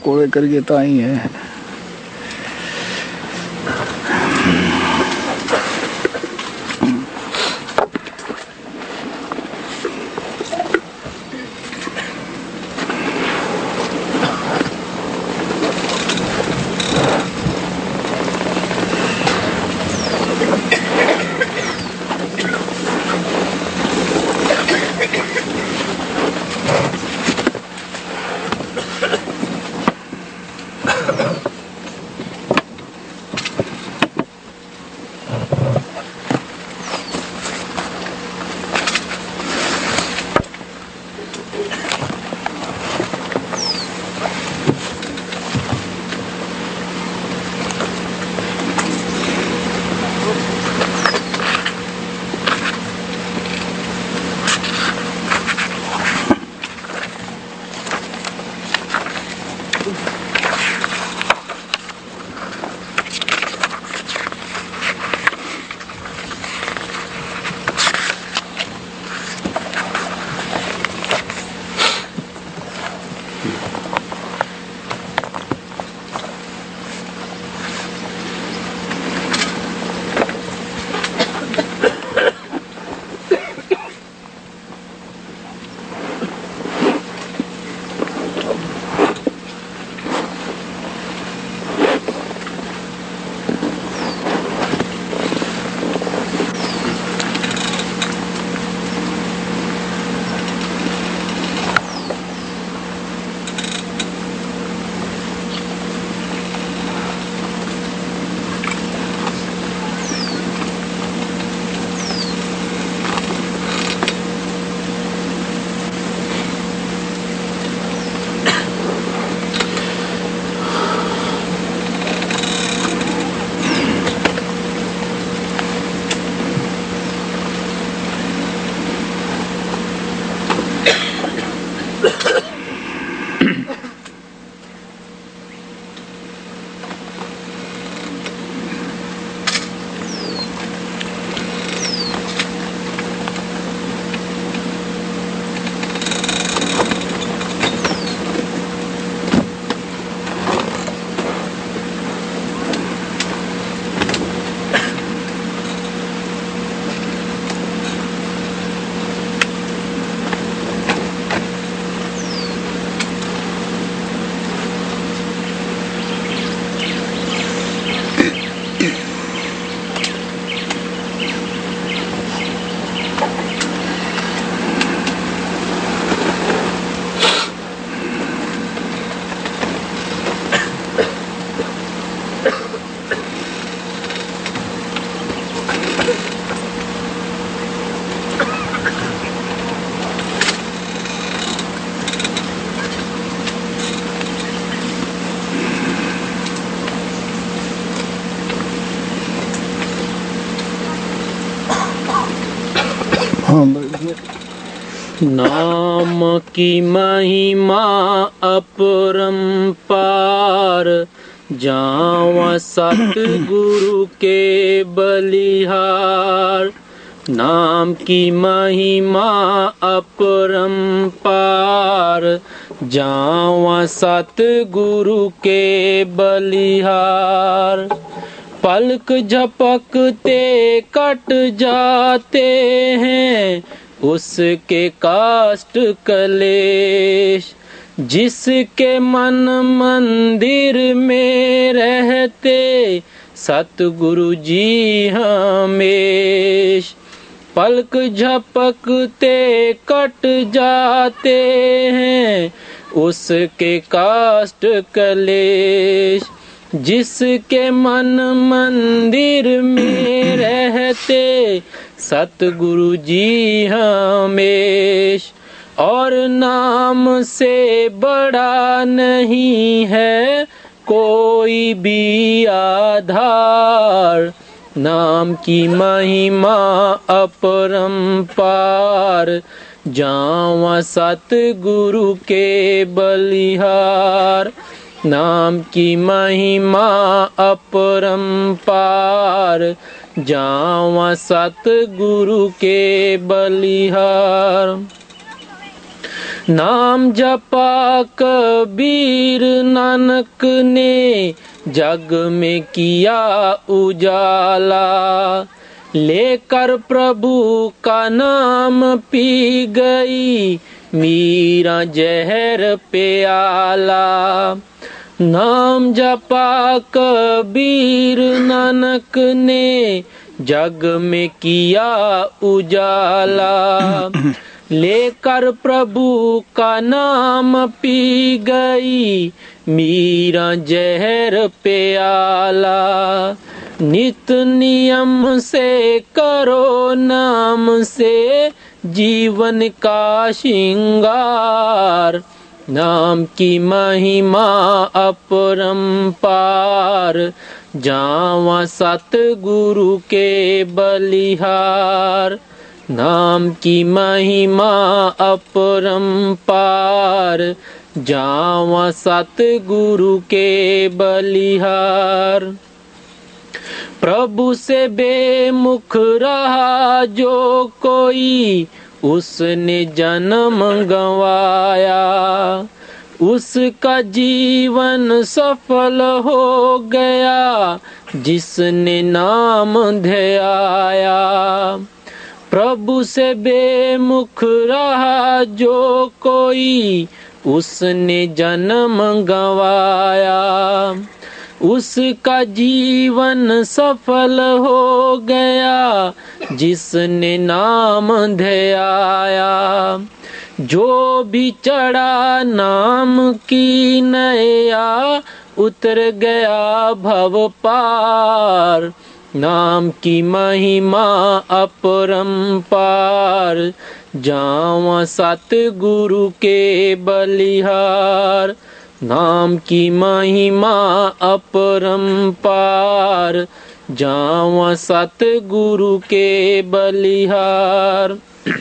कोड़े करके ताई है। नाम की महिमा अपरंपार, जावा सतगुरु के बलिहार। नाम की महिमा अपरंपार, जावा सतगुरु के बलिहार। पलक झपकते कट जाते हैं उसके काष्ट कलेश, जिसके मन मंदिर में रहते सतगुरु जी हमेश। पलक झपकते कट जाते हैं उसके काष्ट कलेश, जिसके मन मंदिर में रहते सतगुरु जी हमेश। और नाम से बड़ा नहीं है कोई भी आधार, नाम की महिमा अपरंपार, जावा सतगुरु के बलिहार। नाम की महिमा अपरंपार, जावा सतगुरु के बलिहार। नाम जपा कबीर नानक ने जग में किया उजाला, लेकर प्रभु का नाम पी गई मीरा जहर प्याला। नाम जपा कबीर नानक ने जग में किया उजाला, लेकर प्रभु का नाम पी गई मीरा जहर प्याला। नित नियम से करो नाम से जीवन का श्रृंगार, नाम की महिमा अपरंपार, जावा सतगुरु के बलिहार। नाम की महिमा अपरंपार, जावा सतगुरु के बलिहार। प्रभु से बेमुख रहा जो कोई, उसने जन्म गंवाया, उसका जीवन सफल हो गया जिसने नाम ध्याया। प्रभु से बेमुख रहा जो कोई, उसने जन्म गंवाया, उसका जीवन सफल हो गया जिसने नाम ध्याया। जो भी चढ़ा नाम की नैया, उतर गया भव पार, नाम की महिमा अपरंपार, जावा सतगुरु के बलिहार। नाम की महिमा अपरंपार, जावा सतगुरु के बलिहार।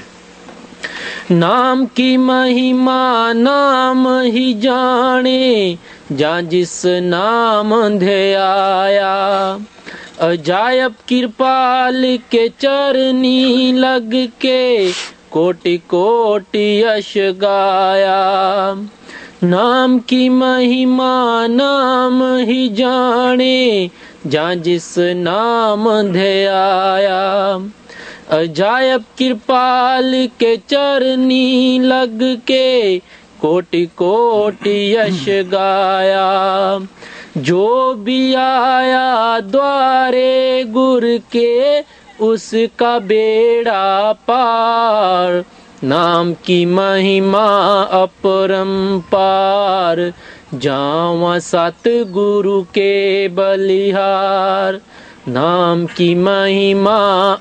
नाम की महिमा नाम ही जाने, जा जिस नाम ध्याया। अजायब कृपाल के चरनी लग के, कोटि कोटि यश गाया। नाम की महिमा नाम ही जाने, जा जिस नाम ध्याया। अजायब कृपाल के चरनी लग के, कोटि कोटि यश गाया। जो भी आया द्वारे गुर के, उसका बेड़ा पार, नाम की महिमा अपरंपार, जावा सतगुरु के बलिहार। नाम की महिमा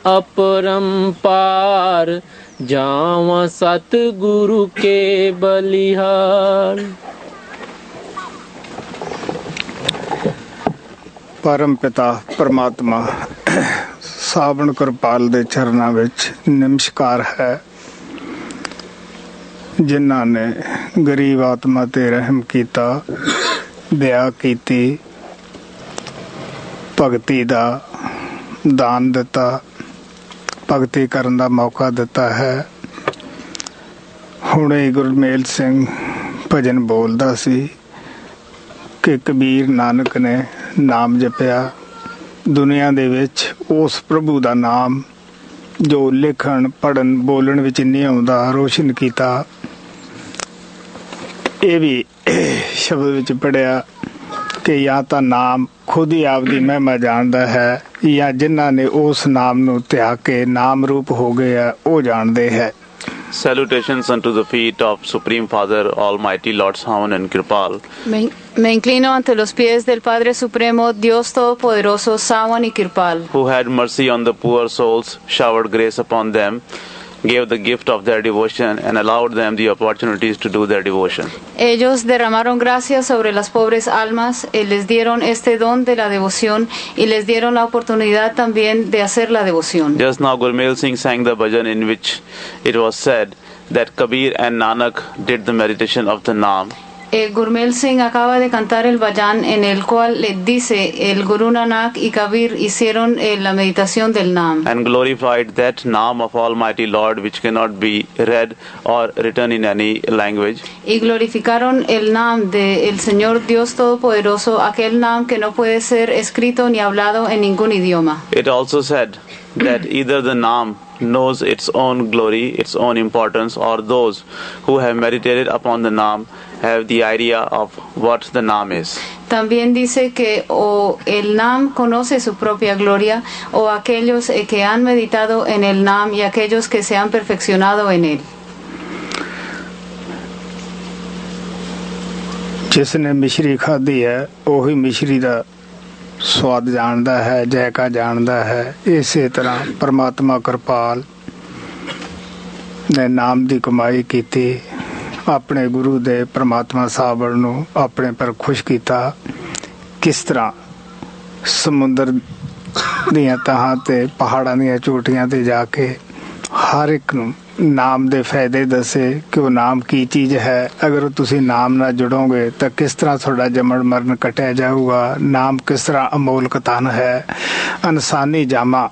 अपरंपार, जावा सतगुरु के बलिहार। परम पिता परमात्मा सावण कृपाल ਦੇ ਚਰਨਾਂ ਵਿੱਚ ਨਮਸਕਾਰ ਹੈ, ਜਿਨ੍ਹਾਂ ਨੇ ਗਰੀਬ ਆਤਮਾ ਤੇ ਰਹਿਮ ਕੀਤਾ, ਦਇਆ ਕੀਤੀ, ਭਗਤੀ ਦਾ ਦਾਨ ਦਿੱਤਾ, ਭਗਤੀ ਕਰਨ ਦਾ ਮੌਕਾ ਦਿੱਤਾ ਹੈ। ਹੁਣੇ ਗੁਰਮੇਲ ਸਿੰਘ ਭਜਨ ਬੋਲਦਾ ਸੀ ਕਿ ਕਬੀਰ ਨਾਨਕ ਨੇ ਨਾਮ ਜਪਿਆ। ਦੁਨੀਆ ਦੇ ਵਿੱਚ ਉਸ ਪ੍ਰਭੂ ਦਾ ਨਾਮ ਜੋ ਲਿਖਣ ਪੜ੍ਹਨ ਬੋਲਣ ਵਿੱਚ ਨਹੀਂ ਆਉਂਦਾ, ਰੋਸ਼ਨ ਕੀਤਾ। ਇਹ ਵੀ ਸ਼ਬਦ ਵਿੱਚ ਪੜ੍ਹਿਆ ਕਿ ਜਾਂ ਤਾਂ ਨਾਮ ਖੁਦ ਹੀ ਆਪਦੀ ਮਹਿਮਾ ਜਾਣਦਾ ਹੈ, ਜਾਂ ਜਿਨ੍ਹਾਂ ਨੇ ਉਸ ਨਾਮ ਨੂੰ ਧਿਆ ਕੇ ਨਾਮ ਰੂਪ ਹੋ ਗਏ ਆ ਉਹ ਜਾਣਦੇ ਹੈ। Salutations unto the feet of Supreme Father, Almighty Lord Savan and Kripal. Me inclino ante los pies del Padre Supremo, Dios Todopoderoso, Savan y Kripal, who had mercy on the poor souls, showered grace upon them, gave the gift of their devotion, and allowed them the opportunities to do their devotion. Ellos derramaron gracia sobre las pobres almas, y les dieron este don de la devoción y les dieron la oportunidad también de hacer la devoción. Just now Gurmel Singh sang the bhajan in which it was said that Kabir and Nanak did the meditation of the Naam. Gurmel Singh acaba de cantar el bhajan en el cual le dice el Guru Nanak y Kabir hicieron la meditación del Naam. And glorified that Naam of Almighty Lord which cannot be read or written in any language. Y glorificaron el Naam de el Señor Dios Todopoderoso, aquel Naam que no puede ser escrito ni hablado en ningún idioma. It also said that either the Naam knows its own glory, its own importance, or those who have meditated upon the Naam have the idea of what the Naam is. También dice que o el Naam conoce su propia gloria, o aquellos que han meditado en el Naam y aquellos que se han perfeccionado en él. जिसने मिश्री खाधी है ਉਹੀ ਮਿਸ਼ਰੀ ਦਾ ਸਵਾਦ ਜਾਣਦਾ ਹੈ, ਜਾਇਕਾ ਜਾਣਦਾ ਹੈ। ਇਸੇ ਤਰ੍ਹਾਂ ਪਰਮਾਤਮਾ ਕਿਰਪਾਲ ਨੇ ਨਾਮ ਦੀ ਕਮਾਈ ਕੀਤੀ, ਆਪਣੇ ਗੁਰੂ ਦੇ ਪਰਮਾਤਮਾ ਸਾਹਿਬ ਨੂੰ ਆਪਣੇ ਪਰ ਖੁਸ਼ ਕੀਤਾ। ਕਿਸ ਤਰ੍ਹਾਂ ਸਮੁੰਦਰ ਦੀਆਂ ਤਹਾਂ ਤੇ ਪਹਾੜਾਂ ਦੀਆਂ ਚੋਟੀਆਂ ਤੇ ਜਾ ਕੇ ਹਰ ਇੱਕ ਨੂੰ ਨਾਮ ਦੇ ਫਾਇਦੇ ਦੱਸੇ ਕਿ ਉਹ ਨਾਮ ਕੀ ਚੀਜ਼ ਹੈ। ਅਗਰ ਤੁਸੀਂ ਨਾਮ ਨਾਲ ਜੁੜੋਗੇ ਤਾਂ ਕਿਸ ਤਰ੍ਹਾਂ ਤੁਹਾਡਾ ਜੰਮਣ ਮਰਨ ਕੱਟਿਆ ਜਾਊਗਾ। ਨਾਮ ਕਿਸ ਤਰ੍ਹਾਂ ਅਮੋਲਕ ਧਨ ਹੈ, ਇਨਸਾਨੀ ਜਾਮਾ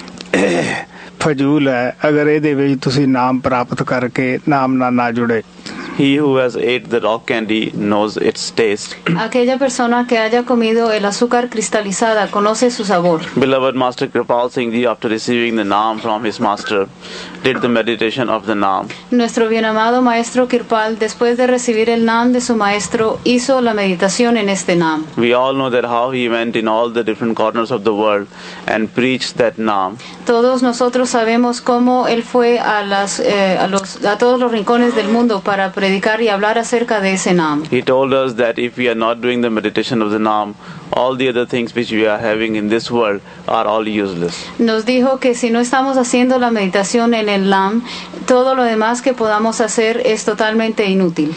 ਫਜ਼ੂਲ ਹੈ ਅਗਰ ਇਹਦੇ ਵਿੱਚ ਤੁਸੀਂ ਨਾਮ ਪ੍ਰਾਪਤ ਕਰਕੇ ਨਾਮ ਨਾਲ ਨਾ ਜੁੜੇ। He who has ate the rock candy knows its taste. Aquella persona que haya comido el azúcar cristalizada conoce su sabor. Beloved Master Kripal Singh Ji, after receiving the Naam from his master, did the meditation of the Naam. Nuestro bien amado maestro Kirpal, después de recibir el Naam de su maestro, hizo la meditación en este Naam. We all know that how he went in all the different corners of the world and preached that Naam. Todos nosotros sabemos cómo él fue a todos los rincones del mundo para predicar y hablar acerca de ese Naam. He told us that if we are not doing the meditation of the Naam, all the other things which we are having in this world are all useless. Nos dijo que si no estamos haciendo la meditación en el Naam, todo lo demás que podamos hacer es totalmente inútil.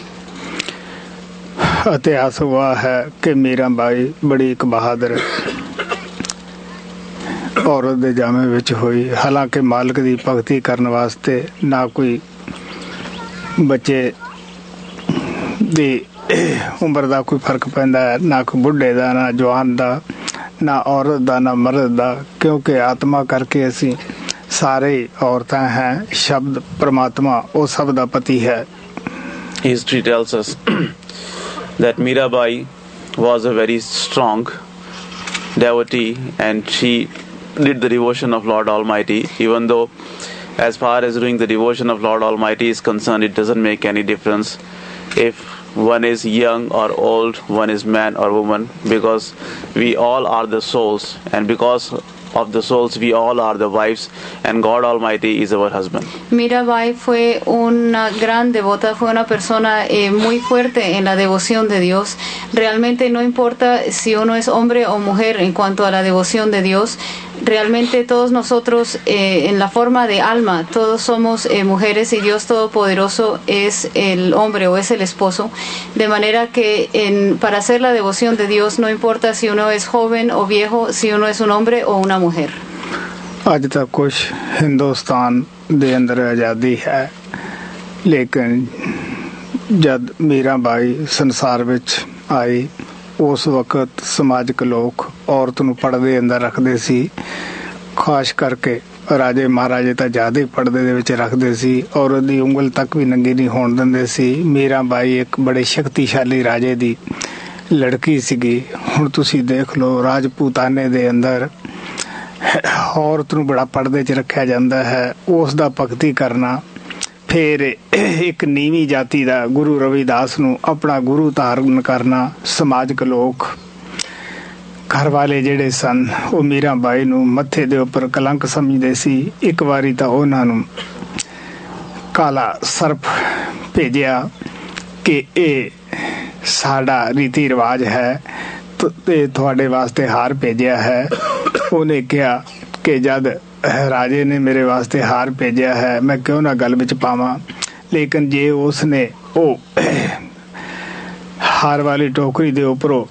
ਇਤਿਹਾਸ हुआ है कि मीरा बाई बड़ी एक बहादुर औरत ਦੇ ਜਾਮੇ ਵਿੱਚ ਹੋਈ। ਹਾਲਾਂਕਿ ਮਾਲਕ ਦੀ ਭਗਤੀ ਕਰਨ ਵਾਸਤੇ ਨਾ ਕੋਈ ਬੱਚੇ ਦੀ ਉਮਰ ਦਾ ਕੋਈ ਫਰਕ ਪੈਂਦਾ ਹੈ, ਨਾ ਕੋਈ ਬੁੱਢੇ ਦਾ, ਨਾ ਜਵਾਨ ਦਾ, ਨਾ ਔਰਤ ਦਾ, ਨਾ ਮਰਦ ਦਾ, ਕਿਉਂਕਿ ਆਤਮਾ ਕਰਕੇ ਅਸੀਂ ਸਾਰੇ ਔਰਤਾਂ ਹੈ। ਸ਼ਬਦ ਪਰਮਾਤਮਾ ਉਹ ਸਭ ਦਾ ਪਤੀ ਹੈ। History tells us that Mirabai was a very strong devotee and she did the devotion of Lord Almighty, even though as far as doing the devotion of Lord Almighty is concerned, it doesn't make any difference if one is young or old, one is man or woman, because we all are the souls, and because of the souls we all are the wives, and God Almighty is our husband. Mirabai fue una gran devota, fue una persona muy fuerte en la devoción de Dios. Realmente no importa si uno es hombre o mujer en cuanto a la devoción de Dios. Realmente todos nosotros en la forma de alma, todos somos mujeres y Dios Todopoderoso es el hombre o es el esposo. De manera que para hacer la devoción de Dios no importa si uno es joven o viejo, si uno es un hombre o una mujer. ਅੱਜ ਤੱਕ ਕੁਝ ਹਿੰਦੁਸਤਾਨ ਦੇ ਅੰਦਰ ਆਜ਼ਾਦੀ ਹੈ, ਲੇਕਿਨ ਜਦ ਮੀਰਾ ਬਾਈ ਸੰਸਾਰ ਵਿੱਚ ਆਈ ਉਸ ਵਕਤ ਸਮਾਜਿਕ ਲੋਕ ਔਰਤ ਨੂੰ ਪਰਦੇ ਅੰਦਰ ਰੱਖਦੇ ਸੀ। ਖਾਸ ਕਰਕੇ ਰਾਜੇ ਮਹਾਰਾਜੇ ਤਾਂ ਜ਼ਿਆਦਾ ਹੀ ਪਰਦੇ ਦੇ ਵਿੱਚ ਰੱਖਦੇ ਸੀ, ਔਰਤ ਦੀ ਉਂਗਲ ਤੱਕ ਵੀ ਨੰਗੀ ਨਹੀਂ ਹੋਣ ਦਿੰਦੇ ਸੀ। ਮੀਰਾ ਬਾਈ ਇੱਕ ਬੜੇ ਸ਼ਕਤੀਸ਼ਾਲੀ ਰਾਜੇ ਦੀ ਲੜਕੀ ਸੀਗੀ। ਹੁਣ ਤੁਸੀਂ ਦੇਖ ਲਓ ਰਾਜਪੂਤਾਨੇ ਦੇ ਅੰਦਰ ਔਰਤ ਨੂੰ ਬੜਾ ਪਰਦੇ 'ਚ ਰੱਖਿਆ ਜਾਂਦਾ ਹੈ, ਉਸ ਦਾ ਭਗਤੀ ਕਰਨਾ। ਫਿਰ ਇੱਕ ਨੀਵੀਂ ਜਾਤੀ ਦਾ ਗੁਰੂ ਰਵਿਦਾਸ ਨੂੰ ਆਪਣਾ ਗੁਰੂ ਧਾਰਨ ਕਰਨਾ। ਸਮਾਜਿਕ ਲੋਕ ਘਰ ਵਾਲੇ ਜਿਹੜੇ ਸਨ ਉਹ ਮੀਰਾ ਬਾਈ ਨੂੰ ਮੱਥੇ ਦੇ ਉੱਪਰ ਕਲੰਕ ਸਮਝਦੇ ਸੀ। ਇੱਕ ਵਾਰੀ ਤਾਂ ਉਹਨਾਂ ਨੂੰ ਕਾਲਾ ਸਰਪ ਭੇਜਿਆ ਕਿ ਇਹ ਸਾਡਾ ਰੀਤੀ ਰਿਵਾਜ ਹੈ ਤੇ ਤੁਹਾਡੇ ਵਾਸਤੇ ਹਾਰ ਭੇਜਿਆ ਹੈ। ਉਹਨੇ ਕਿਹਾ ਕਿ ਜਦ ਰਾਜੇ ਨੇ ਮੇਰੇ ਵਾਸਤੇ ਹਾਰ ਭੇਜਿਆ ਹੈ ਮੈਂ ਕਿਉਂ ਨਾ ਗੱਲ ਵਿੱਚ ਪਾਵਾਂ, ਲੇਕਿਨ ਜੇ ਉਸ ਨੇ ਉਹ ਹਾਰ ਵਾਲੀ ਟੋਕਰੀ ਦੇ ਉੱਪਰੋਂ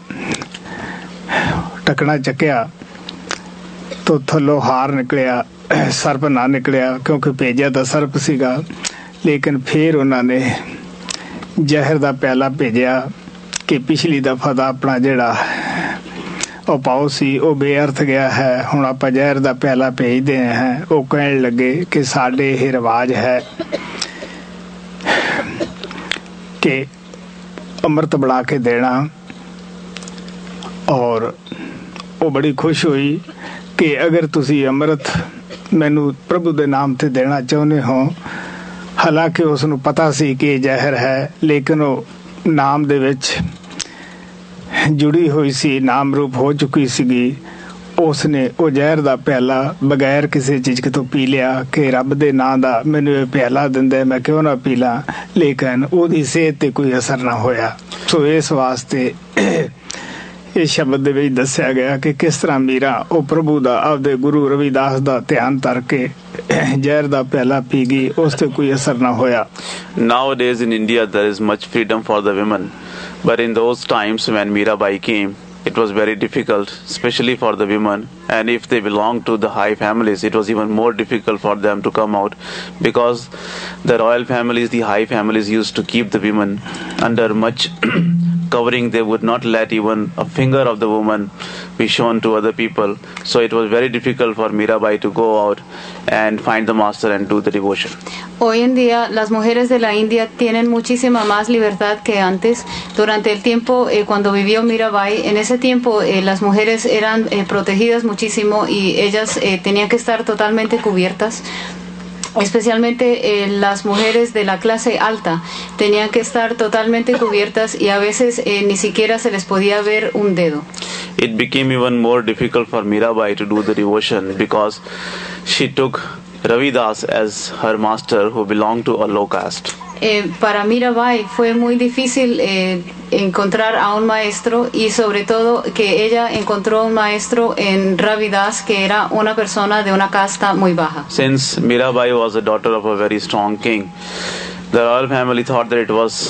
ਟਕਣਾ ਚੱਕਿਆ ਤਾਂ ਥੱਲੋਂ ਹਾਰ ਨਿਕਲਿਆ, ਸਰਪ ਨਾ ਨਿਕਲਿਆ, ਕਿਉਂਕਿ ਭੇਜਿਆ ਤਾਂ ਸਰਪ ਸੀਗਾ। ਲੇਕਿਨ ਫਿਰ ਉਹਨਾਂ ਨੇ ਜ਼ਹਿਰ ਦਾ ਪਿਆਲਾ ਭੇਜਿਆ ਕਿ ਪਿਛਲੀ ਦਫਾ ਦਾ ਆਪਣਾ ਜਿਹੜਾ ਉਹ ਪਾਉ ਸੀ ਉਹ ਬੇਅਰਥ ਗਿਆ ਹੈ, ਹੁਣ ਆਪਾਂ ਜ਼ਹਿਰ ਦਾ ਪਿਆਲਾ ਭੇਜਦੇ ਹਾਂ। ਉਹ ਕਹਿਣ ਲੱਗੇ ਕਿ ਸਾਡੇ ਇਹ ਰਿਵਾਜ ਹੈ ਕਿ ਅੰਮ੍ਰਿਤ ਬਣਾ ਕੇ ਦੇਣਾ। ਔਰ ਉਹ ਬੜੀ ਖੁਸ਼ ਹੋਈ ਕਿ ਅਗਰ ਤੁਸੀਂ ਅੰਮ੍ਰਿਤ ਮੈਨੂੰ ਪ੍ਰਭੂ ਦੇ ਨਾਮ ਤੇ ਦੇਣਾ ਚਾਹੁੰਦੇ ਹੋ। ਹਾਲਾਂਕਿ ਉਸ ਨੂੰ ਪਤਾ ਸੀ ਕਿ ਇਹ ਜ਼ਹਿਰ ਹੈ, ਲੇਕਿਨ ਉਹ ਨਾਮ ਦੇ ਵਿੱਚ ਜੁੜੀ ਹੋਈ ਸੀ, ਨਾਮ ਰੂਪ ਹੋ ਚੁੱਕੀ ਸੀਗੀ। ਉਸ ਨੇ ਉਹ ਜ਼ਹਿਰ ਦਾ ਪਿਆਲਾ ਬਗੈਰ ਕਿਸੇ ਝਿਜਕ ਤੋਂ ਪੀ ਲਿਆ ਕਿ ਰੱਬ ਦੇ ਨਾਂ ਦਾ ਮੈਨੂੰ ਇਹ ਪਿਆਲਾ ਦਿੰਦਾ, ਮੈਂ ਕਿਉਂ ਨਾ ਪੀ ਲਾਂ। ਲੇਕਿਨ ਉਹਦੀ ਸਿਹਤ ਤੇ ਕੋਈ ਅਸਰ ਨਾ ਹੋਇਆ। ਸੋ ਇਸ ਵਾਸਤੇ ਇਸ ਸ਼ਬਦ ਦੇ ਵਿੱਚ ਦੱਸਿਆ ਗਿਆ ਕਿ ਕਿਸ ਤਰ੍ਹਾਂ ਮੀਰਾ ਉਹ ਪ੍ਰਭੂ ਦਾ ਆਪਦੇ ਗੁਰੂ ਰਵਿਦਾਸ ਦਾ ਧਿਆਨ ਧਰ ਕੇ ਜ਼ਹਿਰ ਦਾ ਪਿਆਲਾ ਪੀ ਗਈ, ਉਸ ਤੇ ਕੋਈ ਅਸਰ ਨਾ ਹੋਇਆ। Nowadays in India there is much freedom for the women, but in those times when Mirabai came, it was very difficult, especially for the women, and if they belonged to the high families, it was even more difficult for them to come out, because the royal families, the high families used to keep the women under much covering. They would not let even a finger of the woman be shown to other people. So it was very difficult for Mirabai to go out and find the master and do the devotion. Hoy en día las mujeres de la India tienen muchísima más libertad que antes. Durante el tiempo cuando vivió Mirabai, en ese tiempo las mujeres eran protegidas muchísimo y ellas tenían que estar totalmente cubiertas. Especialmente las mujeres de la clase alta tenían que estar totalmente cubiertas y a veces ni siquiera se les podía ver un dedo. It became even more difficult for Mirabai to do the devotion because she took Ravidas as her master, who belonged to a low caste. Para Mirabai fue muy difícil encontrar a un maestro y sobre todo que ella encontró un maestro en Ravidas, que era una persona de una casta muy baja. Since Mirabai was a daughter of a very strong king, the royal family thought that it was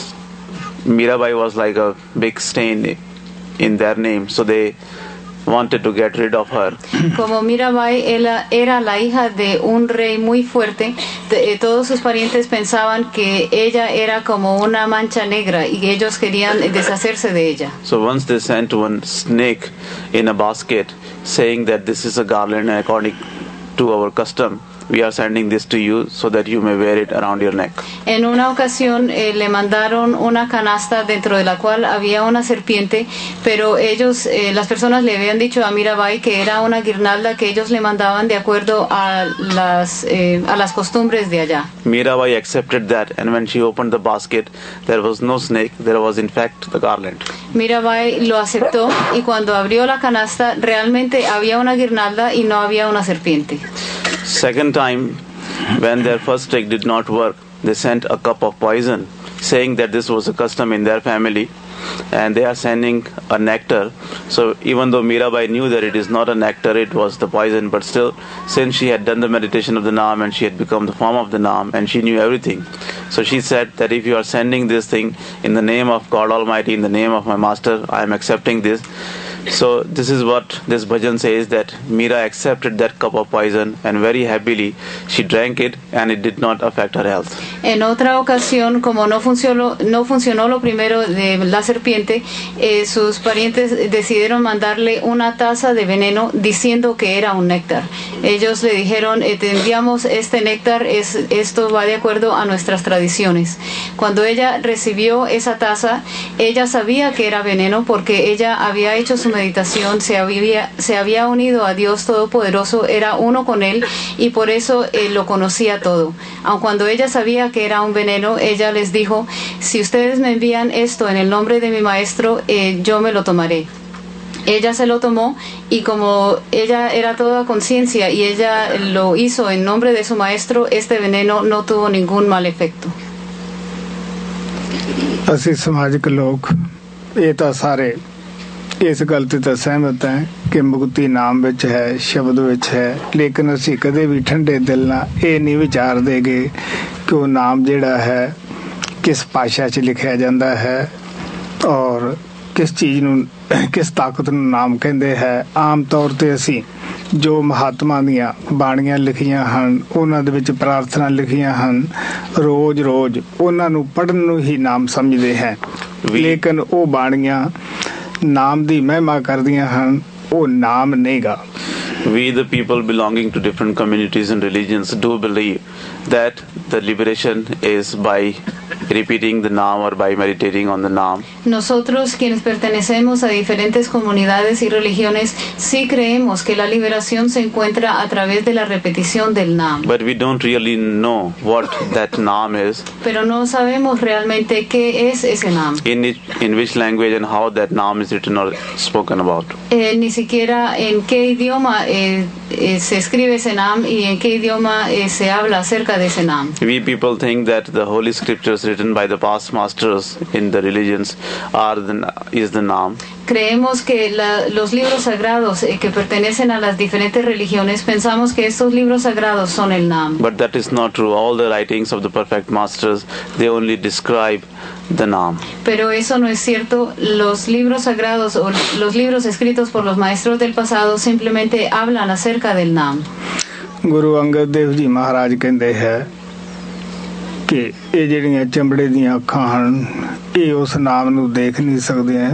Mirabai was like a big stain in their name, so they wanted to get rid of her. Como Mirabai era la hija de un rey muy fuerte, todos sus parientes pensaban que ella era como una mancha negra y ellos querían deshacerse de ella. So once they sent one snake in a basket saying that this is a garland and according to our custom we are sending this to you so that you may wear it around your neck. En una ocasión le mandaron una canasta dentro de la cual había una serpiente, pero ellos, las personas le habían dicho a Mirabai que era una guirnalda que ellos le mandaban de acuerdo a las costumbres de allá. Mirabai accepted that, and when she opened the basket, there was no snake, there was in fact the garland. Mirabai lo aceptó y cuando abrió la canasta realmente había una guirnalda y no había una serpiente. Second time, when their first trick did not work, they sent a cup of poison, saying that this was a custom in their family, and they are sending a nectar. So even though Mirabai knew that it is not a nectar, it was the poison, but still, since she had done the meditation of the Naam and she had become the form of the Naam and she knew everything, so she said that if you are sending this thing in the name of God Almighty, in the name of my master, I am accepting this. So this is what this bhajan says, that Mira accepted that cup of poison and very happily she drank it and it did not affect her health. En otra ocasión, como no funcionó lo primero de la serpiente, sus parientes decidieron mandarle una taza de veneno diciendo que era un néctar. Ellos le dijeron, te enviamos este néctar, esto va de acuerdo a nuestras tradiciones. Cuando ella recibió esa taza, ella sabía que era veneno porque ella había hecho su meditación, se había unido a Dios Todopoderoso, era uno con Él y por eso lo conocía todo. Aun cuando ella sabía que era un veneno, ella les dijo, si ustedes me envían esto en el nombre de mi maestro, yo me lo tomaré. Ella se lo tomó y como ella era toda conciencia y ella lo hizo en nombre de su maestro, este veneno no tuvo ningún mal efecto. ਅਸੀਂ ਸਮਾਜਿਕ ਲੋਕ ਇਹ ਤਾਂ ਸਾਰੇ ਇਸ ਗੱਲ ਤੇ ਤਾਂ ਸਹਿਮਤ ਹੈ ਕਿ ਮੁਕਤੀ ਨਾਮ ਵਿੱਚ ਹੈ, ਸ਼ਬਦ ਵਿੱਚ ਹੈ, ਲੇਕਿਨ ਅਸੀਂ ਕਦੇ ਵੀ ਠੰਡੇ ਦਿਲ ਨਾਲ ਇਹ ਨਹੀਂ ਵਿਚਾਰਦੇਗੇ ਕਿ ਉਹ ਨਾਮ ਜਿਹੜਾ ਹੈ ਕਿਸ ਭਾਸ਼ਾ 'ਚ ਲਿਖਿਆ ਜਾਂਦਾ ਹੈ ਔਰ ਕਿਸ ਚੀਜ਼ ਨੂੰ, ਕਿਸ ਤਾਕਤ ਨੂੰ ਨਾਮ ਕਹਿੰਦੇ ਹੈ। ਆਮ ਤੌਰ ਤੇ ਅਸੀਂ ਜੋ ਮਹਾਤਮਾ ਦੀਆਂ ਬਾਣੀਆਂ ਲਿਖੀਆਂ ਹਨ, ਉਹਨਾਂ ਦੇ ਵਿੱਚ ਪ੍ਰਾਰਥਨਾ ਲਿਖੀਆਂ ਹਨ, ਰੋਜ਼ ਉਹਨਾਂ ਨੂੰ ਪੜ੍ਹਨ ਨੂੰ ਹੀ ਨਾਮ ਸਮਝਦੇ ਹੈ। ਲੇਕਿਨ ਉਹ ਬਾਣੀਆਂ ਨਾਮ ਦੀ ਮਹਿਮਾ ਕਰਦੀਆਂ ਹਨ, ਉਹ ਨਾਮ ਨਹੀਂਗਾ। We, the people belonging to different communities and religions, do believe that the liberation is by repeating the Naam or by meditating on the Naam. Nosotros, quienes pertenecemos a diferentes comunidades y religiones, sí creemos que la liberación se encuentra a través de la repetición del Naam. But we don't really know what that Naam is, Pero no sabemos realmente qué es ese Naam. in which language and how that Naam is written or spoken about. Ni siquiera en qué idioma se escribe ese Naam y en qué idioma se habla acerca de ese Naam. We people think that the holy scriptures written by the past masters in the religions is the Naam. Creemos que los libros sagrados que pertenecen a las diferentes religiones, pensamos que estos libros sagrados son el Naam. But that is not true. All the writings of the perfect masters, they only describe the Naam. Pero eso no es cierto. Los libros sagrados o los libros escritos por los maestros del pasado simplemente hablan acerca del Naam. Guru ਅੰਗਦ ਦੇਵ ਜੀ ਮਹਾਰਾਜ ਕਹਿੰਦੇ ਹੈ ਕਿ ਇਹ ਜਿਹੜੀਆਂ ਚਮੜੇ ਦੀਆਂ ਅੱਖਾਂ ਹਨ, ਇਹ ਉਸ ਨਾਮ ਨੂੰ ਦੇਖ ਨਹੀਂ ਸਕਦੇ ਹੈ,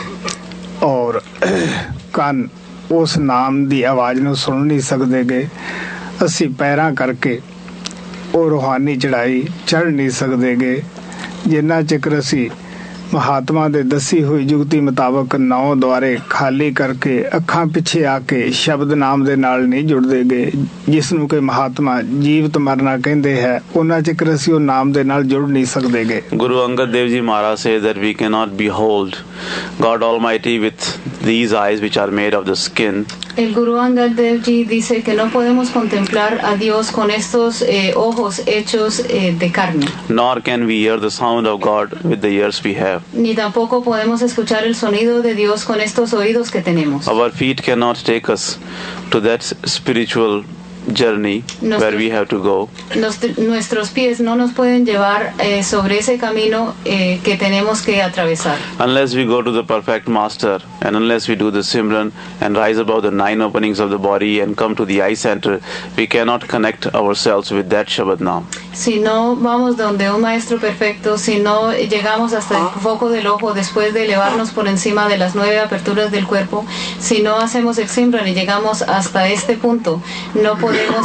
ਔਰ ਕੰਨ ਉਸ ਨਾਮ ਦੀ ਆਵਾਜ਼ ਨੂੰ ਸੁਣ ਨਹੀਂ ਸਕਦੇ ਗੇ। ਅਸੀਂ ਪੈਰਾਂ ਕਰਕੇ ਉਹ ਰੂਹਾਨੀ ਚੜ੍ਹਾਈ ਚੜ੍ਹ ਨਹੀਂ ਸਕਦੇ ਗੇ ਜਿੰਨਾ ਚਿਰ ਅਸੀਂ ਮਹਾਤਮਾ ਦੇ ਦੱਸੀ ਹੋਈ ਜੁਗਤੀ ਮੁਤਾਬਕ 9 ਦੁਆਰੇ ਖਾਲੀ ਕਰਕੇ ਅੱਖਾਂ ਪਿੱਛੇ ਆ ਕੇ ਸ਼ਬਦ ਨਾਮ ਦੇ ਨਾਲ ਨਹੀਂ ਜੁੜਦੇ ਗਏ, ਜਿਸ ਨੂੰ ਕਿ ਮਹਾਤਮਾ ਜੀਵਤ ਮਰਨਾ ਕਹਿੰਦੇ ਹੈ, ਉਹਨਾਂ ਚਿਰ ਅਸੀਂ ਉਹ ਨਾਮ ਦੇ ਨਾਲ ਜੁੜ ਨਹੀਂ ਸਕਦੇ ਗਏ। Guru Angad Dev Ji Maharaj says that we cannot behold God Almighty with these eyes which are made of the skin. El Guru Angad Dev Ji dice que no podemos contemplar a Dios con estos ojos hechos de carne. Nor can we hear the sound of God with the ears we have. Ni tampoco podemos escuchar el sonido de Dios con estos oídos que tenemos. Our feet cannot take us to that spiritual journey where we have to go. Nuestros pies no nos pueden llevar sobre ese camino que tenemos que atravesar. Unless we go to the perfect master and unless we do the Simran and rise above the 9 openings of the body and come to the eye center, we cannot connect ourselves with that Shabad Naam. Si no vamos donde un maestro perfecto, si no llegamos hasta el foco del ojo después de elevarnos por encima de las 9 aperturas del cuerpo, si no hacemos el Simran y llegamos hasta este punto, no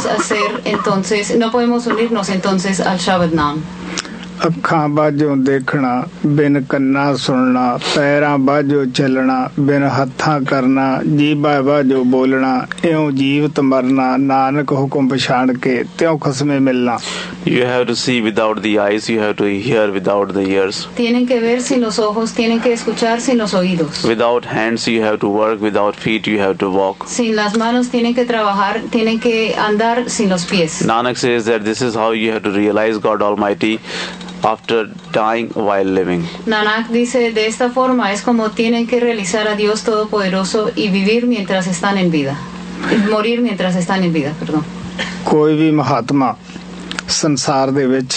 podemos unirnos entonces al Shabad Naam. ਅੱਖਾਂ ਬਾਝੋਂ ਦੇਖਣਾ, ਬਿਨ ਕੰਨਾਂ ਸੁਣਨਾ, ਪੈਰਾਂ ਬਾਝੋਂ ਚੱਲਣਾ, ਬਿਨ ਹੱਥਾਂ ਕਰਨਾ, ਜੀਭਾਂ ਬਾਝੋਂ ਬੋਲਣਾ, ਇਉਂ ਜੀਵਤ ਮਰਨਾ, ਨਾਨਕ ਹੁਕਮ ਪਛਾਣ ਕੇ ਤਿਉਂ ਖਸਮੇ ਮਿਲਣਾ। You have to see without the eyes, you have to hear without the ears. Tienen que ver sin los ojos, tienen que escuchar sin los oídos. Without hands you have to work, without feet you have to walk. Sin las manos tienen que trabajar, tienen que andar sin los pies. Nanak says that this is how you have to realize God Almighty after dying while living. Nanak dice, de esta forma es como tienen que realizar a Dios Todopoderoso y vivir mientras están en vida. Morir mientras están en vida, perdón. ਕੋਈ ਵੀ ਮਹਾਤਮਾ ਸੰਸਾਰ ਦੇ ਵਿੱਚ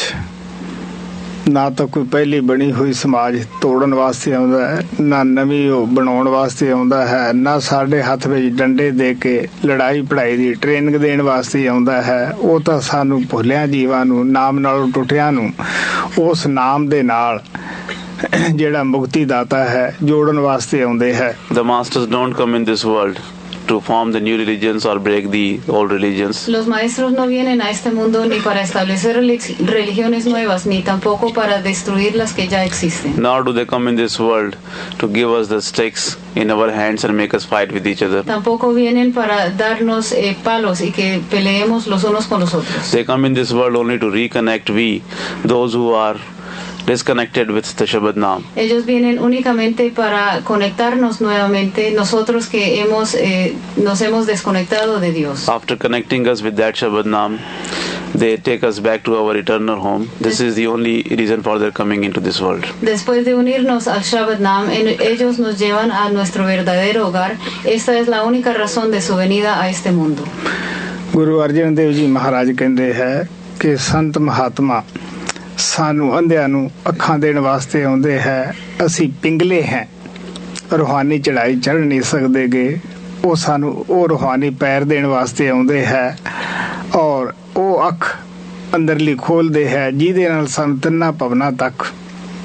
ਨਾ ਤਾਂ ਕੋਈ ਪਹਿਲੀ ਬਣੀ ਹੋਈ ਸਮਾਜ ਤੋੜਨ ਵਾਸਤੇ ਆਉਂਦਾ ਹੈ, ਨਾ ਨਵੀਂ ਉਹ ਬਣਾਉਣ ਵਾਸਤੇ ਆਉਂਦਾ ਹੈ, ਨਾ ਸਾਡੇ ਹੱਥ ਵਿੱਚ ਡੰਡੇ ਦੇ ਕੇ ਲੜਾਈ ਪੜਾਈ ਦੀ ਟ੍ਰੇਨਿੰਗ ਦੇਣ ਵਾਸਤੇ ਆਉਂਦਾ ਹੈ। ਉਹ ਤਾਂ ਸਾਨੂੰ ਭੁੱਲਿਆਂ ਜੀਵਾਂ ਨੂੰ, ਨਾਮ ਨਾਲੋਂ ਟੁੱਟਿਆਂ ਨੂੰ ਉਸ ਨਾਮ ਦੇ ਨਾਲ ਜਿਹੜਾ ਮੁਕਤੀ ਦਾਤਾ ਹੈ ਜੋੜਨ ਵਾਸਤੇ ਆਉਂਦੇ ਹੈ। The masters don't come in this world to form the new religions or break the old religions. Los maestros no vienen a este mundo ni para establecer religiones nuevas, ni tampoco para destruir las que ya existen. Nor do they come in this world to give us the sticks in our hands and make us fight with each other. Tampoco vienen para darnos palos y que peleemos los unos con los otros. They come in this world only to reconnect those who are disconnected with the Shabad Naam. Ellos vienen únicamente para conectarnos nuevamente, nosotros que nos hemos desconectado de Dios. After connecting us with that Shabad Naam, they take us back to our eternal home. This is the only reason for their coming into this world. Después de unirnos al Shabad Naam, ellos nos llevan a nuestro verdadero hogar. Esta es la única razón de su venida a este mundo. Guru ਅਰਜਨ ਦੇਵ ਜੀ ਮਹਾਰਾਜ ਕਹਿੰਦੇ ਹੈ ਕਿ ਸੰਤ ਮਹਾਤਮਾ ਸਾਨੂੰ ਅੰਧਿਆਂ ਨੂੰ ਅੱਖਾਂ ਦੇਣ ਵਾਸਤੇ ਆਉਂਦੇ ਹੈ। ਅਸੀਂ ਪਿੰਗਲੇ ਹੈ, ਰੂਹਾਨੀ ਚੜ੍ਹਾਈ ਚੜ੍ਹ ਨਹੀਂ ਸਕਦੇ ਗੇ। ਉਹ ਸਾਨੂੰ ਉਹ ਰੂਹਾਨੀ ਪੈਰ ਦੇਣ ਵਾਸਤੇ ਆਉਂਦੇ ਹੈ ਔਰ ਉਹ ਅੱਖ ਅੰਦਰਲੀ ਖੋਲ੍ਹਦੇ ਹੈ ਜਿਹਦੇ ਨਾਲ ਸਾਨੂੰ ਤਿੰਨਾਂ ਭਵਨਾਂ ਤੱਕ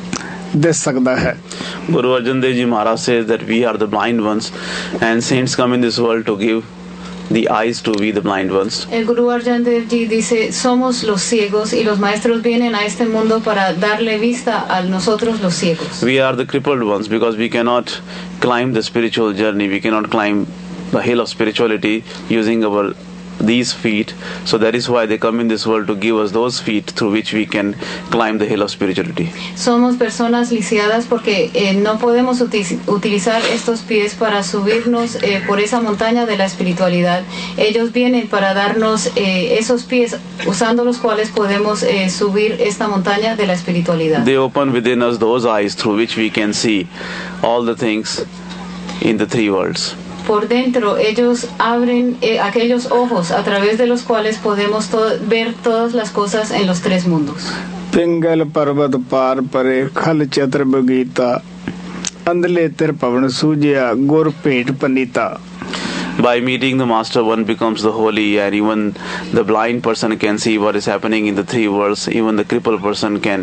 ਦਿਸ ਸਕਦਾ ਹੈ। Guru Arjan Dev Ji Maharaj says that we are the blind ones, and saints come in this world to give the eyes to be the blind ones. El Guru Arjan Dev Ji dice, somos los ciegos y los maestros vienen a este mundo para darle vista a nosotros los ciegos. We are the crippled ones because we cannot climb the spiritual journey. We cannot climb the hill of spirituality using these feet. So that is why they come in this world to give us those feet through which we can climb the hill of spirituality. Somos personas lisiadas porque no podemos utilizar estos pies para subirnos por esa montaña de la espiritualidad. Ellos vienen para darnos esos pies usando los cuales podemos subir esta montaña de la espiritualidad. They open within us those eyes through which we can see all the things in the three worlds. Por dentro ellos abren aquellos ojos a través de los cuales podemos ver todas las cosas en los tres mundos. ਪਿੰਗਲ ਪਰਬਤ ਪਾਰ ਪਰੇ ਖਲ ਚਤਰ ਬਗੀਤਾ ਅੰਦਲੇ ਤਿਰ ਭਵਨ ਸੂਝਿਆ ਗੁਰ ਭੇਟ ਪਨੀਤਾ। By meeting the Master, one becomes the holy, and even the blind person can see what is happening in the three worlds. Even the crippled person can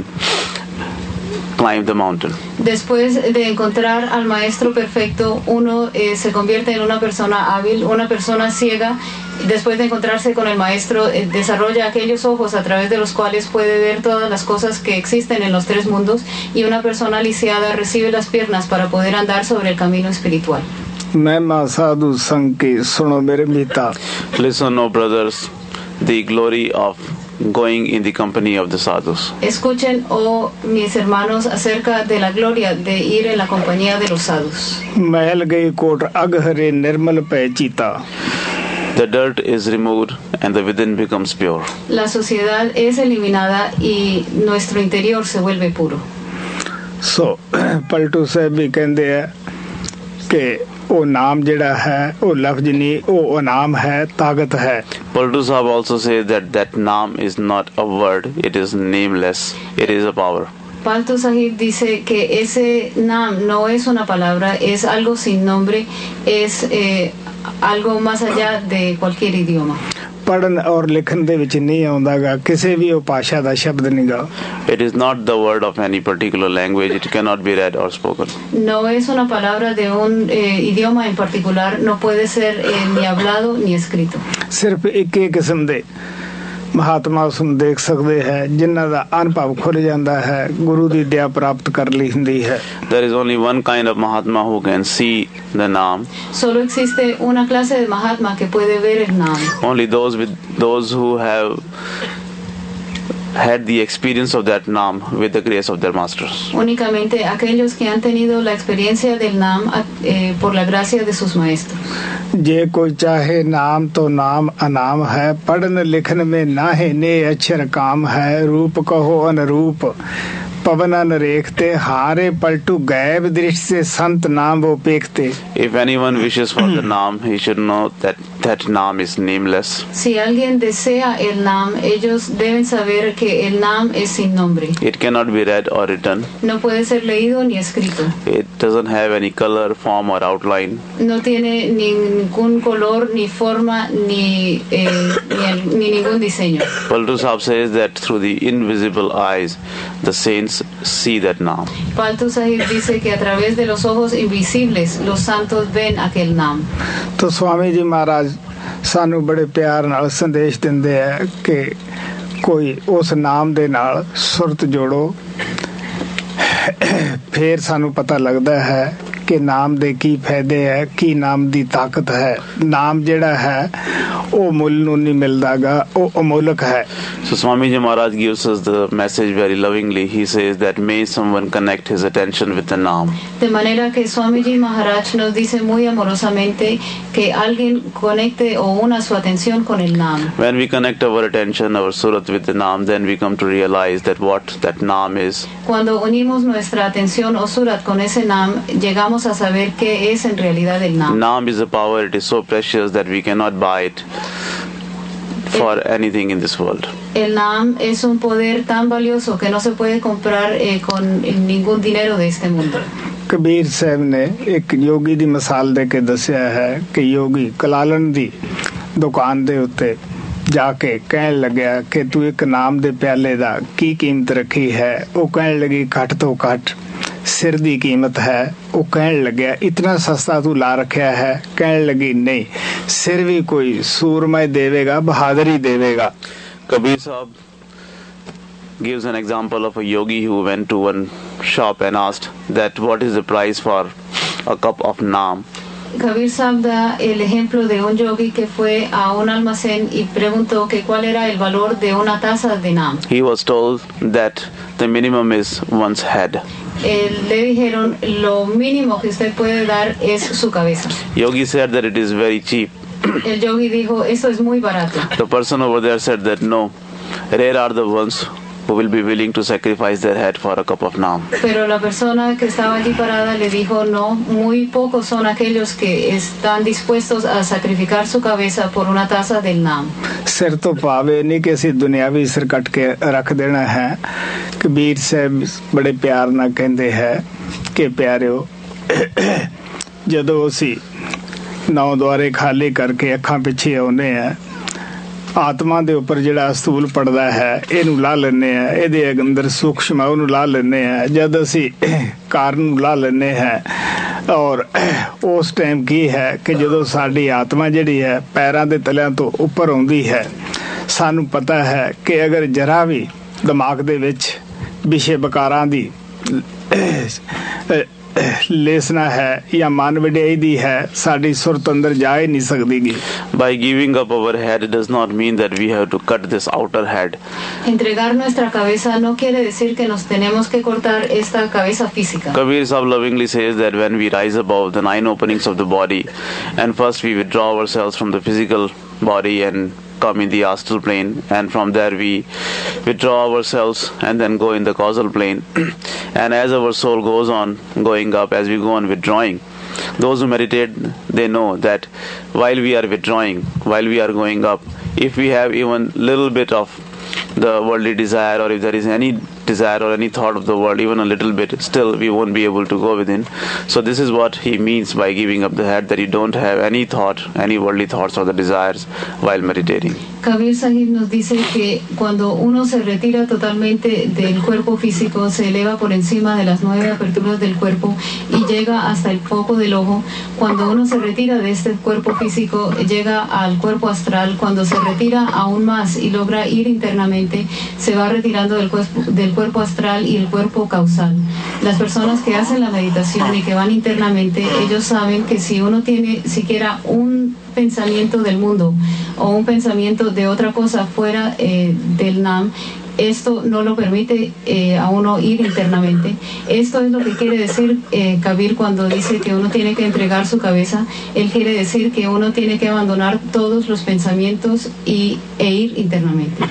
climb the mountain. Después de encontrar al Maestro Perfecto, uno se convierte en una persona hábil, una persona ciega. Después de encontrarse con el Maestro, desarrolla aquellos ojos a través de los cuales puede ver todas las cosas que existen en los tres mundos, y una persona lisiada recibe las piernas para poder andar sobre el camino espiritual. महिमा साधु संग की सुनो मेरे मीता। Listen, O brothers, the glory of going in the company of the sadhus. Escuchen, oh mis hermanos, acerca de la gloria de ir en la compañía de los sadhus. महल गई कोट अगहरे निर्मल पै चीता। The dirt is removed and the within becomes pure. La suciedad es eliminada y nuestro interior se vuelve puro. ਸੋ ਪਲਟੂ ਸਾਹਿਬ ਵੀ ਕਹਿੰਦੇ ਆ ਕਿ ਉਹ ਨਾਮ ਜਿਹੜਾ ਹੈ ਉਹ ਲਫ਼ਜ਼ ਨਹੀਂ, ਉਹ ਨਾਮ ਹੈ, ਤਾਕਤ ਹੈ। Paltu Sahib also says that that naam is not a word, it is nameless, it is a power. Paltu Sahib dice que ese naam no es una palabra, es algo sin nombre, es algo más allá de cualquier idioma. ਪੜਨ ਔਰ ਲਿਖਣ ਦੇ ਵਿੱਚ ਨਹੀਂ ਆਉਂਦਾਗਾ, ਕਿਸੇ ਵੀ ਉਹ ਭਾਸ਼ਾ ਦਾ ਸ਼ਬਦ ਨਹੀਂਗਾ। It is not the word of any particular language, it cannot be read or spoken. No es una palabra de un idioma en particular, no puede ser ni hablado ni escrito. ਸਿਰਫ ਇੱਕ ਹੀ ਕਿਸਮ ਦੇ ਮਹਾਤਮਾ ਉਸ ਨੂੰ ਦੇਖ ਸਕਦੇ ਹੈ ਜਿਨ੍ਹਾਂ ਦਾ ਅਨੁਭਵ ਖੁੱਲ ਜਾਂਦਾ ਹੈ, ਗੁਰੂ ਦੀ ਦਇਆ ਪ੍ਰਾਪਤ ਕਰ ਲਈ ਹੁੰਦੀ ਹੈ। There is only one kind of Mahatma who can see the naam. Solo existe una clase de Mahatma que puede ver el naam. Only those who have had the experience of that naam with the grace of their masters. Únicamente aquellos que han tenido la experiencia del naam por la gracia de sus maestros. जे कोई चाहे नाम तो नाम अनाम है, पढ़न लिखन में नाहे ने अक्षर काम है, रूप कहो अनरूप पवन अनरेखते, हारे पलटू गैब दृष्टि से संत नाम वो पेखते। If anyone wishes for the naam, he should know that that naam is nameless. Si alguien desea el naam, ellos deben saber que el naam es sin nombre. It cannot be read or written. No puede ser leído ni escrito. It doesn't have any color, form or outline. No tiene ningún color, ni forma, ni ningún diseño. Paltu Sahib says that through the invisible eyes, the saints see that naam. Paltu Sahib dice que a través de los ojos invisibles los santos ven aquel naam. तो स्वामी जी महाराज ਸਾਨੂੰ ਬੜੇ ਪਿਆਰ ਨਾਲ ਸੰਦੇਸ਼ ਦਿੰਦੇ ਆ ਕਿ ਕੋਈ ਉਸ ਨਾਮ ਦੇ ਨਾਲ ਸੁਰਤ ਜੋੜੋ, ਫਿਰ ਸਾਨੂੰ ਪਤਾ ਲੱਗਦਾ ਹੈ ਕਿ ਨਾਮ ਦੇ ਕੀ ਫਾਇਦੇ ਹੈ, ਕੀ ਨਾਮ ਦੀ ਤਾਕਤ ਹੈ। ਨਾਮ ਜਿਹੜਾ ਹੈ ਉਹ ਮੁੱਲ ਨੂੰ ਨਹੀਂ ਮਿਲਦਾਗਾ, ਉਹ ਅਮੋਲਕ ਹੈ। So Swami Ji Maharaj gives us the message very lovingly. He says that may someone connect his attention with the naam. De manera que Swami Ji Maharaj nos dice muy amorosamente que alguien conecte o una su atención con el naam. When we connect our attention, our surat with the naam, then we come to realize that what that naam is. Cuando unimos nuestra atención o surat con ese naam, llegamos a saber qué es en realidad el naam. Naam is a power, it is so precious that we cannot buy it for anything in this world. El naam es un poder tan valioso que no se puede comprar con ningún dinero de este mundo. Kabir ਸਾਹਿਬ ਨੇ ਇੱਕ ਯੋਗੀ ਦੀ ਮਿਸਾਲ ਦੇ ਕੇ ਦੱਸਿਆ ਹੈ ਕਿ ਯੋਗੀ ਕਲਾਲਨ ਦੀ ਦੁਕਾਨ ਦੇ ਉੱਤੇ ਜਾ ਕੇ ਕਹਿਣ ਲੱਗਿਆ ਕਿ ਤੂੰ ਇੱਕ ਨਾਮ ਦੇ ਪਿਆਲੇ ਦਾ ਕੀ ਕੀਮਤ ਰੱਖੀ ਹੈ। ਉਹ ਕਹਿਣ ਲੱਗੀ ਘੱਟ ਤੋਂ ਘੱਟ सिर दी कीमत है। वो कहन लग्या इतना सस्ता तू ला रखा है। कहन लगी नहीं, सिर भी कोई सूरमय देवेगा, बहादुरी देवेगा। Kabir Sahib gives an example of a yogi who went to one shop and asked that what is the price for a cup of naam. Kabir Sahib da el ejemplo de un yogi que fue a un almacén y preguntó que cuál era el valor de una taza de naam. He was told that the minimum is one's head. Le dijeron lo mínimo que usted puede dar es su cabeza. Yogi said that it is very cheap. El yogi dijo, esto es muy barato. The person over there said that no, rare are the ones who will be willing to sacrifice their head for a cup of naam. Pero la persona que estaba allí parada le dijo, no, muy pocos son aquellos que están dispuestos a sacrificar su cabeza por una taza del naam. सिर तो पावे नहीं कि ਅਸੀਂ ਦੁਨਿਆਵੀ ਸਿਰ ਕੱਟ ਕੇ ਰੱਖ ਦੇਣਾ ਹੈ। ਕਬੀਰ ਸਾਹਿਬ ਬੜੇ ਪਿਆਰ ਨਾਲ ਕਹਿੰਦੇ ਹੈ ਕਿ ਪਿਆਰਿਓ, ਜਦੋਂ ਅਸੀਂ ਨੌ ਦੁਆਰੇ ਖਾਲੀ ਕਰਕੇ ਅੱਖਾਂ ਪਿੱਛੇ ਆਉਨੇ ਆ, ਆਤਮਾ ਦੇ ਉੱਪਰ ਜਿਹੜਾ ਅਸਤੂਲ ਪੜਦਾ ਹੈ ਇਹਨੂੰ ਲਾ ਲੈਂਦੇ ਆ, ਇਹਦੇ ਅੰਦਰ ਸੂਖਸ਼ਮ ਉਹਨੂੰ ਲਾ ਲੈਂਦੇ ਆ। ਜਦ ਅਸੀਂ ਕਾਰਨ ਨੂੰ ਲਾ ਲੈਂਦੇ ਹਾਂ ਔਰ ਉਸ ਟਾਈਮ ਕੀ ਹੈ ਕਿ ਜਦੋਂ ਸਾਡੀ ਆਤਮਾ ਜਿਹੜੀ ਹੈ ਪੈਰਾਂ ਦੇ ਤਲਿਆਂ ਤੋਂ ਉੱਪਰ ਆਉਂਦੀ ਹੈ, ਸਾਨੂੰ ਪਤਾ ਹੈ ਕਿ ਅਗਰ ਜਰਾ ਵੀ ਦਿਮਾਗ ਦੇ ਵਿੱਚ ਵਿਸ਼ੇ ਵਿਕਾਰਾਂ ਦੀ लेसना है या मान वडेई दी है, साड़ी सुरत अंदर जा ही नहीं सकती। By giving up our head, it does not mean that we have to cut this outer head. Entregar nuestra cabeza no quiere decir que nos tenemos que cortar esta cabeza física. Kabir Sahib lovingly says that when we rise above the 9 openings of the body, and first we withdraw ourselves from the physical body and come in the astral plane, and from there we withdraw ourselves and then go in the causal plane. And as our soul goes on going up, as we go on withdrawing, those who meditate, they know that while we are withdrawing, while we are going up, if we have even little bit of the worldly desire, or if there is any desire or any thought of the world, even a little bit, still we won't be able to go within. So this is what he means by giving up the head, that you don't have any thought, any worldly thoughts or the desires while meditating. Kabir Sahib nos dice que cuando uno se retira totalmente del cuerpo físico, se eleva por encima de las 9 aperturas del cuerpo y llega hasta el foco del ojo. Cuando uno se retira de este cuerpo físico, llega al cuerpo astral. Cuando se retira aún más y logra ir internamente, se va retirando del cuerpo astral y el cuerpo causal. Las personas que hacen la meditación y que van internamente, ellos saben que si uno tiene siquiera un pensamiento del mundo o un pensamiento de otra cosa fuera del Nam, esto no lo permite a uno ir internamente. Esto es lo que quiere decir Kabir cuando dice que uno tiene que entregar su cabeza. Él quiere decir que uno tiene que abandonar todos los pensamientos e ir internamente.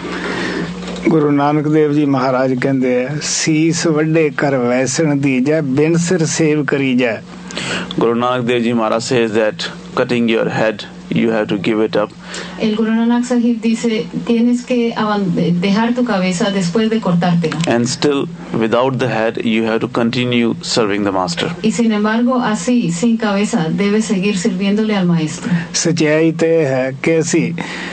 Guru ਨਾਨਕ ਦੇਵ ਜੀ ਮਹਾਰਾਜ ਕਹਿੰਦੇ ਆ, ਸੀਸ ਵੱਡੇ ਕਰ ਵੈਸਣ ਦੀਜੈ, ਬਿਨ ਸਿਰ ਸੇਵ ਕਰੀਜੈ। Guru Nanak Dev Ji Maharaj says that cutting your head, you have to give it up. El Guru Nanak Sahib dice, tienes que dejar tu cabeza después de cortártela. And still, without the head, you have to continue serving the master. Y sin embargo, así, sin cabeza, debes seguir sirviéndole al maestro. ਸੱਚਾਈ ਤੇ ਹੈ ਕਿ ਅਸੀਂ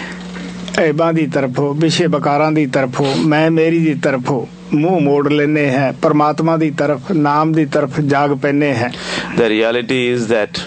ਐਬਾਂ ਦੀ ਤਰਫੋਂ, ਵਿਸ਼ੇ ਵਿਕਾਰਾਂ ਦੀ ਤਰਫੋਂ, ਮੈਂ ਮੇਰੀ ਦੀ ਤਰਫੋਂ ਮੂੰਹ ਮੋੜ ਲੈਨੇ ਹੈ, ਪਰਮਾਤਮਾ ਦੀ ਤਰਫ, ਨਾਮ ਦੀ ਤਰਫ ਜਾਗ ਪੈਨੇ ਹੈ। The reality is that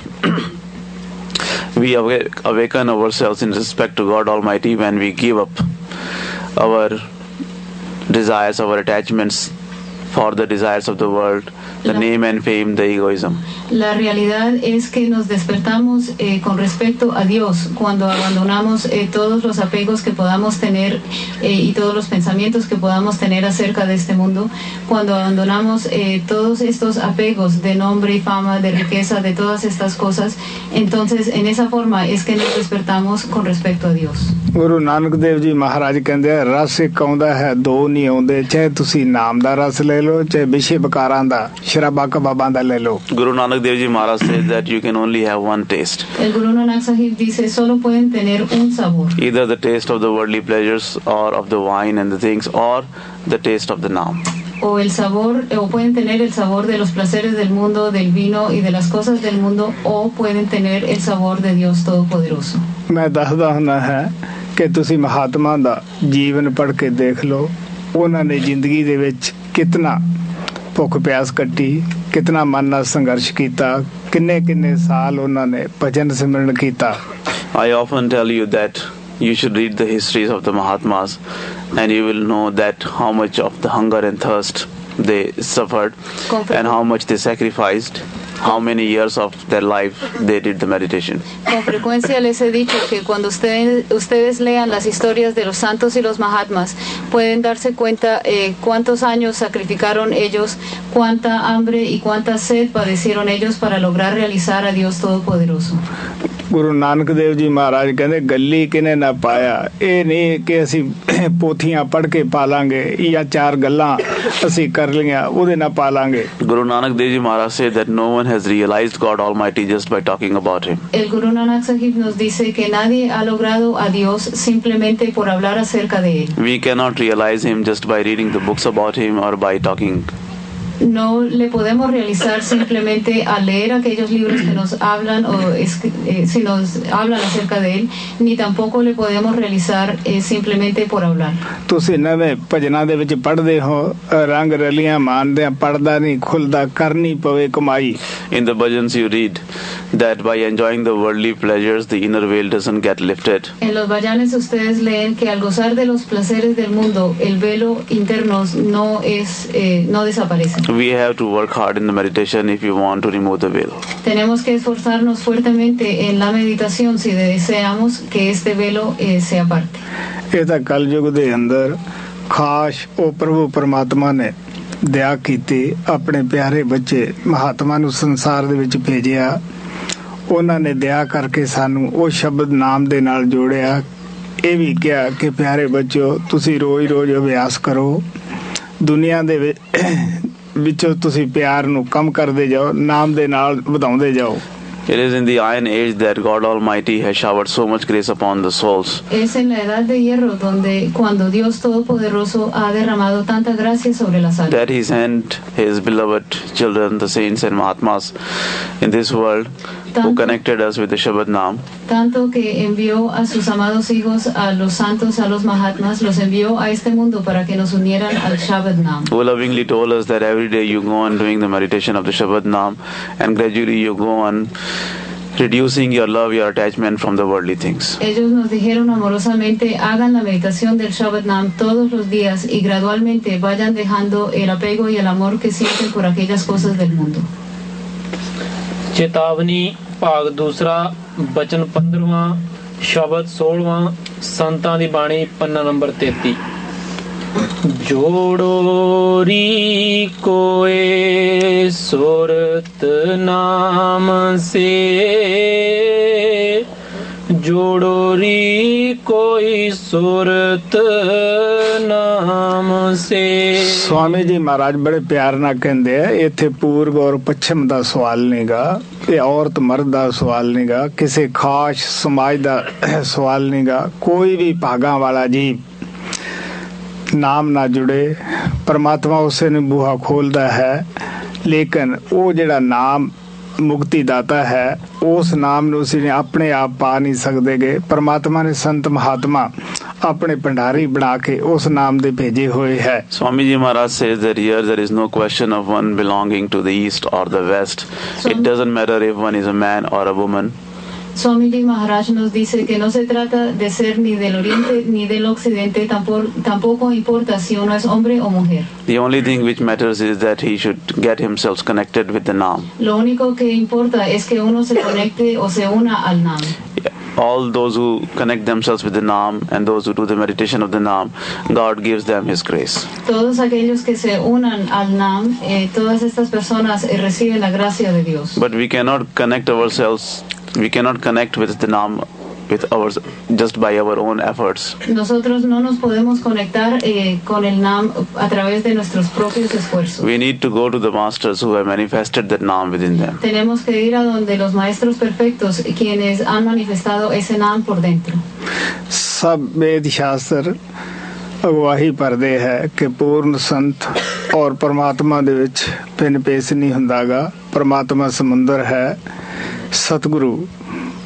we awaken ourselves in respect to God Almighty when we give up our desires, our attachments for the desires of the world, the name and fame, the egoism. La realidad es que nos despertamos con respecto a Dios cuando abandonamos todos los apegos que podamos tener y todos los pensamientos que podamos tener acerca de este mundo, cuando abandonamos todos estos apegos de nombre y fama, de riqueza, de todas estas cosas, entonces en esa forma es que nos despertamos con respecto a Dios. Guru ਨਾਨਕ ਦੇਵ ਜੀ ਮਹਾਰਾਜ ਕਹਿੰਦੇ ਆ, ਰਸ ਇੱਕ ਆਉਂਦਾ ਹੈ, ਦੋ ਨਹੀਂ ਆਉਂਦੇ, ਚਾਹੇ ਤੁਸੀਂ ਨਾਮ ਦਾ ਰਸ ਲੈ ਲਓ, ਚਾਹੇ ਵਿਸ਼ੇ ਵਿਕਾਰਾਂ ਦਾ, ਸ਼ਰਾਬਾਂ ਕਬਾਬਾਂ ਦਾ ਲੈ ਲਓ। Guru Nanak Dev Ji Maharaj says that you can only have one taste. El Guru Nanak Sahib dice, solo pueden tener un sabor. Either the taste of the worldly pleasures or of the wine and the things, or the taste of the naam. O el sabor, o pueden tener el sabor de los placeres del mundo, del vino y de las cosas del mundo, o pueden tener el sabor de Dios Todopoderoso. ਮੈਂ ਦੱਸਦਾ ਹੁੰਦਾ ਹੈ ਕਿ ਤੁਸੀਂ ਮਹਾਤਮਾ ਦਾ ਜੀਵਨ ਪੜ੍ਹ ਕੇ ਦੇਖ ਲਓ, ਉਹਨਾਂ ਨੇ ਜ਼ਿੰਦਗੀ ਦੇ ਵਿੱਚ ਕਿਤਨਾ ਭੁੱਖ ਪਿਆਸ ਕੱਟੀ, कितना मन ਨਾਲ ਸੰਘਰਸ਼ ਕੀਤਾ, ਕਿੰਨੇ ਸਾਲ ਉਹਨਾਂ ਨੇ ਭਜਨ ਸਿਮਰਨ ਕੀਤਾ। I often tell you that you should read the histories of the Mahatmas and you will know that how much of the hunger and thirst they suffered and how much they sacrificed, how many years of their life they did the meditation. Con frecuencia les he dicho que cuando ustedes lean las historias de los santos y los Mahatmas, pueden darse cuenta cuántos años sacrificaron ellos, cuánta hambre y cuánta sed padecieron ellos para lograr realizar a Dios Todopoderoso. Guru ਨਾਨਕ ਦੇਵ ਜੀ ਮਹਾਰਾਜ ਕਹਿੰਦੇ ਗੱਲੀ ਕਿਨੇ ਨਾ ਪਾਇਆ, ਇਹ ਨਹੀਂ ਕਿ ਅਸੀਂ ਪੋਥੀਆਂ ਪੜ੍ਹ ਕੇ ਪਾਲਾਂਗੇ ਜਾਂ 4 ਗੱਲਾਂ ਅਸੀਂ ਕਰ ਲਈਆਂ ਉਹਦੇ ਨਾਲ ਪਾਲਾਂਗੇ। Guru Nanak Dev Ji Maharaj said that no one has realized God Almighty just by talking about him. El Guru Nanak Sahib nos dice que nadie ha logrado a Dios simplemente por hablar acerca de él. We cannot realize him just by reading the books about him or by talking. No le podemos realizar simplemente al leer aquellos libros que nos hablan si nos hablan acerca de él, ni tampoco le podemos realizar simplemente por hablar. ਤੁਸੀਂ ਨਵੇਂ ਭਜਨਾਂ ਦੇ ਵਿੱਚ ਪੜ੍ਹਦੇ ਹੋ, ਰੰਗ ਰਲੀਆਂ ਮਾਣਦੇ, ਪੜਦਾ ਨਹੀਂ ਖੁੱਲਦਾ, ਕਰਨੀ ਪਵੇ ਕਮਾਈ। In the bhajans you read that by enjoying the worldly pleasures the inner veil doesn't get lifted. En los bhajanes ustedes leen que al gozar de los placeres del mundo el velo interno no desaparece. We have to work hard in the meditation if you want to remove the veil. Tenemos que esforzarnos fuertemente en la meditación si deseamos que este velo se aparte. ਇਹ ਤਾਂ ਕਲਯੁਗ ਦੇ ਅੰਦਰ ਖਾਸ ਉਹ ਪ੍ਰਭੂ ਪਰਮਾਤਮਾ ਨੇ ਦਇਆ ਕੀਤੀ, ਆਪਣੇ ਪਿਆਰੇ ਬੱਚੇ ਮਹਾਤਮਾ ਨੂੰ ਸੰਸਾਰ ਦੇ ਵਿੱਚ ਭੇਜਿਆ। ਉਹਨਾਂ ਨੇ ਦਇਆ ਕਰਕੇ ਸਾਨੂੰ ਉਹ ਸ਼ਬਦ ਨਾਮ ਦੇ ਨਾਲ ਜੋੜਿਆ। ਇਹ ਵੀ ਕਿਹਾ ਕਿ ਪਿਆਰੇ ਬੱਚਿਓ ਤੁਸੀਂ ਰੋਜ਼ ਅਭਿਆਸ ਕਰੋ, ਦੁਨੀਆ ਦੇ ਵਿੱਚੋਂ ਤੁਸੀਂ ਪਿਆਰ ਨੂੰ ਕਮ ਕਰਦੇ ਜਾਓ, ਨਾਮ ਦੇ ਨਾਲ ਵਧਾਉਂਦੇ ਜਾਓ। It is in the iron age that God Almighty has showered so much grace upon the souls. Es en la edad de hierro cuando Dios Todopoderoso ha derramado tanta gracia sobre las almas. That He sent His beloved children, the saints and Mahatmas in this world, who connected us with the Shabad Naam. Tanto que envió a sus amados hijos, a los santos, a los Mahatmas, los envió a este mundo para que nos unieran al Shabad Naam. Who lovingly told us that every day you go on doing the meditation of the Shabad Naam and gradually you go on reducing your love, your attachment from the worldly things. Ellos nos dijeron amorosamente, hagan la meditación del Shabad Naam todos los días y gradualmente vayan dejando el apego y el amor que sienten por aquellas cosas del mundo. चेतावनी भाग दूसरा बचन 15वां शब्द 16वां संतां दी बाणी पन्ना नंबर 33। जोड़ो री कोए सुरत नाम से, जोड़ो री कोई सुरत नाम से। स्वामी जी महाराज बड़े प्यार ਨਾਲ ਕਹਿੰਦੇ ਆ, ਇੱਥੇ ਪੂਰਬ ਔਰ ਪੱਛਮ ਦਾ ਸਵਾਲ ਨਹੀਂਗਾ, ਇਹ ਔਰਤ ਮਰਦ ਦਾ ਸਵਾਲ ਨਹੀਂਗਾ, ਕਿਸੇ ਖਾਸ ਸਮਾਜ ਦਾ ਸਵਾਲ ਨਹੀਂਗਾ। ਕੋਈ ਵੀ ਭਾਗਾਂ ਵਾਲਾ ਜੀਵ ਨਾਮ ਨਾਲ ਜੁੜੇ, ਪਰਮਾਤਮਾ ਉਸੇ ਨੂੰ ਬੂਹਾ ਖੋਲਦਾ ਹੈ, ਲੇਕਿਨ ਉਹ ਜਿਹੜਾ ਨਾਮ ਮੁਕਤੀ ਦਾਤਾ ਹੈ ਉਸ ਨਾਮ ਨੂੰ ਅਸੀਂ ਆਪਣੇ ਆਪ ਪਾ ਨਹੀਂ ਸਕਦੇਗੇ। ਪਰਮਾਤਮਾ ਨੇ ਸੰਤ ਮਹਾਤਮਾ ਆਪਣੇ ਭੰਡਾਰੀ ਬਣਾ ਕੇ ਉਸ ਨਾਮ ਦੇ ਭੇਜੇ ਹੋਏ ਹੈ। Swami Ji Maharaj says that here there is no question of one belonging to the east or the west. It doesn't matter if one is a man or a woman. Swami Ji Maharaj nos dice que no se trata de ser ni del oriente ni del occidente, tampoco importa si uno es hombre o mujer. The only thing which matters is that he should get himself connected with the Naam. Lo único que importa es que uno se conecte o se una al Naam. All those who connect themselves with the Naam and those who do the meditation of the Naam, God gives them His grace. Todos aquellos que se unan al Naam, todas estas personas reciben la gracia de Dios. But we cannot connect ourselves. We cannot connect with the Naam with ours just by our own efforts. Nosotros no nos podemos conectar con el Naam a través de nuestros propios esfuerzos. We need to go to the masters who have manifested that Naam within them. Tenemos que ir a donde los maestros perfectos, quienes han manifestado ese Naam por dentro. सब वेद शास्त्र ਅਗਵਾਹੀ ਭਰਦੇ ਹੈ ਕਿ ਪੂਰਨ ਸੰਤ ਔਰ ਪਰਮਾਤਮਾ ਦੇ ਵਿੱਚ ਭਿੰਨ ਭੇਸ ਨਹੀਂ ਹੁੰਦਾਗਾ। ਪਰਮਾਤਮਾ ਸਮੁੰਦਰ ਹੈ, ਸਤਿਗੁਰੂ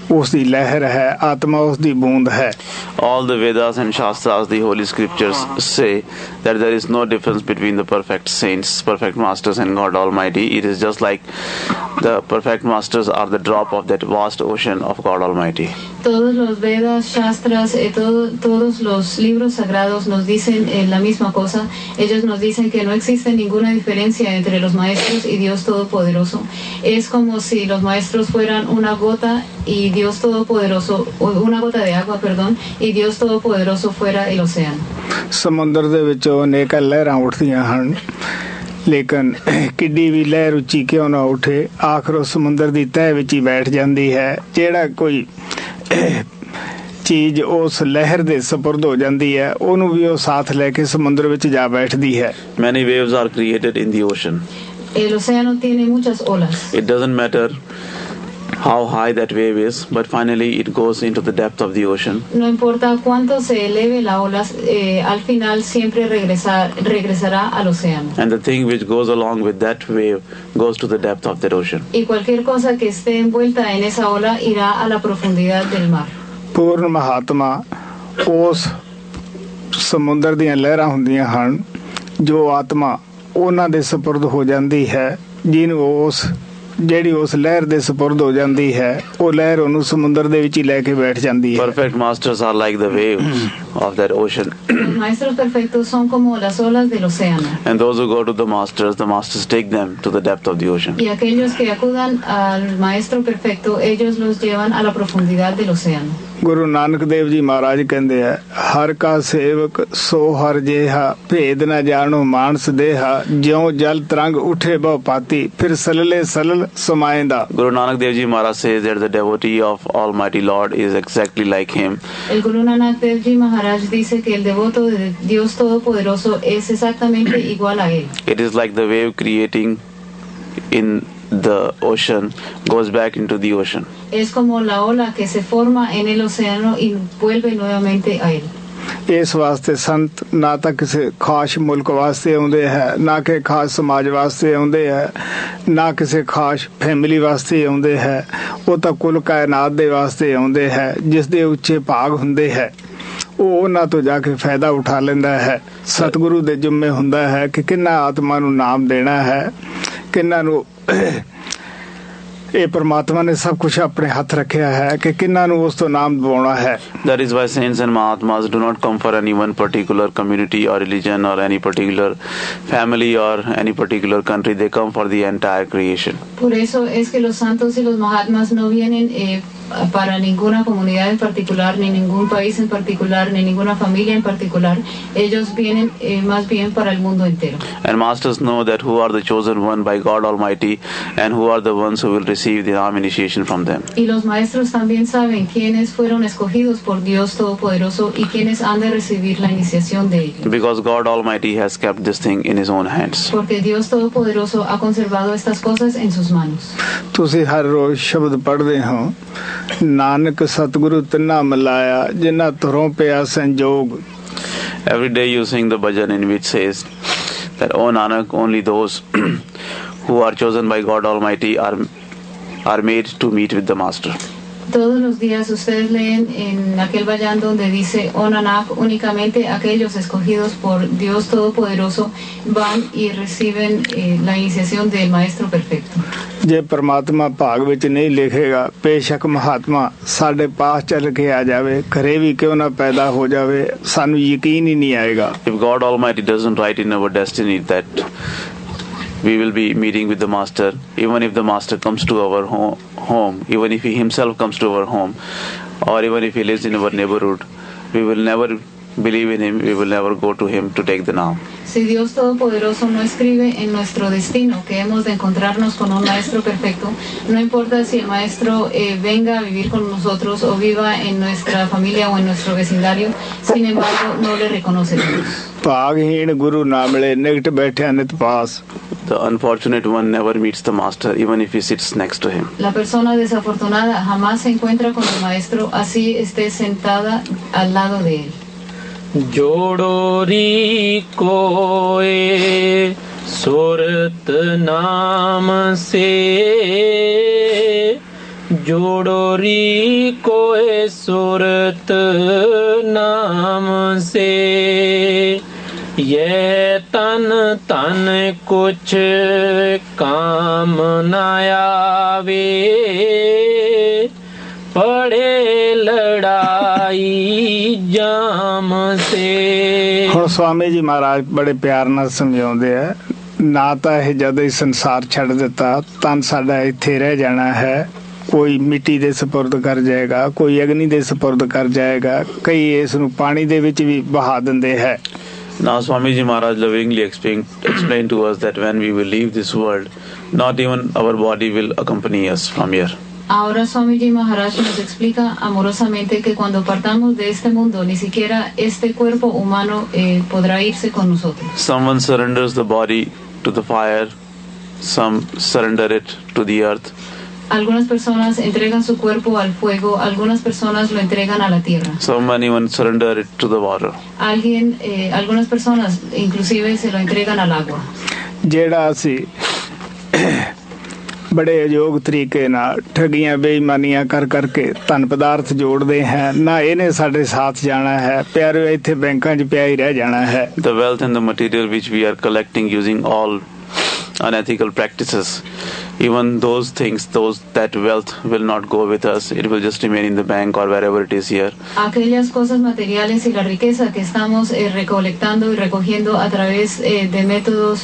ਉਸ ਦੀ ਲਹਿਰ ਹੈ, ਆਤਮਾ ਉਸ ਦੀ ਬੂੰਦ ਹੈ। All the Vedas and Shastras, the Holy Scriptures, say that there is no difference between the perfect saints, perfect masters, and God Almighty. It is just like the perfect masters are the drop of that vast ocean of God Almighty. Todos los Vedas, Shastras, todos los libros sagrados nos dicen la misma cosa. Ellos nos dicen que no existe ninguna diferencia entre los maestros y Dios Todopoderoso. Es como si los maestros fueran una gota y Dios Todopoderoso, una gota de agua, perdón, y Dios Todopoderoso fuera el océano. ਸਮੁੰਦਰ ਦੇ ਵਿੱਚੋਂ ਅਨੇਕਾਂ ਲਹਿਰਾਂ ਉੱਠਦੀਆਂ ਹਨ, ਲੇਕਿਨ ਕਿੱਡੀ ਵੀ ਲਹਿਰ ਉੱਚੀ ਕਿਉਂ ਨਾ ਉੱਠੇ, ਆਖਰ ਉਹ ਸਮੁੰਦਰ ਦੀ ਤਹਿ ਵਿੱਚ ਹੀ ਬੈਠ ਜਾਂਦੀ ਹੈ। ਜਿਹੜਾ ਕੋਈ ਚੀਜ਼ ਉਸ ਲਹਿਰ ਦੇ ਸਪੁਰਦ ਹੋ ਜਾਂਦੀ ਹੈ, ਉਹਨੂੰ ਵੀ ਉਹ ਸਾਥ ਲੈ ਕੇ ਸਮੁੰਦਰ ਵਿੱਚ ਜਾ ਬੈਠਦੀ ਹੈ। Many waves are created in the ocean. El océano tiene muchas olas. It doesn't matter how high that wave is, but finally it goes into the depth of the ocean. No importa cuánto se eleve la ola, al final siempre regresará al océano. And the thing which goes along with that wave goes to the depth of that ocean. Y cualquier cosa que esté envuelta en esa ola irá a la profundidad del mar. ਪੂਰਨ ਮਹਾਤਮਾ ਉਸ ਸਮੁੰਦਰ ਦੀਆਂ ਲਹਿਰਾਂ ਹੁੰਦੀਆਂ ਹਨ ਜੋ ਆਤਮਾ ਉਹਨਾਂ ਦੇ ਸਪੁਰਦ ਹੋ ਜਾਂਦੀ ਹੈ। ਜਿਹਨੂੰ ਜਿਹੜੀ ਉਸ ਲਹਿਰ ਦੇ ਸਪੁਰਦ ਹੋ ਜਾਂਦੀ ਹੈ, ਉਹ ਲਹਿਰ ਉਹਨੂੰ ਸਮੁੰਦਰ ਦੇ ਵਿੱਚ ਹੀ ਲੈ ਕੇ ਬੈਠ ਜਾਂਦੀ ਹੈ। Perfect masters are like the waves of that ocean. Los maestros perfectos son como las olas del océano. And those who go to the masters take them to the depth of the ocean. Y aquellos que acudan al maestro perfecto, ellos los llevan a la profundidad del océano. Guru ਨਾਨਕ ਦੇਵ ਜੀ ਮਹਾਰਾਜ ਕਹਿੰਦੇ ਆ, ਹਰ ਕਾ ਸੇਵਕ ਸੋ ਹਰ ਜੇਹਾ, ਭੇਦ ਨਾ ਜਾਣੋ ਮਾਨਸ ਦੇਹਾ, ਜਿਉ ਜਲ ਤਰੰਗ ਉਠੇ ਬਹੁ ਪਾਤੀ, ਫਿਰ ਸਲਲੇ ਸਲਲ ਸਮਾਏਂਦਾ। Guru Nanak Dev Ji Maharaj says that the devotee of Almighty Lord is exactly like him. El Guru Nanak Dev Ji Maharaj dice que el devoto de Dios Todopoderoso es exactamente igual a él. It is like the wave creating in the ocean goes back into the ocean. Es como la ola que se forma en el océano y vuelve nuevamente a él. ਇਸ ਵਾਸਤੇ ਸੰਤ ਨਾ ਤਾਂ ਕਿਸੇ ਖਾਸ ਮੁਲਕ ਵਾਸਤੇ ਆਉਂਦੇ ਹੈ, ਨਾ ਕਿ ਖਾਸ ਸਮਾਜ ਵਾਸਤੇ ਆਉਂਦੇ ਹੈ, ਨਾ ਕਿਸੇ ਖਾਸ ਫੈਮਿਲੀ ਵਾਸਤੇ ਆਉਂਦੇ ਹੈ। ਉਹ ਤਾਂ ਕੁੱਲ ਕਾਇਨਾਤ ਦੇ ਵਾਸਤੇ ਆਉਂਦੇ ਹੈ। ਜਿਸ ਦੇ ਉੱਚੇ ਭਾਗ ਹੁੰਦੇ ਹੈ ਉਹ ਉਹਨਾਂ ਤੋਂ ਜਾ ਕੇ ਫਾਇਦਾ ਉਠਾ ਲੈਂਦਾ ਹੈ। ਸਤਿਗੁਰੂ ਦੇ ਜ਼ਿੰਮੇ ਹੁੰਦਾ ਹੈ ਕਿ ਕਿੰਨਾ ਆਤਮਾ ਨੂੰ ਨਾਮ ਦੇਣਾ ਹੈ, ਕਿੰਨਾ ਨੂੰ ਇਹ ਪਰਮਾਤਮਾ ਨੇ ਸਭ ਕੁਝ ਆਪਣੇ ਹੱਥ ਰੱਖਿਆ ਹੈ ਕਿ ਕਿੰਨਾ ਨੂੰ ਉਸ ਤੋਂ ਨਾਮ ਦਿਵਾਉਣਾ ਹੈ। That is why saints and Mahatmas do not come for any one particular community or religion or any particular family or any particular country. They come for the entire creation. Por eso es que los santos y los Mahatmas no vienen para ninguna comunidad en particular, ni ningún país en particular, ni ninguna familia en particular. Ellos vienen más bien para el mundo entero. And masters know that who are the chosen one by God Almighty and who are the ones who will receive the Nam initiation from them. Y los maestros también saben quiénes fueron escogidos por Dios Todopoderoso y quiénes han de recibir la iniciación de ellos. Because God Almighty has kept this thing in His own hands. Porque Dios Todopoderoso ha conservado estas cosas en sus manos. ਤੁਸੀਂ ਹਰ ਰੋਜ਼ ਸ਼ਬਦ ਪੜ੍ਹਦੇ ਹੋ, ਨਾਨਕ ਸਤਿਗੁਰੂ ਤਿੰਨਾ ਮਿਲਾਇਆ, ਜਿਨ੍ਹਾਂ ਧੁਰੋਂ ਪਿਆ ਸੰਜੋਗ। Every day you sing the bhajan in which says that, O Nanak, only those who are chosen by God Almighty are made to meet with the Master. Todos los días ustedes leen en aquel bhajan donde dice, O Nanak, únicamente aquellos escogidos por Dios Todopoderoso van y reciben la iniciación del Maestro Perfecto. ਜੇ ਪਰਮਾਤਮਾ ਭਾਗ ਵਿੱਚ ਨਹੀਂ ਲਿਖੇਗਾ, ਬੇਸ਼ੱਕ ਮਹਾਤਮਾ ਸਾਡੇ ਪਾਸ ਚੱਲ ਕੇ ਆ ਜਾਵੇ, ਘਰੇ ਵੀ ਕਿਉਂ ਨਾ ਪੈਦਾ ਹੋ ਜਾਵੇ, ਸਾਨੂੰ ਯਕੀਨ ਹੀ ਨਹੀਂ ਆਏਗਾ। If God Almighty doesn't write in our destiny that we will be meeting with the Master, even if the Master comes to our home, even if He Himself comes to our home, or even if He lives in our neighborhood, we will never believe in Him, we will never go to Him to take the Nam. Si Dios Todopoderoso no escribe en nuestro destino que hemos de encontrarnos con un Maestro Perfecto, no importa si el Maestro venga a vivir con nosotros o viva en nuestra familia o en nuestro vecindario, sin embargo no le reconoceremos. ਭਾਗਹੀਣ ਗੁਰੂ ਨਾ ਮਿਲੇ, ਨਿਕਟ ਬੈਠਿਆ ਨਿਤ ਪਾਸ। The unfortunate one never meets the Master, even if he sits next to him. La persona desafortunada jamás se encuentra con el Maestro, así esté sentada al lado de él. जोड़ो री कोए सुरत नाम से जोड़ोरी कोई सूरत नाम से ये तन तन कुछ काम न आवे पड़े लड़ाई जाम से। ਹੁਣ स्वामी जी महाराज बड़े प्यार ਨਾਲ ਸਮਝਾਉਂਦੇ ਆ ਨਾ ਤਾਂ ਇਹ ਜਦ ਇਹ ਸੰਸਾਰ ਛੱਡ ਦਿੱਤਾ ਤਨ ਸਾਡਾ ਇੱਥੇ ਰਹਿ ਜਾਣਾ ਹੈ ਕੋਈ ਮਿੱਟੀ ਦੇ ਸਪੁਰਦ ਕਰ ਜਾਏਗਾ ਕੋਈ ਅਗਨੀ ਦੇ ਸਪੁਰਦ ਕਰ ਜਾਏਗਾ ਕਈ ਇਸ ਨੂੰ ਪਾਣੀ ਦੇ ਵਿੱਚ ਵੀ ਬਹਾ ਦਿੰਦੇ ਹੈ। Now Swami Ji Maharaj lovingly explained to us that when we will leave this world, not even our body will accompany us from here. Ahora Swamiji Maharaj nos explica amorosamente que cuando partamos de este mundo, ni siquiera este cuerpo humano podrá irse con nosotros. Someone surrenders the body to the fire, some surrender it to the earth. Algunas personas entregan su cuerpo al fuego, algunas personas lo entregan a la tierra. Someone even surrender it to the water. Algunas personas inclusive se lo entregan al agua. ਜਿਹੜਾ ਅਸੀਂ ਬੜੇ ਅਯੋਗ ਤਰੀਕੇ ਨਾਲ ਠਗੀਆਂ ਬੇਈਮਾਨੀਆਂ ਕਰ ਕਰਕੇ ਧਨ ਪਦਾਰਥ ਜੋੜਦੇ ਹੈ ਨਾ ਇਹਨੇ ਸਾਡੇ ਸਾਥ ਜਾਣਾ ਹੈ ਪਿਆਰਿਓ ਇੱਥੇ ਬੈਂਕਾਂ 'ਚ ਪਿਆ ਹੀ ਰਹਿ ਜਾਣਾ ਹੈ। The wealth and the material which we are collecting using all unethical practices, even those things, that wealth will not go with us. It will just remain in the bank or wherever it is here. Aquellas cosas materiales y la riqueza que estamos recolectando y recogiendo a través de métodos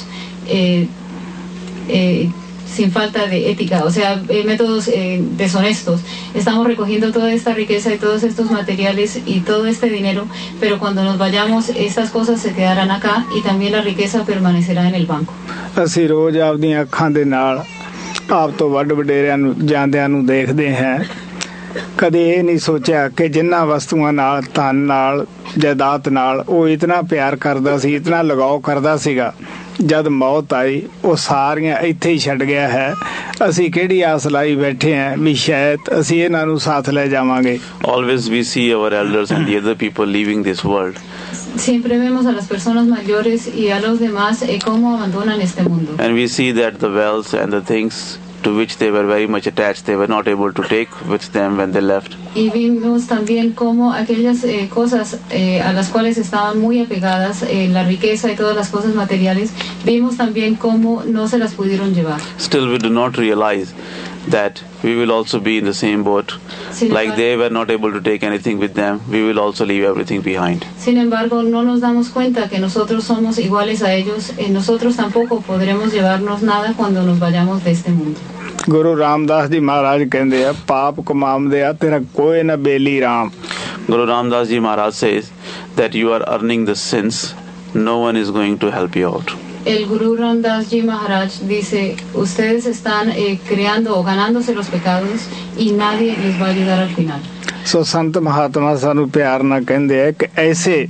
sin falta de ética, o sea, métodos deshonestos. Estamos recogiendo toda esta riqueza y todos estos materiales y todo este dinero, pero cuando nos vayamos, estas cosas se quedarán acá y también la riqueza permanecerá en el banco. ਅਸੀਂ ਰੋਜ਼ ਆਪਦੀਆਂ ਅੱਖਾਂ ਦੇ ਨਾਲ ਆਪ ਤੋਂ ਵੱਡ ਵਡੇਰਿਆਂ ਨੂੰ ਜਾਂਦਿਆਂ ਨੂੰ ਦੇਖਦੇ ਹਾਂ ਕਦੇ ਇਹ ਨਹੀਂ ਸੋਚਿਆ ਕਿ ਜਿਨ੍ਹਾਂ ਵਸਤੂਆਂ ਨਾਲ ਧਨ ਨਾਲ ਜਾਇਦਾਦ ਨਾਲ ਉਹ ਇਤਨਾ ਪਿਆਰ ਕਰਦਾ ਸੀ ਇਤਨਾ ਲਗਾਓ ਕਰਦਾ ਸੀਗਾ ਜਦ ਮੌਤ ਆਈ ਉਹ ਸਾਰੀਆਂ ਇੱਥੇ ਹੀ ਛੱਡ ਗਿਆ ਹੈ। ਅਸੀਂ ਕਿਹੜੀ ਆਸ ਲਾਈ ਬੈਠੇ ਹਾਂ ਵੀ ਸ਼ਾਇਦ ਅਸੀਂ ਇਹਨਾਂ ਨੂੰ ਸਾਥ ਲੈ ਜਾਵਾਂਗੇ। Always we see our elders and the other people leaving this world. Siempre vemos a las personas mayores y a los demás cómo abandonan este mundo. And we see that the wealth and the things to which they were very much attached, they were not able to take with them when they left. Y vimos también cómo aquellas cosas a las cuales estaban muy apegadas, la riqueza y todas las cosas materiales, vimos también cómo no se las pudieron llevar. Still we do not realize that we will also be in the same boat. Like they were not able to take anything with them, we will also leave everything behind. Sin embargo, no nos damos cuenta que nosotros somos iguales a ellos. Nosotros tampoco podremos llevarnos nada cuando nos vayamos de este mundo. Guru ਰਾਮਦਾਸ ਜੀ ਮਹਾਰਾਜ ਕਹਿੰਦੇ ਆ ਪਾਪ ਕਮਾਉਂਦੇ ਆ ਤੇਰਾ ਕੋਈ ਨਾ ਬੇਲੀ Ram. Guru Ramdas Ji Maharaj says that you are earning the sins, no one is going to help you out. El Guru Ramdas Ji Maharaj dice, ustedes están creando o ganándose los pecados y nadie les va a ayudar al final. ਸੋ ਸੰਤ ਮਹਾਤਮਾ ਸਾਨੂੰ ਪਿਆਰ ਨਾਲ ਕਹਿੰਦੇ ਆ ਕਿ ਐਸੇ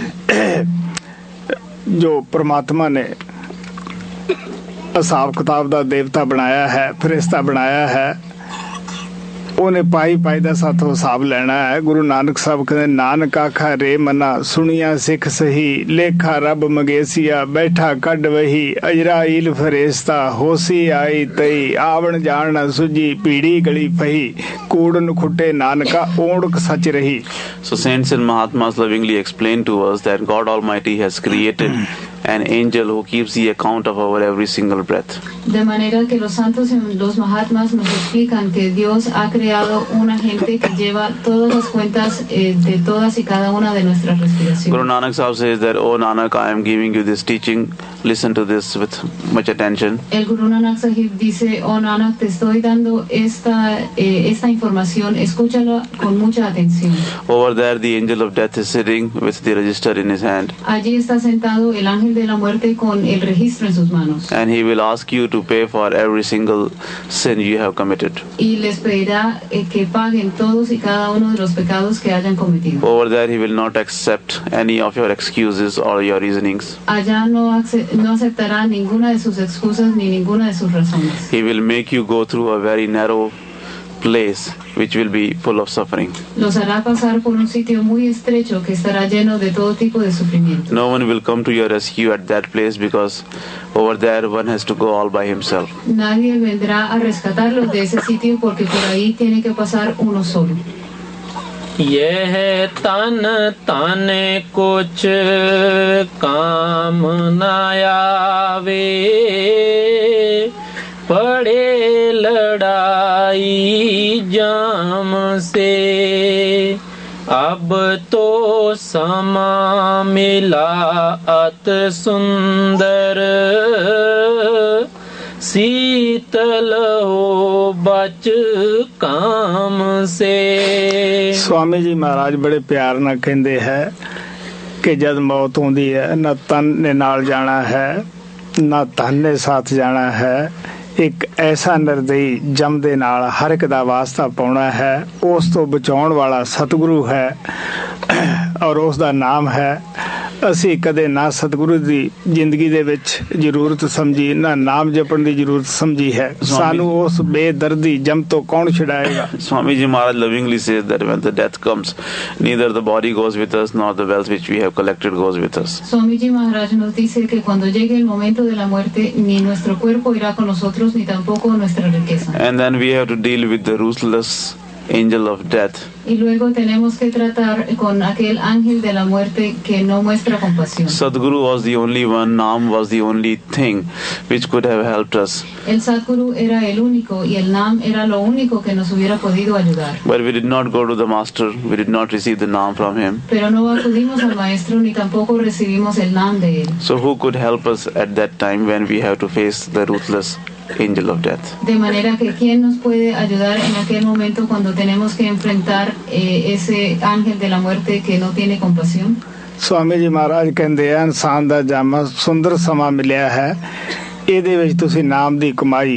ਜੋ ਪ੍ਰਮਾਤਮਾ ਨੇ ਹਿਸਾਬ ਕਿਤਾਬ ਦਾ ਦੇਵਤਾ ਬਣਾਇਆ ਹੈ ਫਰਿਸ਼ਤਾ ਬਣਾਇਆ ਹੈ ਉਹਨੇ ਪਾਈ ਦਾ ਸਾਥੋਂ ਹਿਸਾਬ ਲੈਣਾ ਹੈ। ਗੁਰੂ ਨਾਨਕ ਸਾਹਿਬ ਕਹਿੰਦੇ ਨਾਨਕ ਆਖਾ ਰੇ ਮਨਾ ਸੁਣੀਆਂ ਸਿੱਖ ਸਹੀ ਲੇਖਾ ਰੱਬ ਮੰਗੇਸੀਆ ਬੈਠਾ ਕੱਢ ਵਹੀ ਅਜਰਾਈਲ ਫਰਿਸ਼ਤਾ ਹੋਸੀ ਆਈ ਤਈ ਆਵਣ ਜਾਣ ਸੁਜੀ ਪੀੜੀ ਗਲੀ ਪਹੀ ਕੂੜਨ ਖੁੱਟੇ ਨਾਨਕਾ ਓੜਕ ਸੱਚ ਰਹੀ। So saints and Mahatmas lovingly explain to us that God Almighty has created an angel who keeps the account of our every single breath. De manera que los santos y los Mahatmas nos explican que Dios ha creado una gente que lleva todas las cuentas de todas y cada una de nuestras respiraciones. Guru Nanak Sahib says that, "Oh Nanak, I am giving you this teaching. Listen to this with much attention." El Guru Nanak Sahib dice, oh Nanak, te estoy dando esta información, escúchalo con mucha atención. Over there, the angel of death is sitting with the register in his hand. Allí está sentado el ángel de la muerte con el registro en sus manos. And he will ask you to pay for every single sin you have committed. Y les pedirá que paguen todos y cada uno de los pecados que hayan cometido. Over there, he will not accept any of your excuses or your reasonings. Allá no aceptará ninguna de sus excusas ni ninguna de sus razones. He will make you go through a very narrow place which will be full of suffering. Los hará pasar por un sitio muy estrecho que estará lleno de todo tipo de sufrimiento. No one will come to your rescue at that place because over there one has to go all by himself. Nadie vendrá a rescatarlos de ese sitio porque por ahí tiene que pasar uno solo. यह तन तन कुछ काम न आवे पड़े लड़ाई जाम से अब तो समा मिला अत सुंदर शीतल हो बच काम से। स्वामी जी महाराज बड़े प्यार ਨਾਲ ਕਹਿੰਦੇ ਹੈ ਕਿ ਜਦ ਮੌਤ ਆਉਂਦੀ ਹੈ ਨਾ ਤਨ ਨੇ ਨਾਲ ਜਾਣਾ ਹੈ ਨਾ ਧਨ ਨੇ ਸਾਥ ਜਾਣਾ ਹੈ, ਇੱਕ ਐਸਾ ਨਿਰਦਈ ਜਮ ਦੇ ਨਾਲ ਹਰ ਇੱਕ ਦਾ ਵਾਸਤਾ ਪਾਉਣਾ ਹੈ। ਉਸ ਤੋਂ ਬਚਾਉਣ ਵਾਲਾ ਸਤਿਗੁਰੂ ਹੈ ਔਰ ਉਸ ਦਾ ਨਾਮ ਹੈ। ਅਸੀਂ ਕਦੇ ਨਾ ਸਤਿਗੁਰੂ ਦੀ ਜ਼ਿੰਦਗੀ ਦੇ ਵਿੱਚ ਜ਼ਰੂਰਤ ਸਮਝੀ ਨਾ ਨਾਮ ਜਪਣ ਦੀ ਜ਼ਰੂਰਤ ਸਮਝੀ ਹੈ। ਸਾਨੂੰ ਉਸ ਬੇਦਰਦੀ ਜਮ ਤੋਂ ਕੌਣ ਛੁਡਾਏਗਾ? Swami Ji Maharaj lovingly says that when the death comes, neither the body goes with us nor the wealth which we have collected goes with us. Swami Ji Maharaj nos dice que cuando llegue el momento de la muerte, ni nuestro cuerpo irá con nosotros ni tampoco nuestra riqueza. And then we have to deal with the ruthless angel of death. Y luego tenemos que tratar con aquel ángel de la muerte que no muestra compasión. Sadguru was the only one, Naam was the only thing which could have helped us. El Sadguru era el único y el Naam era lo único que nos hubiera podido ayudar. But we did not go to the master, we did not receive the Naam from him. Pero no acudimos al maestro ni tampoco recibimos el Naam de él. So who could help us at that time when we have to face the ruthless angel of death? De manera que ¿quién nos puede ayudar en aquel momento cuando tenemos que enfrentar ese ángel de la muerte que no tiene compasión? Swami जी महाराज ਕਹਿੰਦੇ ਆ ਇਨਸਾਨ ਦਾ ਜਮ ਸੁੰਦਰ ਸਮਾਂ ਮਿਲਿਆ ਹੈ, ਇਹਦੇ ਵਿੱਚ ਤੁਸੀਂ ਨਾਮ ਦੀ ਕਮਾਈ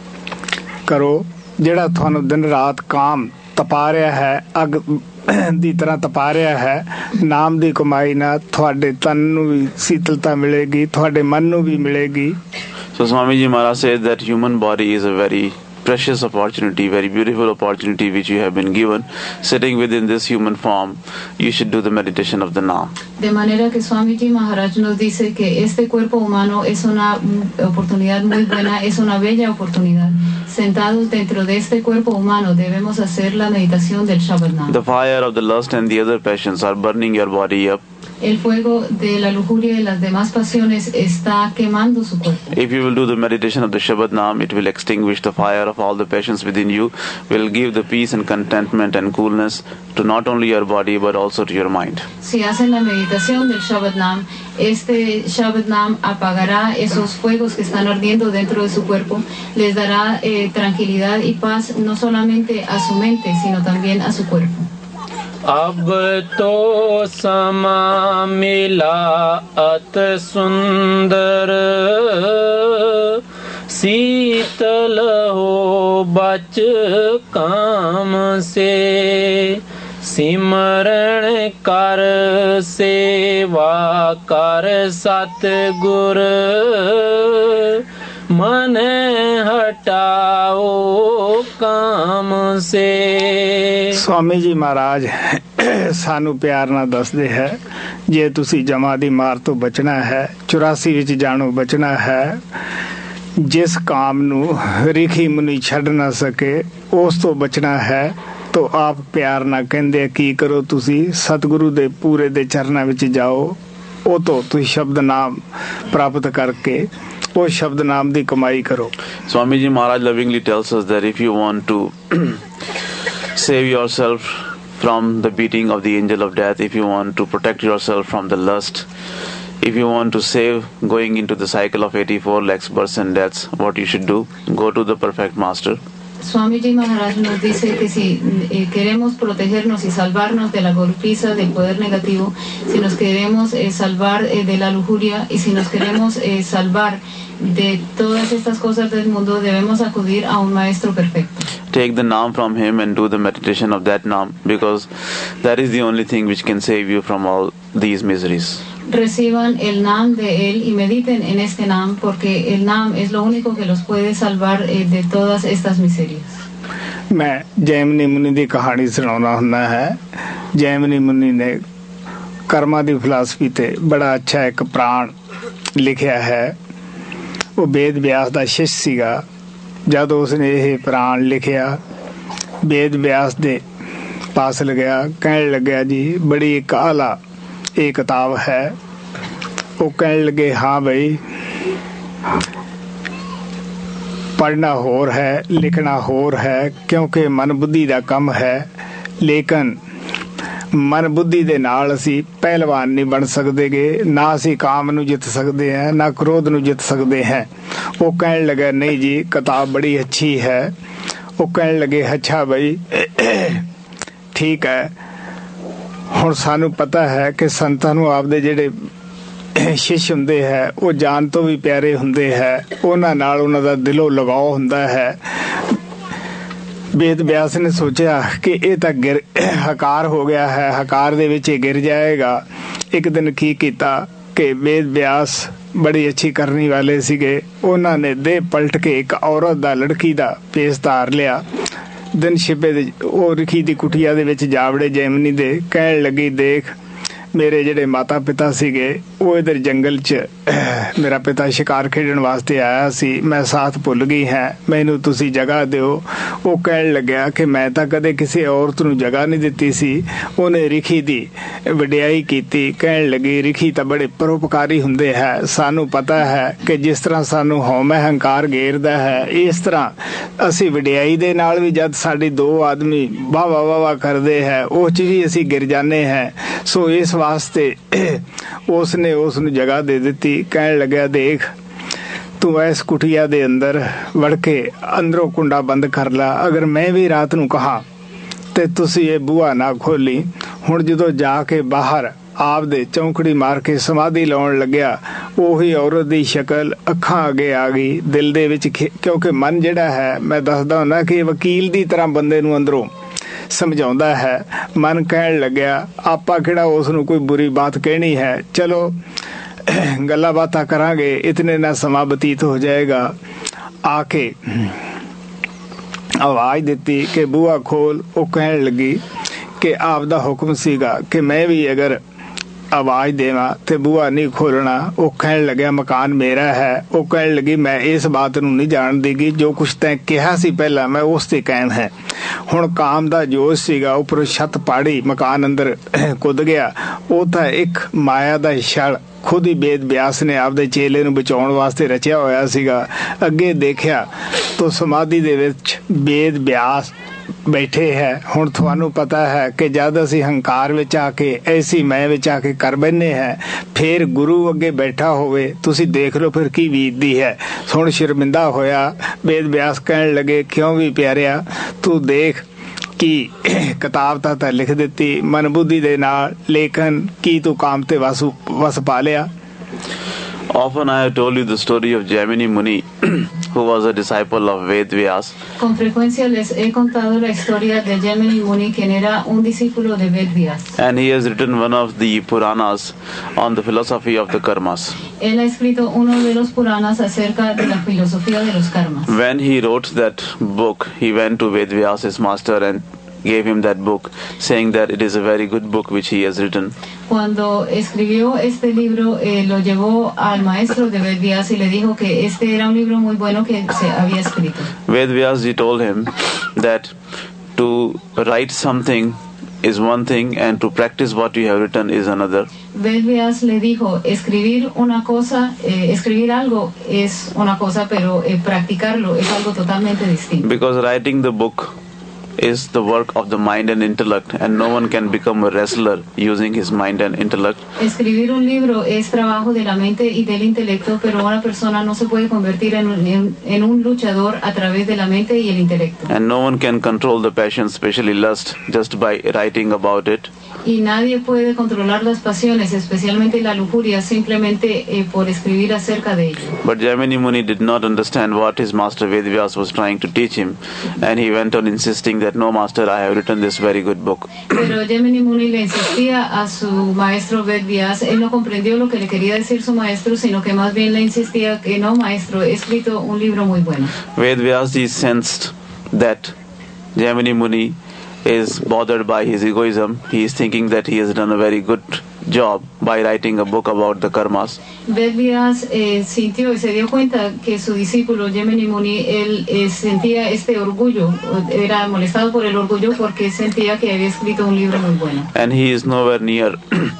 ਕਰੋ। ਜਿਹੜਾ ਤੁਹਾਨੂੰ ਦਿਨ ਰਾਤ ਕਾਮ ਤਪਾ ਰਿਹਾ ਹੈ, ਅੱਗ ਦੀ ਤਰ੍ਹਾਂ ਤਪਾ ਰਿਹਾ ਹੈ, ਨਾਮ ਦੀ ਕਮਾਈ ਨਾਲ ਤੁਹਾਡੇ ਤਨ ਨੂੰ ਵੀ ਸੀਤਲਤਾ ਮਿਲੇਗੀ, ਤੁਹਾਡੇ ਮਨ ਨੂੰ ਵੀ ਮਿਲੇਗੀ। So Swami Ji Maharaj says that human body is a very precious opportunity, very beautiful opportunity which you have been given. Sitting within this human form, you should do the meditation of the Naam. De manera que Swami Ji Maharaj nos dice que este cuerpo humano es una oportunidad muy buena, es una bella oportunidad. Sentados dentro de este cuerpo humano debemos hacer la meditación del Shabad Naam. The fire of the lust and the other passions are burning your body up. El fuego de la lujuria y las demás pasiones está quemando su cuerpo. If you will do the meditation of the Shabad Naam, it will extinguish the fire of all the passions within you, will give the peace and contentment and coolness to not only your body but also to your mind. Si hacen la meditación del Shabad Naam, este Shabad Naam apagará esos fuegos que están ardiendo dentro de su cuerpo, les dará tranquilidad y paz no solamente a su mente, sino también a su cuerpo. अब तो समा मिला अत सुंदर शीतल हो बच काम से सिमरण कर सेवा कर सतगुर मन हटाओ काम से। स्वामी जी महाराज ਸਾਨੂੰ ਪਿਆਰ ਨਾਲ ਦੱਸਦੇ ਹੈ, ਜੇ ਤੁਸੀਂ ਜਮਾ ਦੀ ਮਾਰ ਤੋਂ ਬਚਣਾ ਹੈ, 84 ਵਿੱਚ ਜਾਣੋ ਬਚਣਾ ਹੈ, ਜਿਸ ਕਾਮ ਨੂੰ ਰਿਖੀ ਮੁਨੀ ਛੱਡ ਨਾ ਸਕੇ ਉਸ ਤੋਂ ਬਚਣਾ ਹੈ, ਤਾਂ ਆਪ ਪਿਆਰ ਨਾਲ ਕਹਿੰਦੇ ਕੀ ਕਰੋ, ਤੁਸੀਂ ਸਤਿਗੁਰੂ ਦੇ ਪੂਰੇ ਦੇ ਚਰਨਾਂ ਵਿੱਚ ਜਾਓ, ਉਹ ਤੋਂ ਤੁਸੀਂ ਸ਼ਬਦ ਨਾਮ ਪ੍ਰਾਪਤ ਕਰਕੇ ਉਹ ਸ਼ਬਦ ਨਾਮ ਦੀ ਕਮਾਈ ਕਰੋ। Swami Ji Maharaj lovingly tells us that if you want to save yourself from the beating of the angel of death, if you want to protect yourself from the lust, if you want to save going into the cycle of 84 lakhs births and deaths, what you should do, go to the perfect master. Swami Ji Maharaj nos dice que si queremos protegernos y salvarnos de la golpiza del poder negativo, si nos queremos salvar de la lujuria y si nos queremos salvar de todas estas cosas del mundo, debemos acudir a un maestro perfecto. Take the Naam from him and do the meditation of that Naam, because that is the only thing which can save you from all these miseries. Reciban el Naam de él y mediten en este Naam, porque el Naam es lo único que los puede salvar de todas estas miserias. मैं जैमिनी मुनि की कहानी सुनाना हुंदा है। जैमिनी मुनि ने कर्मा की फिलासफी ते बड़ा अच्छा एक प्राण लिखिया है। वो वेद व्यास का शिष्य सीगा। जब उसने यह प्राण लिखिया वेद व्यास दे पास लग्या, कहने लग्या जी बड़ी एक आला ये किताब है। वो कहने लगे हाँ भाई पढ़ना होर है लिखना होर है, क्योंकि मन बुद्धि का कम है। लेकिन मन बुद्धि दे नाल असी पहलवान नहीं बन सकते गे, ना असी काम नू जित सकते हैं ना क्रोध नू जित सकते हैं। वो कहने लगे नहीं जी किताब बड़ी अच्छी है। वो कहने लगे अच्छा भाई ठीक है। हुण सानू पता है कि संतां नू आपदे जिहड़े शिष्य हुंदे है वो जान तो भी प्यारे हुंदे है, उन्हां नाल उन्हां दा दिलों लगाव हुंदा है। वेद व्यास ने सोचा कि ये तो गिर हकार हो गया है, हकार दे विच गिर जाएगा। एक दिन की कीता कि वेद व्यास बड़ी अच्छी करनी वाले सीगे, उन्हां ने दे पलट के एक औरत दा लड़की दा पेश धार लिया। दिन छिपे वो रिखी दी कुटिया दे विच जावड़े जैमिनी दे, कहण लगी देख मेरे जिहड़े माता पिता सीगे वो इधर जंगल च मेरा पिता शिकार खेडण वास्ते आया सी, मैं साथ भुल गई है, मैनू तुसी जगह दिओ। वो कहण लग्या कि मैं तां कदे किसी औरत नू जगह नहीं दित्ती सी। उन्हें रिखी दी वडियाई कीती, कहण लगी रिखी तां बड़े परोपकारी हुंदे है। सानू पता है कि जिस तरह सानू हौमै हंकार घेरदा है इस तरह असी वडियाई दे नाल भी जद साडी दो आदमी वाह वाह वाह करदे है उस च भी असी गिर जाने हैं। सो इस वास्ते उसने उसनू जगह दे दी। कहने लग्या देख तू इस कुटिया दे अंदर वड़ के अंदरों कुंडा बंद कर ला, अगर मैं भी रात नू कहा ते तुसी ये बूहा ना खोली। हुण जदों जाके बाहर आप दे चौंकड़ी मार के समाधि लाउण लग्या उही औरत दी शक्ल अखां अगे आ गई दिल दे विच, क्योंकि मन जिहड़ा है मैं दसदा हुंदा कि वकील दी तरह बंदे नू अंदरों समझाउंदा है। मन कहण लग्या आपां किहड़ा उस नू कोई बुरी बात कहनी है, चलो गल्लां बातां करांगे, इतने ना समा बतीत हो जाएगा। आके आवाज दिती कि बूहा खोल। वो कहण लगी कि आपदा हुक्म सीगा कि मैं भी अगर आवाज देवा ते बूहा नहीं खोलना। वो कहण लग्या मकान मेरा है। वो कहण लगी मैं इस बात नू नहीं जान देगी, जो कुछ तैं कहा सी पहला मैं उस ते कायम है। हुण काम दा जोश सीगा, उपर छत पाड़ी मकान अंदर कुद गया। वो तां एक माया दा छल खुद ही वेद व्यास ने आपदे चेले नू बचाउण वास्ते रचिया होया सीगा। अगे देखिया तो समाधि दे विच वेद व्यास बैठे है। हुण तुहानू पता है कि जद असी हंकार विच आके ऐसी मैं विच आके कर बैठे हैं, फिर गुरु अगे बैठा होवे तुसी देख लो फिर की बीतदी है। हुण शर्मिंदा होया वेद व्यास कहण लगे क्यों भी प्यारिया तू देख कि किताब तां लिख दिती मन बुद्धि दे नाल, लेकिन की तू काम ते वस पा लिया। Often I have told you the story of Jaimini Muni, who was a disciple of Ved Vyas. Con frecuencia les he contado la historia de Jaimini Muni, quien era un discípulo de Ved Vyas. And he has written one of the Puranas on the philosophy of the karmas. Él ha escrito uno de los Puranas acerca de la filosofía de los karmas. When he wrote that book, he went to Ved Vyas, his master, and gave him that book, saying that it is a very good book which he has written. Cuando escribió este libro, lo llevó al maestro de Ved Vyas y le dijo que este era un libro muy bueno que se había escrito. Ved Vyas told him that to write something is one thing and to practice what you have written is another. Ved Vyas le dijo, escribir una cosa, escribir algo es una cosa, pero practicarlo es algo totalmente distinto. Because writing the book is the work of the mind and intellect, and no one can become a wrestler using his mind and intellect. Escribir un libro es trabajo de la mente y del intelecto, pero una persona no se puede convertir en un luchador a través de la mente y el intelecto. And no one can control the passion, especially lust, just by writing about it. Y nadie puede controlar las pasiones, especialmente la lujuria, simplemente por escribir acerca de ello. But Jaimini Muni did not understand what his master Ved Vyas was trying to teach him, and he went on insisting that no master, I have written this very good book. Pero Jaimini Muni le insistía a su maestro Ved Vyas. Él no comprendió lo que le quería decir su maestro, sino que más bien le insistía que no, maestro, he escrito un libro muy bueno. Ved Vyas sensed that Jaimini Muni is bothered by his egoism. He is thinking that he has done a very good job by writing a book about the karmas. Ved Vyas sintió y se dio cuenta que su discípulo Jaimini Muni, él sentía este orgullo, era molestado por el orgullo porque sentía que había escrito un libro muy bueno. And he is nowhere near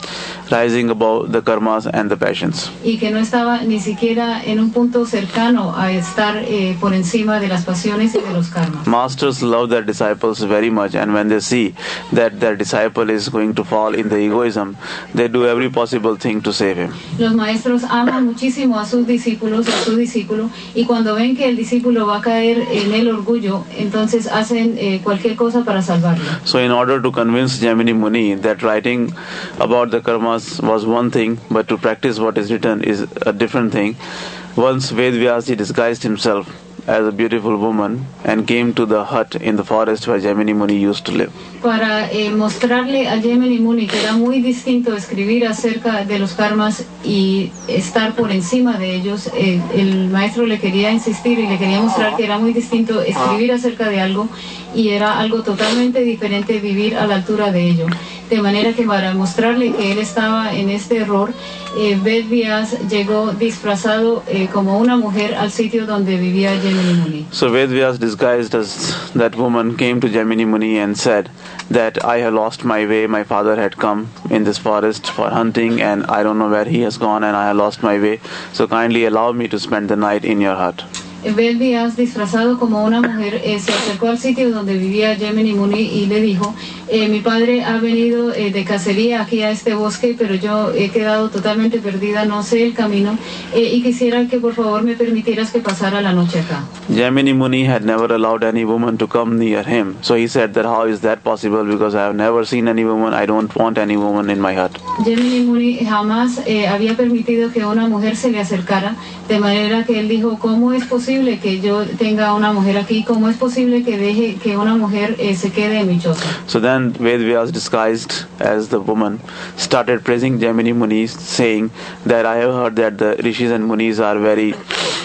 rising above the karmas and the passions. Y que no estaba ni siquiera en un punto cercano a estar por encima de las pasiones y de los karmas. Masters love their disciples very much, and when they see that their disciple is going to fall in the egoism, they do every possible thing to save him. Los maestros aman muchísimo a sus discípulos, a su discípulo, y cuando ven que el discípulo va a caer en el orgullo, entonces hacen cualquier cosa para salvarlo. So in order to convince Jaimini Muni that writing about the karmas was one thing, but to practice what is written is a different thing, once Ved Vyasji disguised himself as a beautiful woman and came to the hut in the forest where Jaimini Muni used to live. Para mostrarle a Jaimini Muni que era muy distinto escribir acerca de los karmas y estar por encima de ellos, el maestro le quería insistir y le quería mostrar que era muy distinto escribir acerca de algo y era algo totalmente diferente vivir a la altura de ello. De manera que para mostrarle que él estaba en este error, Ved Vyas llegó disfrazado como una mujer al sitio donde vivía Jaimini Muni. So Ved Vyas, disguised as that woman, came to Jaimini Muni and said that I have lost my way. My father had come in this forest for hunting and I don't know where he has gone and I have lost my way. So kindly allow me to spend the night in your hut. Ved Vyas, disfrazado como una mujer, se acercó al sitio donde vivía Jaimini Muni y le dijo, mi padre ha venido de cacería aquí a este bosque, pero yo he quedado totalmente perdida, no sé el camino, y quisiera que por favor me permitieras que pasara la noche acá. Jaimini Muni had never allowed any woman to come near him. So he said that how is that possible, because I have never seen any woman, I don't want any woman in my hut. Jaimini Muni jamás había permitido que una mujer se le acercara, de manera que él dijo, ¿cómo es posible que yo tenga una mujer aquí? ¿Cómo es posible que deje que una mujer se quede en mi choza? So then Ved Vyas, disguised as the woman, started praising Jaimini Muni, saying that I have heard that the rishis and munis are very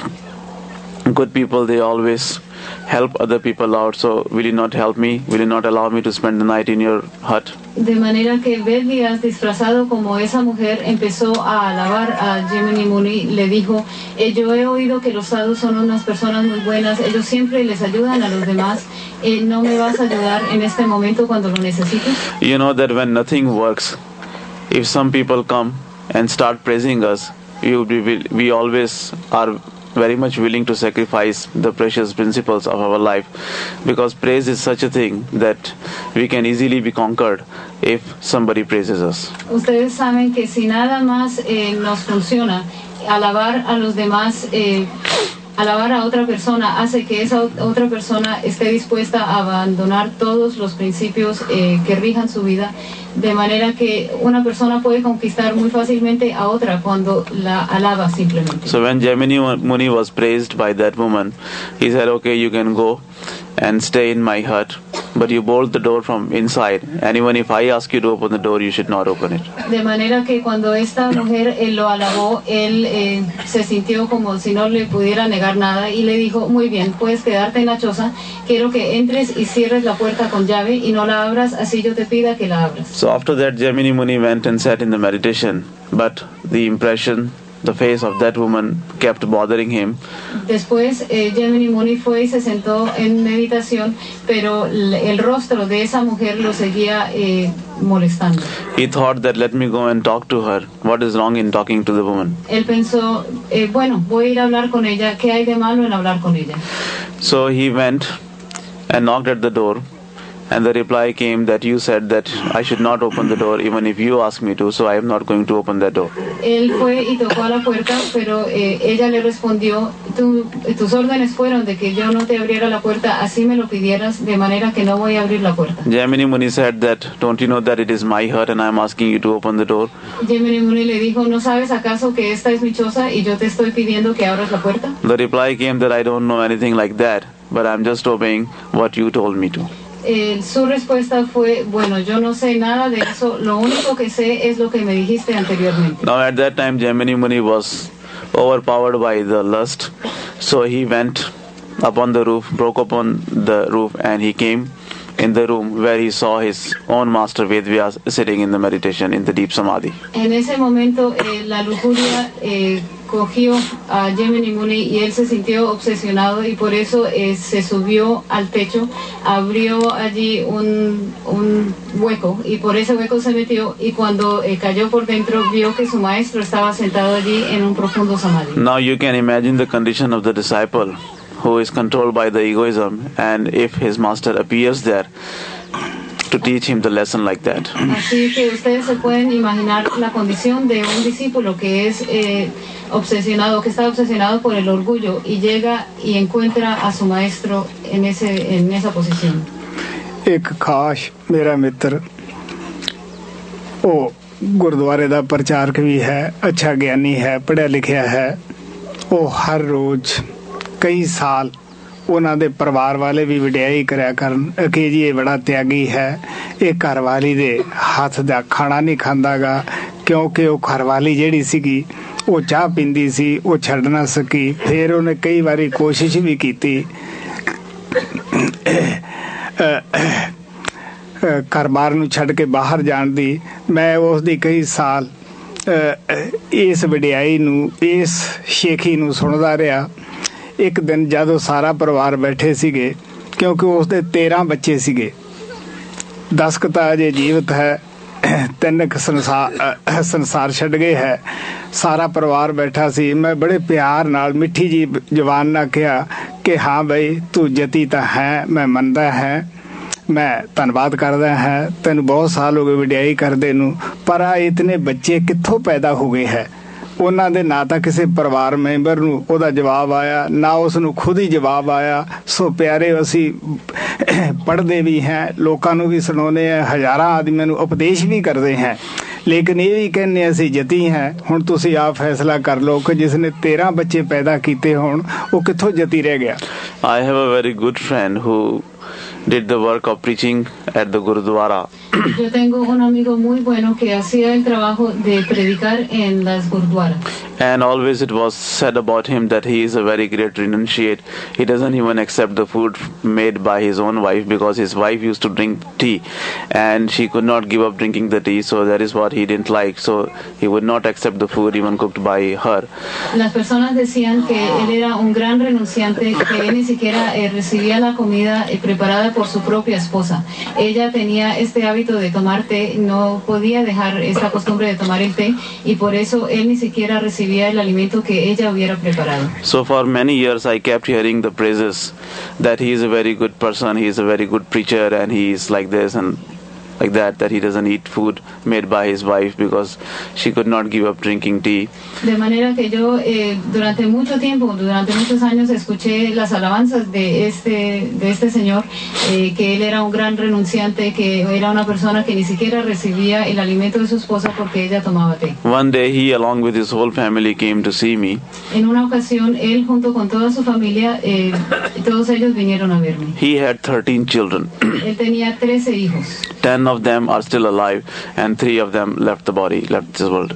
good people. They always help other people out. So will you not help me? Will you not allow me to spend the night in your hut? De manera que Ved Vyas, disfrazado como esa mujer, empezó a alabar a Jaimini Muni. Le dijo, yo he oído que los sadhus son unas personas muy buenas, ellos siempre les ayudan a los demás. ¿No me vas a ayudar en este momento cuando lo necesites? You know that when nothing works, if some people come and start praising us, we always are very much willing to sacrifice the precious principles of our life, because praise is such a thing that we can easily be conquered if somebody praises us. Ustedes saben que si nada más nos funciona, alabar a los demás, alabar a otra persona hace que esa otra persona esté dispuesta a abandonar todos los principios que rijan su vida, de manera que una persona puede conquistar muy fácilmente a otra cuando la alaba simplemente. So when Jaimini Muni was praised by that woman, he said, okay, you can go and stay in my hut, but you bolt the door from inside, and even if I ask you to open the door, you should not open it. De manera que cuando esta mujer lo alabó, él se sintió como si no le pudiera negar nada y le dijo, muy bien, puedes quedarte en la choza, quiero que entres y cierres la puerta con llave y no la abras, así yo te pida que la abras. So after that, Jaimini Muni went and sat in the meditation, but the impression, the face of that woman kept bothering him. Después Jaimini Muni fue y se sentó en meditación, pero el rostro de esa mujer lo seguía molestando. He thought that let me go and talk to her. What is wrong in talking to the woman? Él pensó, bueno, voy a ir a hablar con ella. ¿Qué hay de malo en hablar con ella? So he went and knocked at the door. And the reply came that you said that I should not open the door even if you ask me to, so I am not going to open that door. Él fue y tocó a la puerta, pero ella le respondió, tus órdenes fueron de que yo no te abriera la puerta, así me lo pidieras, de manera que no voy a abrir la puerta. Jaimini Muni said that, don't you know that it is my hut and I am asking you to open the door? Jaimini Muni le dijo, ¿no sabes acaso que esta es mi choza y yo te estoy pidiendo que abras la puerta? The reply came that I don't know anything like that, but I am just obeying what you told me to. Su respuesta fue, bueno, yo no sé nada de eso, lo único que sé es lo que me dijiste anteriormente. Now at that time Jaimini Muni was overpowered by the lust, so he went up on the roof, broke open the roof, and he came in the room where he saw his own master Vedvyas sitting in the meditation in the deep samadhi. En ese momento la lujuria cogió a Jemini Muni y él se sintió obsesionado y por eso se subió al techo, abrió allí un hueco y por ese hueco se metió y cuando cayó por dentro vio que su maestro estaba sentado allí en un profundo samadhi. Now you can imagine the condition of the disciple who is controlled by the egoism, and if his master appears there to teach him the lesson like that. Así que ustedes se pueden imaginar la condición de un discípulo que es obsesionado, que está obsesionado por el orgullo y llega y encuentra a su maestro en esa posición. ਇੱਕ ਖਾਸ ਮੇਰਾ ਮਿੱਤਰ ਉਹ ਗੁਰਦੁਆਰੇ ਦਾ ਪ੍ਰਚਾਰਕ ਵੀ ਹੈ, ਅੱਛਾ ਗਿਆਨੀ ਹੈ, ਪੜ੍ਹਿਆ ਲਿਖਿਆ ਹੈ। ਉਹ ਹਰ ਰੋਜ਼ ਕਈ ਸਾਲ ਉਹਨਾਂ ਦੇ ਪਰਿਵਾਰ ਵਾਲੇ ਵੀ ਵਡਿਆਈ ਕਰਿਆ ਕਰਨ ਕਿ ਜੀ ਇਹ ਬੜਾ ਤਿਆਗੀ ਹੈ, ਇਹ ਘਰਵਾਲੀ ਦੇ ਹੱਥ ਦਾ ਖਾਣਾ ਨਹੀਂ ਖਾਂਦਾਗਾ, ਕਿਉਂਕਿ ਉਹ ਘਰਵਾਲੀ ਜਿਹੜੀ ਸੀਗੀ ਉਹ ਚਾਹ ਪੀਂਦੀ ਸੀ, ਉਹ ਛੱਡ ਨਾ ਸਕੀ। ਫਿਰ ਉਹਨੇ ਕਈ ਵਾਰੀ ਕੋਸ਼ਿਸ਼ ਵੀ ਕੀਤੀ ਘਰ-ਬਾਰ ਨੂੰ ਛੱਡ ਕੇ ਬਾਹਰ ਜਾਣ ਦੀ। ਮੈਂ ਉਸ ਦੀ ਕਈ ਸਾਲ ਇਸ ਵਡਿਆਈ ਨੂੰ, ਇਸ ਸ਼ੇਖੀ ਨੂੰ ਸੁਣਦਾ ਰਿਹਾ। ਇੱਕ ਦਿਨ ਜਦੋਂ ਸਾਰਾ ਪਰਿਵਾਰ ਬੈਠੇ ਸੀਗੇ, ਕਿਉਂਕਿ ਉਸਦੇ 13 ਬੱਚੇ ਸੀਗੇ, 10 ਕੁ ਤਾਂ ਅਜੇ ਜੀਵਤ ਹੈ, 3 ਸੰਸਾਰ ਛੱਡ ਗਏ ਹੈ, ਸਾਰਾ ਪਰਿਵਾਰ ਬੈਠਾ ਸੀ। ਮੈਂ ਬੜੇ ਪਿਆਰ ਨਾਲ ਮਿੱਠੀ ਜੀ ਜ਼ੁਬਾਨ ਨਾਲ ਕਿਹਾ ਕਿ ਹਾਂ ਬਈ ਤੂੰ ਜਤੀ ਤਾਂ ਹੈ, ਮੈਂ ਮੰਨਦਾ ਹੈ, ਮੈਂ ਧੰਨਵਾਦ ਕਰਦਾ ਹੈ, ਤੈਨੂੰ ਬਹੁਤ ਸਾਲ ਹੋ ਗਏ ਵਡਿਆਈ ਕਰਦੇ ਨੂੰ, ਪਰ ਆ ਇਤਨੇ ਬੱਚੇ ਕਿੱਥੋਂ ਪੈਦਾ ਹੋ ਗਏ ਹੈ। ਉਹਨਾਂ ਦੇ ਨਾ ਤਾਂ ਕਿਸੇ ਪਰਿਵਾਰ ਮੈਂਬਰ ਨੂੰ ਉਹਦਾ ਜਵਾਬ ਆਇਆ, ਨਾ ਉਸ ਨੂੰ ਖੁਦ ਹੀ ਜਵਾਬ ਆਇਆ। ਸੋ ਪਿਆਰੇ, ਅਸੀਂ ਪੜ੍ਹਦੇ ਵੀ ਹੈ, ਲੋਕਾਂ ਨੂੰ ਵੀ ਸੁਣਾਉਂਦੇ ਹੈ, ਹਜ਼ਾਰਾਂ ਆਦਮੀਆਂ ਨੂੰ ਉਪਦੇਸ਼ ਵੀ ਕਰਦੇ ਹੈ, ਲੇਕਿਨ ਇਹ ਵੀ ਕਹਿੰਦੇ ਅਸੀਂ ਜਤੀ ਹੈ। ਹੁਣ ਤੁਸੀਂ ਆਪ ਫੈਸਲਾ ਕਰ ਲਓ ਕਿ ਜਿਸ ਨੇ 13 ਬੱਚੇ ਪੈਦਾ ਕੀਤੇ ਹੋਣ ਉਹ ਕਿੱਥੋਂ ਜਤੀ ਰਹਿ ਗਿਆ। I have a very good friend who did the work of preaching at the Gurudwara. Yo tengo un amigo muy bueno que hacía el trabajo de predicar en las gurudwaras. And always it was said about him that he is a very great renunciate. He doesn't even accept the food made by his own wife because his wife used to drink tea and she could not give up drinking the tea, so that is what he didn't like. So he would not accept the food even cooked by her. Las personas decían que él era un gran renunciante, que él ni siquiera recibía la comida preparada por su propia esposa. Ella tenía este hábito de tomar té, no podía dejar esta costumbre de tomar el té y por eso él ni siquiera recibía el alimento que ella hubiera preparado. So for many years I kept hearing the praises that he is a very good person, he is a very good preacher, and he is like this and like that he doesn't eat food made by his wife because she could not give up drinking tea. De manera que yo durante mucho tiempo, durante muchos años escuché las alabanzas de este señor, que él era un gran renunciante, que era una persona que ni siquiera recibía el alimento de su esposa porque ella tomaba té. One day he along with his whole family came to see me. En una ocasión él junto con toda su familia, todos ellos vinieron a verme. He had 13 children. Él tenía 13 hijos. 10 of them are still alive and 3 of them left the body, left this world.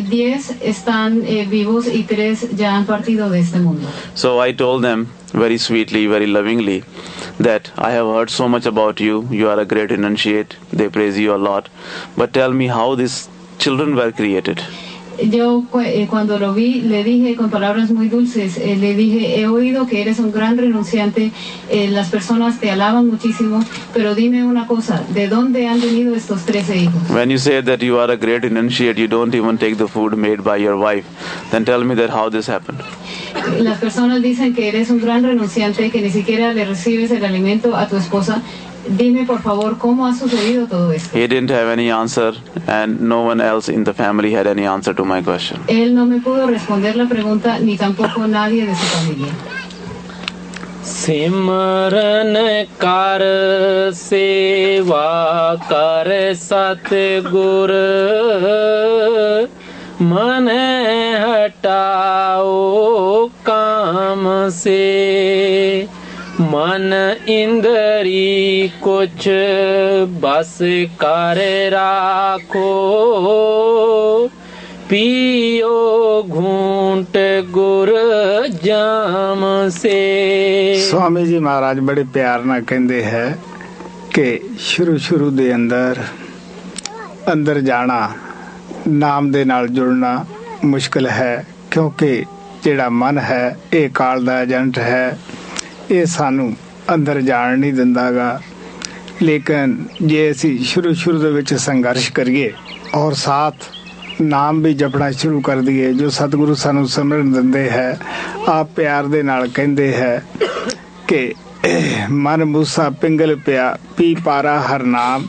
10 están vivos y 3 ya han partido de este mundo. So I told them very sweetly, very lovingly, that I have heard so much about you. You are a great renunciate. They praise you a lot. But tell me how these children were created. Yo cuando lo vi le dije con palabras muy dulces, le dije, he oído que eres un gran renunciante, las personas te alaban muchísimo, pero dime una cosa, ¿de dónde han venido estos 13 hijos? When you say that you are a great renunciate, you don't even take the food made by your wife, then tell me that how this happened. Las personas dicen que eres un gran renunciante, que ni siquiera le recibes el alimento a tu esposa. Dime por favor cómo ha sucedido todo esto. He didn't have any answer and no one else in the family had any answer to my question. Él no me pudo responder la pregunta ni tampoco nadie de su familia. सिमरन कर सेवा कर सतगुर मन हटाओ काम से मन इंद्री कुछ बस कर राखो पियो घूंट गुर जाम से। स्वामी जी महाराज बड़े प्यार ਨਾਲ ਕਹਿੰਦੇ ਹੈ ਕਿ ਸ਼ੁਰੂ ਦੇ ਅੰਦਰ ਜਾਣਾ, ਨਾਮ ਦੇ ਨਾਲ ਜੁੜਨਾ ਮੁਸ਼ਕਲ ਹੈ, ਕਿਉਂਕਿ ਜਿਹੜਾ ਮਨ ਹੈ ਇਹ ਕਾਲ ਦਾ ਏਜੰਟ ਹੈ, ਇਹ ਸਾਨੂੰ ਅੰਦਰ ਜਾਣ ਨਹੀਂ ਦਿੰਦਾਗਾ। ਲੇਕਿਨ ਜੇ ਅਸੀਂ ਸ਼ੁਰੂ ਦੇ ਵਿੱਚ ਸੰਘਰਸ਼ ਕਰੀਏ ਔਰ ਸਾਥ ਨਾਮ ਵੀ ਜਪਣਾ ਸ਼ੁਰੂ ਕਰ ਦਈਏ, ਜੋ ਸਤਿਗੁਰੂ ਸਾਨੂੰ ਸਿਮਰਨ ਦਿੰਦੇ ਹੈ, ਆਪ ਪਿਆਰ ਦੇ ਨਾਲ ਕਹਿੰਦੇ ਹੈ ਕਿ ਮਨ ਮੂਸਾ ਪਿੰਗਲ ਪਿਆ ਪੀ ਪਾਰਾ ਹਰ ਨਾਮ।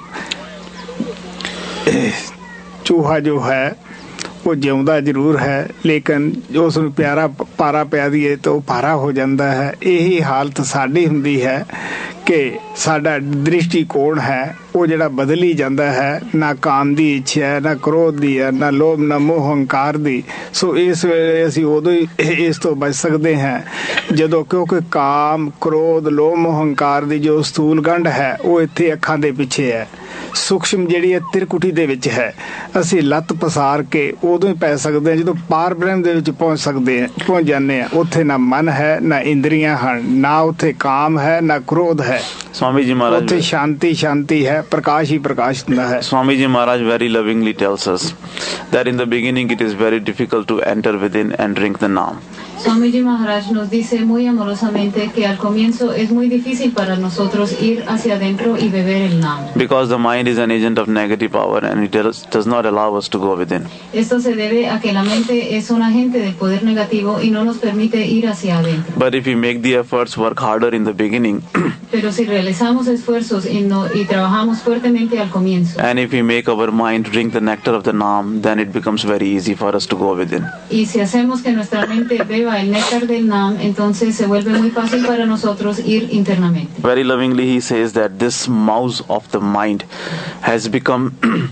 ਚੂਹਾ ਜੋ ਹੈ ਉਹ ਜਿਉਂਦਾ ਜ਼ਰੂਰ ਹੈ, ਲੇਕਿਨ ਜੋ ਉਸ ਨੂੰ ਪਿਆਰਾ ਪਾਰਾ ਪਿਆ ਦੀਏ ਤਾਂ ਉਹ ਭਾਰਾ ਹੋ ਜਾਂਦਾ ਹੈ। ਇਹੀ ਹਾਲਤ ਸਾਡੀ ਹੁੰਦੀ ਹੈ ਕਿ ਸਾਡਾ ਦ੍ਰਿਸ਼ਟੀਕੋਣ ਹੈ ਉਹ ਜਿਹੜਾ ਬਦਲ ਹੀ ਜਾਂਦਾ ਹੈ, ਨਾ ਕਾਮ ਦੀ ਇੱਛਾ ਹੈ, ਨਾ ਕ੍ਰੋਧ ਦੀ ਹੈ, ਨਾ ਲੋਭ, ਨਾ ਮੋਹ ਹੰਕਾਰ ਦੀ। ਸੋ ਇਸ ਵੇਲੇ ਅਸੀਂ ਉਦੋਂ ਹੀ ਇਸ ਤੋਂ ਬਚ ਸਕਦੇ ਹਾਂ ਜਦੋਂ, ਕਿਉਂਕਿ ਕਾਮ, ਕ੍ਰੋਧ, ਲੋਭ, ਮੋਹ ਹੰਕਾਰ ਦੀ ਜੋ ਸਥੂਲ ਗੰਢ ਹੈ ਉਹ ਇੱਥੇ ਅੱਖਾਂ ਦੇ ਪਿੱਛੇ ਹੈ। ਸੂਖਸ਼ਮ ਜਿਹੜੀ ਹੈ ਤਿਰਕੁਟੀ ਦੇ ਵਿੱਚ ਹੈ। ਅਸੀਂ ਲੱਤ ਪਸਾਰ ਕੇ ਉਦੋਂ ਹੀ ਪੈ ਸਕਦੇ ਹਾਂ ਜਦੋਂ ਪਾਰ ਬ੍ਰਹਮ ਦੇ ਵਿੱਚ ਪਹੁੰਚ ਜਾਂਦੇ ਹਾਂ। ਉੱਥੇ ਨਾ ਮਨ ਹੈ, ਨਾ ਇੰਦਰੀਆਂ ਹਨ, ਨਾ ਉੱਥੇ ਕਾਮ ਹੈ, ਨਾ ਕ੍ਰੋਧ ਹੈ। Swami Ji Maharaj, ਉੱਥੇ ਸ਼ਾਂਤੀ ਹੈ, ਪ੍ਰਕਾਸ਼ ਹੀ ਪ੍ਰਕਾਸ਼ ਹੁੰਦਾ ਹੈ। Swami Ji Maharaj very lovingly tells us that in the beginning it is very difficult to enter within and drink the Naam. Swami Ji Maharaj nos dice muy amorosamente que al comienzo es muy difícil para nosotros ir hacia adentro y beber el Naam. Because the mind is an agent of negative power and it does not allow us to go within. Esto se debe a que la mente es un agente del poder negativo y no nos permite ir hacia adentro. But if we make the efforts, work harder in the beginning, Pero si realizamos esfuerzos y trabajamos fuertemente al comienzo, and if we make our mind drink the nectar of the Naam, then it becomes very easy for us to go within. y si hacemos que nuestra mente beba el néctar del Naam, entonces se vuelve muy fácil para nosotros ir internamente. Very lovingly he says that this mouse of the mind has become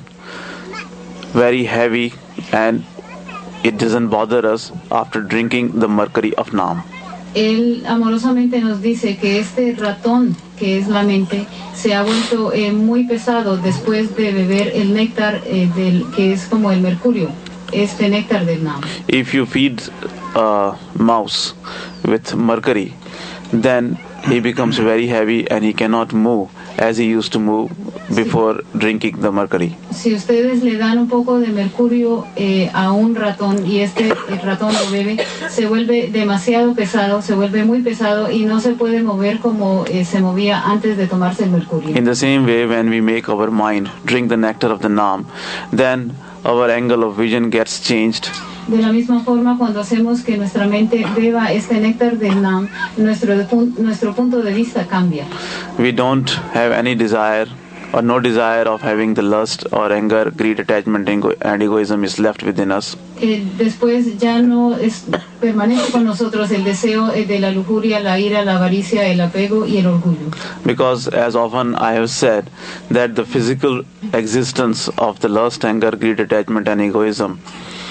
very heavy and it doesn't bother us after drinking the mercury of Naam. Él amorosamente nos dice que este ratón que es la mente se ha vuelto muy pesado después de beber el néctar que es como el mercurio, este néctar del Naam. If you feed a mouse with mercury, then he becomes very heavy and he cannot move as he used to move before drinking the mercury. Si ustedes le dan un poco de mercurio a un ratón y el ratón lo bebe, se vuelve demasiado pesado, se vuelve muy pesado y no se puede mover como se movía antes de tomarse el mercurio. In the same way, when we make our mind drink the nectar of the Naam, then our angle of vision gets changed. De la misma forma, cuando hacemos que nuestra mente beba este néctar del Naam, nuestro punto de vista cambia. We don't have any desire or no desire of having the lust or anger, greed, attachment, and egoism is left within us. Después ya no permanece con nosotros el deseo de la lujuria, la ira, la avaricia, el apego y el orgullo. Because as often I have said that the physical existence of the lust, anger, greed, attachment, and egoism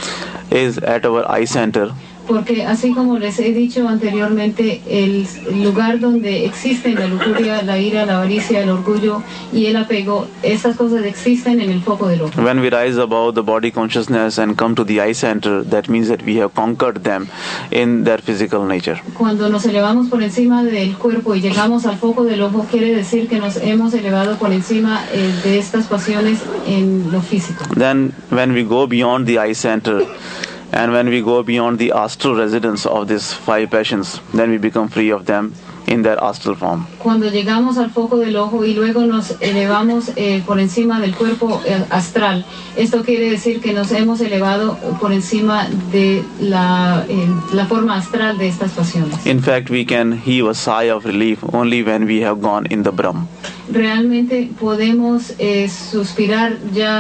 is at our eye center. Porque así como les he dicho anteriormente, el lugar donde existen la lujuria, la ira, la avaricia, el orgullo y el apego, esas cosas existen en el foco del ojo. When we rise above the body consciousness and come to the eye center, that means that we have conquered them in their physical nature. Cuando nos elevamos por encima del cuerpo y llegamos al foco del ojo, quiere decir que nos hemos elevado por encima de estas pasiones en lo físico. Then when we go beyond the eye center, and when we go beyond the astral residence of these five passions, then we become free of them in their astral form. Cuando llegamos al foco del ojo y luego nos elevamos por encima del cuerpo astral, esto quiere decir que nos hemos elevado por encima de la forma astral de estas pasiones. In fact, we can heave a sigh of relief only when we have gone in the Brahm. Realmente podemos suspirar ya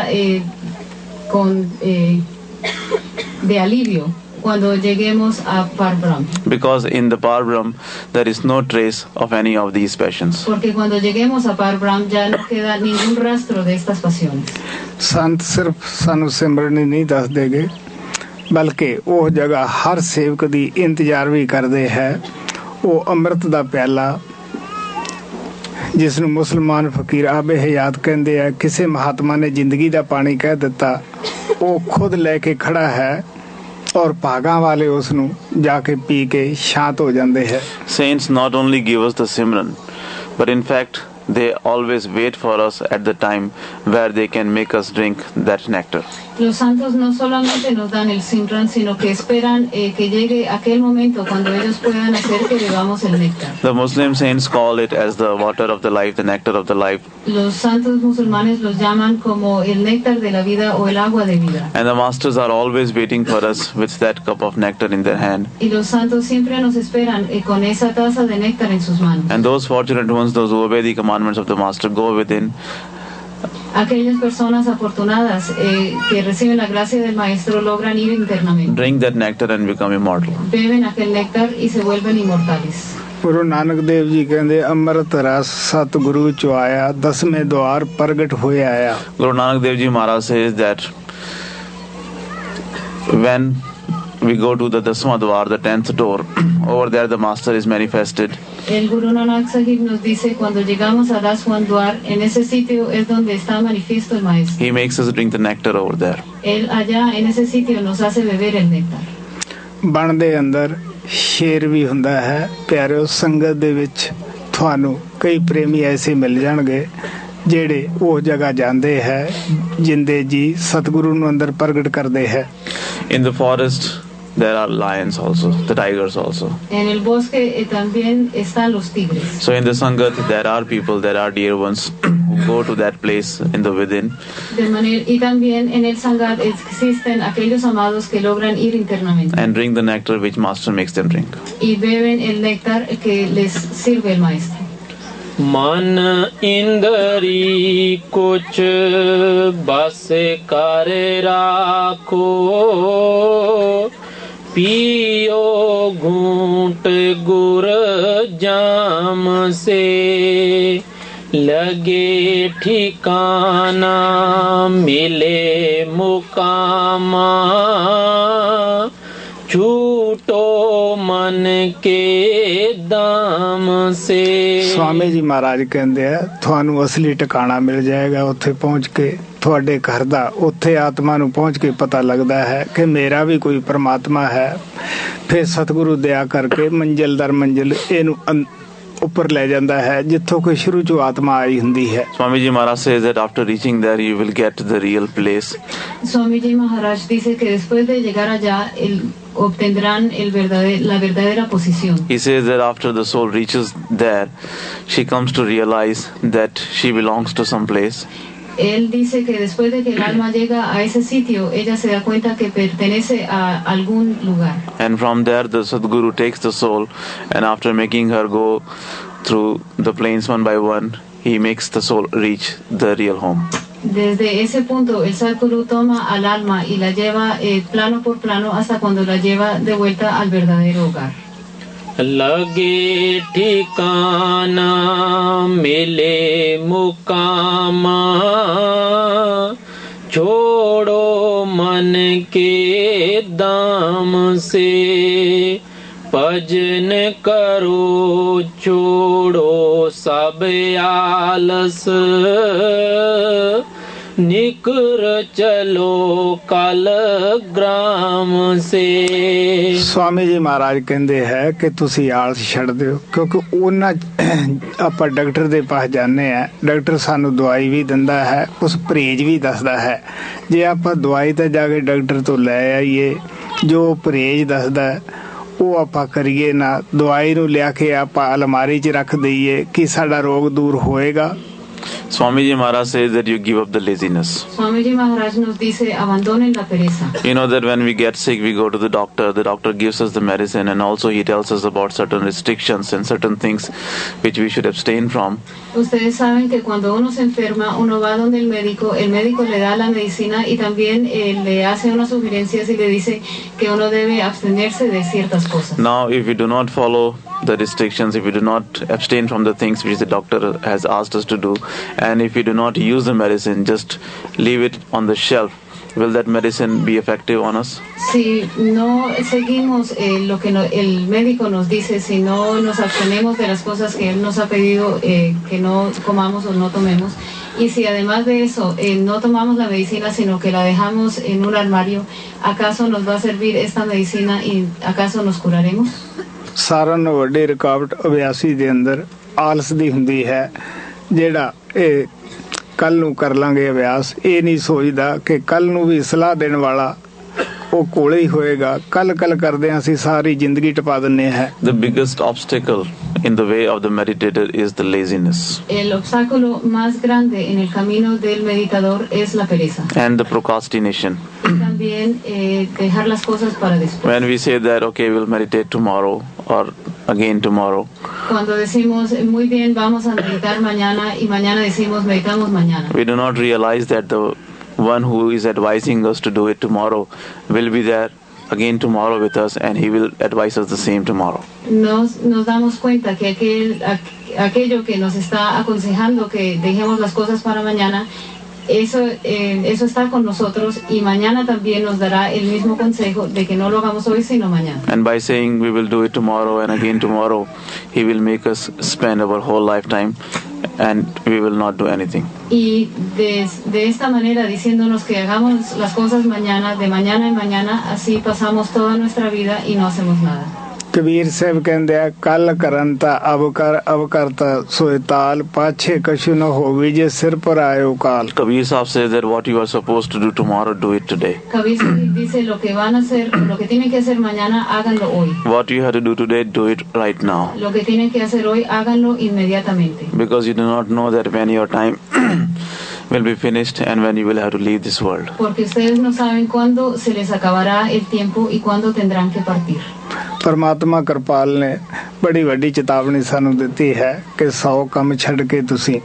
de alivio cuando lleguemos a Parbrahm. Because in the Parbrahm there is no trace of any of these passions. Porque cuando lleguemos a Parbrahm ya no queda ningún rastro de estas pasiones. ਸੰਤ ਸਿਰਫ ਸਾਨੂੰ ਸਿਮਰਨ ਹੀ ਨਹੀਂ ਦੱਸਦੇਗੇ, ਬਲਕਿ ਉਹ ਜਗ੍ਹਾ ਹਰ ਸੇਵਕ ਦੀ ਇੰਤਜ਼ਾਰ ਵੀ ਕਰਦੇ ਹੈ। ਉਹ ਅੰਮ੍ਰਿਤ ਦਾ ਪਿਆਲਾ ਜਿਸ ਨੂੰ ਮੁਸਲਮਾਨ ਫਕੀਰ ਆਬੇ ਹਯਾਤ ਕਹਿੰਦੇ ਆ, ਕਿਸੇ ਮਹਾਤਮਾ ਨੇ ਜ਼ਿੰਦਗੀ ਦਾ ਪਾਣੀ ਕਹਿ ਦਿੱਤਾ, ਉਹ ਖੁਦ ਲੈ ਕੇ ਖੜਾ ਹੈ ਔਰ ਭਾਗਾਂ ਵਾਲੇ ਉਸ ਨੂੰ ਜਾ ਕੇ ਪੀ ਕੇ ਸ਼ਾਂਤ ਹੋ ਜਾਂਦੇ ਹੈ। Saints not only give us the Simran, but in fact they always wait for us at the time where they can make us drink that nectar. Los santos no solamente nos dan el Simran, sino que esperan que llegue aquel momento cuando ellos puedan hacer que bebamos el néctar. The Muslim saints call it as the water of the life, the nectar of the life. Los santos musulmanes los llaman como el néctar de la vida o el agua de vida. And the masters are always waiting for us with that cup of nectar in their hand. Y los santos siempre nos esperan con esa taza de néctar en sus manos. And those fortunate ones, those who obey the commandments of the master, go within. Aquellas personas afortunadas que reciben la gracia del maestro logran ir internamente. Drink that nectar and become immortal. Beben aquel néctar y se vuelven inmortales. Guru ਨਾਨਕ ਦੇਵ ਜੀ ਕਹਿੰਦੇ ਅੰਮ੍ਰਿਤ ਰਸ ਸਤਿਗੁਰੂ ਚੋਂ ਆਇਆ 10ਵੇਂ ਦੁਆਰ ਪ੍ਰਗਟ ਹੋਇਆ ਆ. Guru Nanak Dev Ji Maharaj says that when we go to the Dasma Dwar, the 10th door, over there the master is manifested. El Guru Nanak Sahib nos dice cuando llegamos a Daswan Dwar, en ese sitio es donde está manifiesto el maestro. He makes us drink the nectar over there. Él allá en ese sitio nos hace beber el néctar. ਬਣ ਦੇ ਅੰਦਰ ਸ਼ੇਰ ਵੀ ਹੁੰਦਾ ਹੈ. ਪਿਆਰਿਓ, ਸੰਗਤ ਦੇ ਵਿੱਚ ਤੁਹਾਨੂੰ ਕਈ ਪ੍ਰੇਮੀ ਐਸੇ ਮਿਲ ਜਾਣਗੇ ਜਿਹੜੇ ਉਹ ਜਗ੍ਹਾ ਜਾਂਦੇ ਹੈ ਜਿੰਦੇ ਜੀ ਸਤਿਗੁਰੂ ਨੂੰ ਅੰਦਰ ਪ੍ਰਗਟ ਕਰਦੇ ਹੈ. In the forest there are lions also, the tigers also. En el bosque también están los tigres. So in the Sangat there are people, there are dear ones who go to that place in the within. Y también en el Sangat existen aquellos amados que logran ir internamente. And drink the nectar which master makes them drink. Y beben el néctar que les sirve el maestro. मन इंदरी कुछ बस कर राखो पियो घूंट गुर जाम से लगे ठिकाना मिले मुकामा छूटो मन के दाम से. स्वामी जी महाराज ਕਹਿੰਦੇ ਆ ਤੁਹਾਨੂੰ ਅਸਲੀ ਟਿਕਾਣਾ ਮਿਲ ਜਾਏਗਾ ਉੱਥੇ ਪਹੁੰਚ ਕੇ. ਤੁਹਾਡੇ ਘਰ ਦਾ ਉੱਥੇ ਆਤਮਾ ਨੂੰ ਪਹੁੰਚ ਕੇ ਪਤਾ ਲੱਗਦਾ ਹੈ ਕਿ ਮੇਰਾ ਵੀ ਕੋਈ ਪਰਮਾਤਮਾ ਹੈ. ਫਿਰ ਸਤਿਗੁਰੂ ਦਇਆ ਕਰਕੇ ਮੰਜ਼ਿਲ ਦਰ ਮੰਜ਼ਿਲ ਇਹਨੂੰ ਉੱਪਰ ਲੈ ਜਾਂਦਾ ਹੈ ਜਿੱਥੋਂ ਕੋਈ ਸ਼ੁਰੂ ਤੋਂ ਆਤਮਾ ਆਈ ਹੁੰਦੀ ਹੈ. Swami Ji Maharaj says that after reaching there you will get the real place. Swami Ji Maharaj dice que después de llegar allá obtendrán la verdadera posición. He says that after the soul reaches there, she comes to realize that she belongs to some place. Él dice que después de que el alma llega a ese sitio, ella se da cuenta que pertenece a algún lugar. And from there the Sadguru takes the soul, and after making her go through the planes one by one, he makes the soul reach the real home. Desde ese punto el Sadguru toma al alma y la lleva plano por plano hasta cuando la lleva de vuelta al verdadero hogar. लगे ठिकाना मिले मुकामा छोड़ो मन के दाम से भजन करो छोड़ो सब आलस निकर चलो कल ग्राम से. स्वामी जी महाराज ਕਹਿੰਦੇ ਹੈ ਕਿ ਤੁਸੀਂ ਆਲਸ ਛੱਡ ਦਿਓ ਕਿਉਂਕਿ ਉਹਨਾਂ ਆਪਾਂ ਡਾਕਟਰ ਦੇ ਪਾਸ ਜਾਂਦੇ ਆ. ਡਾਕਟਰ ਸਾਨੂੰ ਦਵਾਈ ਵੀ ਦਿੰਦਾ ਹੈ, ਉਸ ਪਰਹੇਜ਼ ਵੀ ਦੱਸਦਾ ਹੈ. ਜੇ ਆਪਾਂ ਦਵਾਈ ਤਾਂ ਜਾ ਕੇ ਡਾਕਟਰ ਤੋਂ ਲੈ ਆਈਏ, ਜੋ ਪਰਹੇਜ਼ ਦੱਸਦਾ ਉਹ ਆਪਾਂ ਕਰੀਏ ਨਾ, ਦਵਾਈ ਨੂੰ ਲਿਆ ਕੇ ਆਪਾਂ ਅਲਮਾਰੀ 'ਚ ਰੱਖ ਦਈਏ ਕਿ ਸਾਡਾ ਰੋਗ ਦੂਰ ਹੋਏਗਾ. Swami Ji Maharaj says that you give up the laziness. Swami Ji Maharaj nos dice abandonen la pereza. You know that when we get sick we go to the doctor gives us the medicine, and also he tells us about certain restrictions and certain things which we should abstain from. Ustedes saben que cuando uno se enferma uno va donde el médico le da la medicina y también le hace unas sugerencias y le dice que uno debe abstenerse de ciertas cosas. Now if we do not follow the restrictions, if we do not abstain from the things which the doctor has asked us to do, and if we do not use the medicine, just leave it on the shelf, will that medicine be effective on us? Si no seguimos lo que el médico nos dice, si no nos abstenemos de las cosas que él nos ha pedido que no comamos o no tomemos, y si además de eso no tomamos la medicina sino que la dejamos en un armario, ¿acaso nos va a servir esta medicina y acaso nos curaremos? ਸਾਰਿਆਂ ਨੂੰ ਵੱਡੀ ਰੁਕਾਵਟ ਅਭਿਆਸੀ ਦੇ ਅੰਦਰ ਆਲਸ ਦੀ ਹੁੰਦੀ ਹੈ. ਜਿਹੜਾ ਇਹ ਕੱਲ ਨੂੰ ਕਰ ਲਾਂਗੇ ਅਭਿਆਸ, ਇਹ ਨਹੀਂ ਸੋਚਦਾ ਕਿ ਕੱਲ ਨੂੰ ਵੀ ਸਲਾਹ ਦੇਣ ਵਾਲਾ ਉਹ ਕੋਲੇ ਹੀ ਹੋਏਗਾ। ਕੱਲ ਕਰਦੇ ਅਸੀਂ ਸਾਰੀ ਜ਼ਿੰਦਗੀ ਟਪਾ ਦਿੰਨੇ ਹੈ। The biggest obstacle in the way of the meditator is the laziness. El obstáculo más grande en el camino del meditador es la pereza. And the procrastination. Y también dejar las cosas para después. When we say that, okay, we'll meditate tomorrow or again tomorrow. Cuando decimos, muy bien, vamos a meditar mañana, y mañana decimos, meditamos mañana. We do not realize that the one who is advising us to do it tomorrow will be there again tomorrow with us, and he will advise us the same tomorrow. Nos damos cuenta que aquello que nos está aconsejando que dejemos las cosas para mañana, eso está con nosotros, y mañana también nos dará el mismo consejo de que no lo hagamos hoy sino mañana. And by saying we will do it tomorrow and again tomorrow, he will make us spend our whole lifetime and we will not do anything. Y de esta manera, diciéndonos que hagamos las cosas mañana, de mañana en mañana, así pasamos toda nuestra vida y no hacemos nada. Kabir ਸਾਹਿਬ ਕਹਿੰਦੇ ਆ, ਕੱਲ ਕਰਨ ਤਾਂ ਅਬ ਕਰਤਾ ਸੋਏ ਤਾਲ, ਪਾਛੇ ਕਛੂ ਨ ਹੋਵੇ ਜੇ ਸਿਰ ਪਰ ਆਇਓ ਕਾਲ। Kabir Sahib says that what you are supposed to do tomorrow, do it today. Kabir Sahib dice, lo que van a hacer, lo que tienen que hacer mañana, háganlo hoy. What you have to do today, do it right now. Lo que tienen que hacer hoy, háganlo inmediatamente. Because you do not know that when your time will be finished and when you will have to leave this world. Porque ustedes no saben cuándo se les acabará el tiempo y cuándo tendrán que partir. ਪਰਮਾਤਮਾ ਕਿਰਪਾਲ ਨੇ ਬੜੀ ਵੱਡੀ ਚੇਤਾਵਨੀ ਸਾਨੂੰ ਦਿੱਤੀ ਹੈ ਕਿ 100 ਕੰਮ ਛੱਡ ਕੇ ਤੁਸੀਂ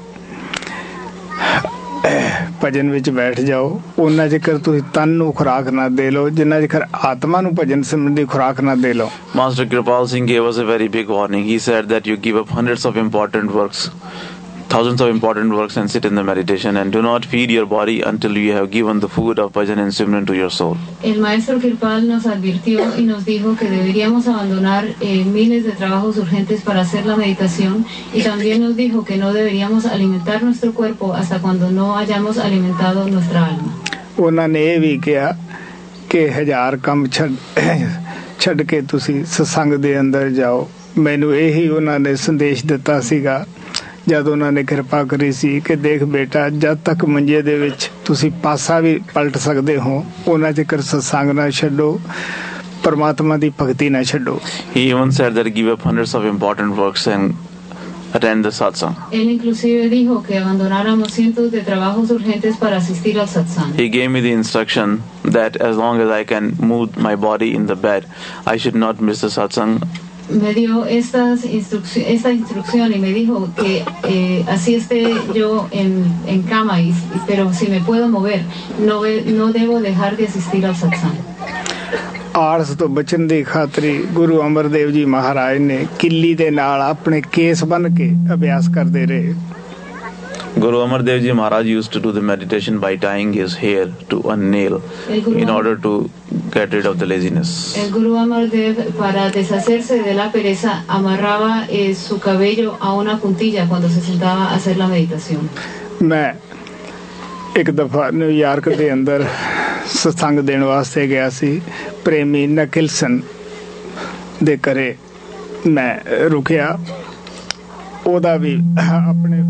ਭਜਨ ਵਿੱਚ ਬੈਠ ਜਾਓ। ਉਹਨਾਂ ਚਿਰ ਤੁਸੀਂ ਤਨ ਨੂੰ ਖੁਰਾਕ ਨਾ ਦੇ ਲਓ ਜਿੰਨਾ ਚਿਰ ਆਤਮਾ ਨੂੰ ਭਜਨ ਸਿਮਰਨ ਦੀ ਖੁਰਾਕ ਨਾ ਦੇ ਲਓ। Master Kripal Singh gave us a very big warning. He said that you give up hundreds of important works, thousands of important works, and sit in the meditation, and do not feed your body until you have given the food of bhajan and simran to your soul. El maestro Kirpal nos advirtió y nos dijo que deberíamos abandonar miles de trabajos urgentes para hacer la meditación, y también nos dijo que no deberíamos alimentar nuestro cuerpo hasta cuando no hayamos alimentado nuestra alma. ਉਹਨਾਂ ਨੇ ਇਹ ਵੀ ਕਿਹਾ ਕਿ 1000 ਕੰਮ ਛੱਡ ਕੇ ਤੁਸੀਂ ਸਤਸੰਗ ਦੇ ਅੰਦਰ ਜਾਓ। ਮੈਨੂੰ ਇਹੀ ਉਹਨਾਂ ਨੇ ਸੰਦੇਸ਼ ਦਿੱਤਾ ਸੀਗਾ ਜਦ ਉਹਨਾਂ ਨੇ ਕਿਰਪਾ ਕਰੀ ਸੀ ਕਿ ਦੇਖ ਬੇਟਾ, ਜਦ ਤੱਕ ਮੰਜੇ ਦੇ ਵਿੱਚ ਤੁਸੀਂ ਪਾਸਾ ਵੀ ਪਲਟ ਸਕਦੇ ਹੋ ਉਹਨਾਂ ਚਿਰ ਸਤਸੰਗ ਨਾ ਛੱਡੋ, ਪਰਮਾਤਮਾ ਦੀ ਭਗਤੀ ਨਾ ਛੱਡੋ। He even said that give up hundreds of important works and attend the satsang. Él inclusive dijo que abandonáramos cientos de trabajos urgentes para asistir al satsang. He gave me the instruction that as long as I can move my body in the bed, I should not miss the satsang. Me dio esta instrucción y me dijo que así esté yo en cama, pero si me puedo mover, no debo dejar de asistir al satsang. ਆਲਸ ਤੋਂ ਬਚਣ ਦੀ ਖਾਤਰੀ ਗੁਰੂ ਅਮਰਦੇਵ ਜੀ ਮਹਾਰਾਜ ਨੇ ਕਿੱਲੀ ਦੇ ਨਾਲ ਆਪਣੇ ਕੇਸ ਬੰਨ ਕੇ ਅਭਿਆਸ ਕਰਦੇ ਰਹੇ। Guru Amar Dev Ji Maharaj used to do the meditation by tying his hair to a nail in order to get rid of the laziness. El Guru Amar Dev, para deshacerse de la pereza, amarraba su cabello a una puntilla cuando se sentaba a hacer la meditación. ਮੈਂ ਇੱਕ ਦਫਾ ਨਿਊਯਾਰਕ ਦੇ ਅੰਦਰ ਸਤਸੰਗ ਦੇਣ ਵਾਸਤੇ ਗਿਆ ਸੀ। ਪ੍ਰੇਮੀ ਨਕਿਲਸਨ ਦੇ ਘਰੇ ਮੈਂ ਰੁਕਿਆ। ਉਹਦਾ ਵੀ ਆਪਣੇ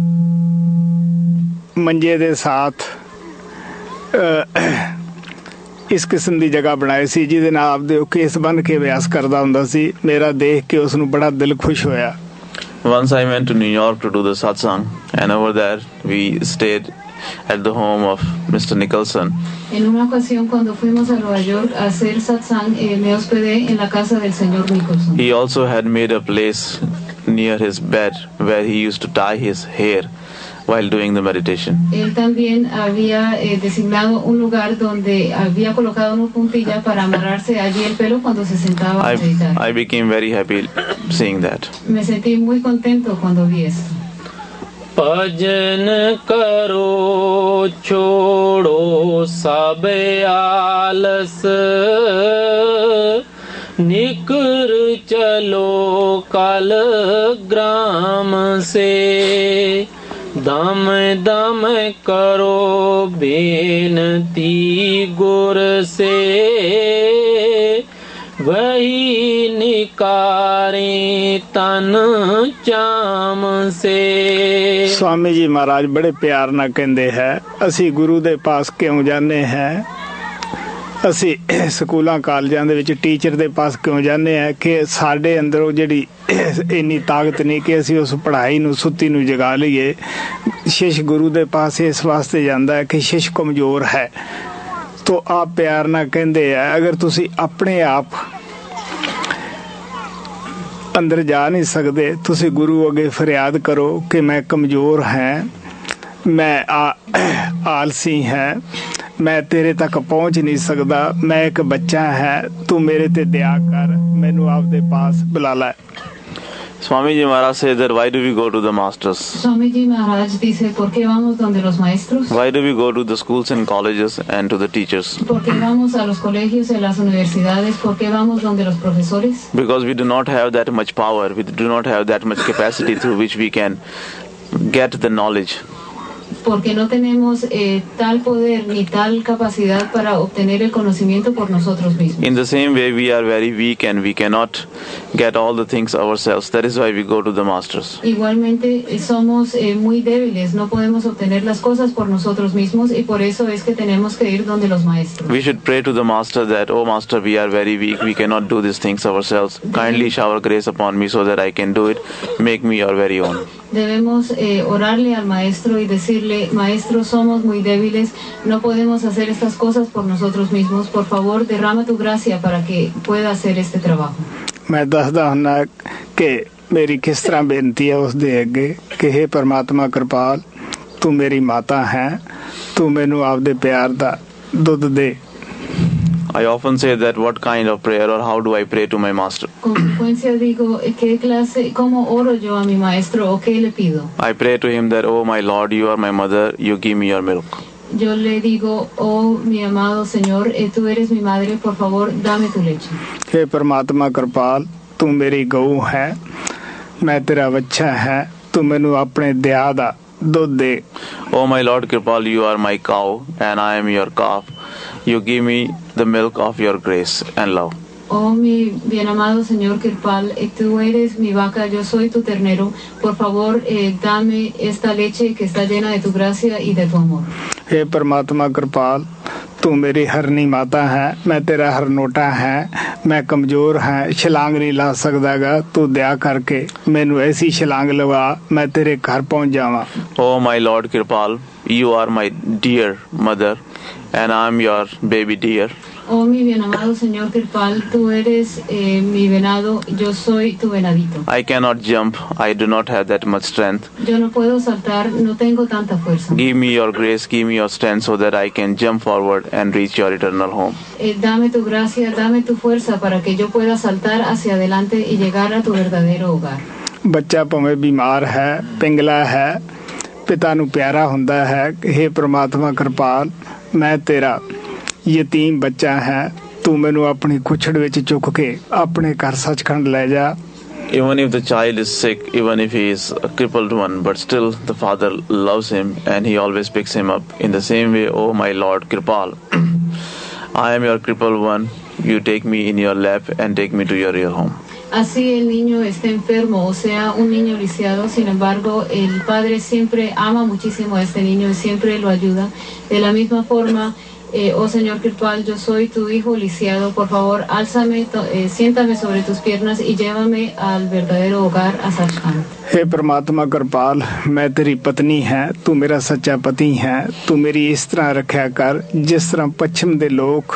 ਮੰਜੇ ਦੇ ਸਾਥ ਇਸ ਕਿਸਮ ਦੀ ਜਗ੍ਹਾ ਬਣਾਈ ਸੀ ਜਿਹਦੇ ਨਾਲ ਆਪਦੇ ਉਹ ਕੇਸ ਬੰਨ ਕੇ ਅਭਿਆਸ ਕਰਦਾ ਹੁੰਦਾ ਸੀ। ਮੇਰਾ ਦੇਖ ਕੇ ਉਸ ਨੂੰ ਬੜਾ ਦਿਲ ਖੁਸ਼ ਹੋਇਆ। Once I went to New York to do the satsang, and over there we stayed at the home of Mr. Nicholson. En una ocasión cuando fuimos a Nueva York a hacer satsang, me hospedé en la casa del señor Nicholson. He also had made a place near his bed where he used to tie his hair while doing the meditation. Él también había designado un lugar donde había colocado una puntilla para amarrarse allí el pelo cuando se sentaba a meditar. I became very happy seeing that. Me sentí muy contento cuando vi esto. ਭਜਨ ਕਰੋ ਛੋੜੋ ਸਭ ਆਲਸ, ਨਿਕਰ ਚਲੋ ਕਲ ਗ੍ਰਾਮ ਸੇ, ਦਮ ਦਮ ਕਰੋ ਬੇਨਤੀ ਗੁਰ ਸੇ, वही निकारे तन चाम से। स्वामी जी महाराज बड़े प्यार ना कहते हैं, असी गुरु दे पास क्यों जाने हैं, असी स्कूलों कालजां दे विच टीचर दे पास क्यों जाने हैं कि साडे अंदरों जिहड़ी इन्नी ताकत नहीं कि असी उस पढ़ाई नूं सुत्ती नूं जगा लईए। शिष्य गुरु दे पास इस वास्ते जांदा है कि शिष्य कमजोर है। तो आप प्यार ना कहते हैं, अगर तुसी अपने आप अंदर जा नहीं सकते, तुसी गुरु अगे फरियाद करो कि मैं कमजोर हैं, मैं आलसी हैं, मैं तेरे तक पहुंच नहीं सकता, मैं एक बच्चा है, तू मेरे ते दया कर, मैनू आपदे पास बुला लै। Swamiji Maharaj says that why do we go to the masters? Swamiji Maharaj dice, ¿por qué vamos donde los maestros? Why do we go to the schools and colleges and to the teachers? ¿Por qué vamos a los colegios y a las universidades? ¿Por qué vamos donde los profesores? Because we do not have that much power, we do not have that much capacity through which we can get the knowledge. Porque no tenemos tal poder ni tal capacidad para obtener el conocimiento por nosotros mismos. In the same way, we are very weak and we cannot get all the things ourselves. That is why we go to the masters. Igualmente somos muy débiles, no podemos obtener las cosas por nosotros mismos y por eso es que tenemos que ir donde los maestros. We should pray to the master that, oh master, we are very weak, we cannot do these things ourselves. Kindly shower grace upon me so that I can do it. Make me your very own. Debemos orarle al maestro y decirle, maestro, somos muy débiles, no podemos hacer estas cosas por nosotros mismos, por favor derrama tu gracia para que pueda hacer este trabajo. मैं दसदा हुन्ना कि मेरी किस तरह बेनती है उस दे अगे कि हे परमात्मा कृपाल, तू मेरी माता है, तू मैनू आपदे प्यार दा दुध दे। I often say that what kind of prayer or how do I pray to my master? Con frecuencia digo, ¿qué clase, cómo oro yo a mi maestro o qué le pido? I pray to him that, oh my Lord, you are my mother, you give me your milk. Yo le digo, oh mi amado Señor, tú eres mi madre, por favor, dame tu leche. हे परमात्मा कृपाल, तू मेरी गऊ है, मैं तेरा बच्चा है, तू मैनू अपने दया दा दुध दे। Oh my Lord Kripal, you are my cow and I am your calf. You give me the milk of your grace and love. Oh mi bien amado Señor Kirpal, tú eres mi vaca, yo soy tu ternero. Por favor, dame esta leche que está llena de tu gracia y de tu amor. हे परमात्मा कृपाल, तू मेरी हरनी माता है, मैं तेरा हरनोटा है, मैं कमजोर है, छलांग नहीं ला सकता गा, तू दया करके मैनू ऐसी छलांग लगा मैं तेरे घर पहुंच जावां। Oh my Lord Kripal, you are my dear mother and I am your baby deer. Oh mi bien amado Señor Kirpal, tú eres mi venado, yo soy tu venadito. I cannot jump, I do not have that much strength. Yo no puedo saltar, no tengo tanta fuerza. Give me your grace, give me your strength so that I can jump forward and reach your eternal home. Dame tu gracia, dame tu fuerza para que yo pueda saltar hacia adelante y llegar a tu verdadero hogar. बच्चा भावें बीमार है, पिंगला है, पिता नू प्यारा हुंदा है, हे परमात्मा कृपाल, मैं तेरा यतीम बच्चा है, तू मैनू अपनी कुछड़ विच चुक के अपने घर सचखंड ले जा। Even if the child is sick, even if he is a crippled one, but still the father loves him and he always picks him up. In the same way, oh my Lord Kripal, I am your crippled one, you take me in your lap and take me to your real home. Así el niño esté enfermo o sea un niño lisiado, sin embargo el padre siempre ama muchísimo a este niño y siempre lo ayuda. De la misma forma, oh Señor Kirpal, yo soy tu hijo lisiado, por favor álzame, siéntame sobre tus piernas y llévame al verdadero hogar, a Sachkhand. हे परमात्मा कृपाल, मैं तेरी पत्नी है, तू मेरा सच्चा पति है, तू मेरी इस तरह रखा कर जिस तरह पश्चिम दे लोग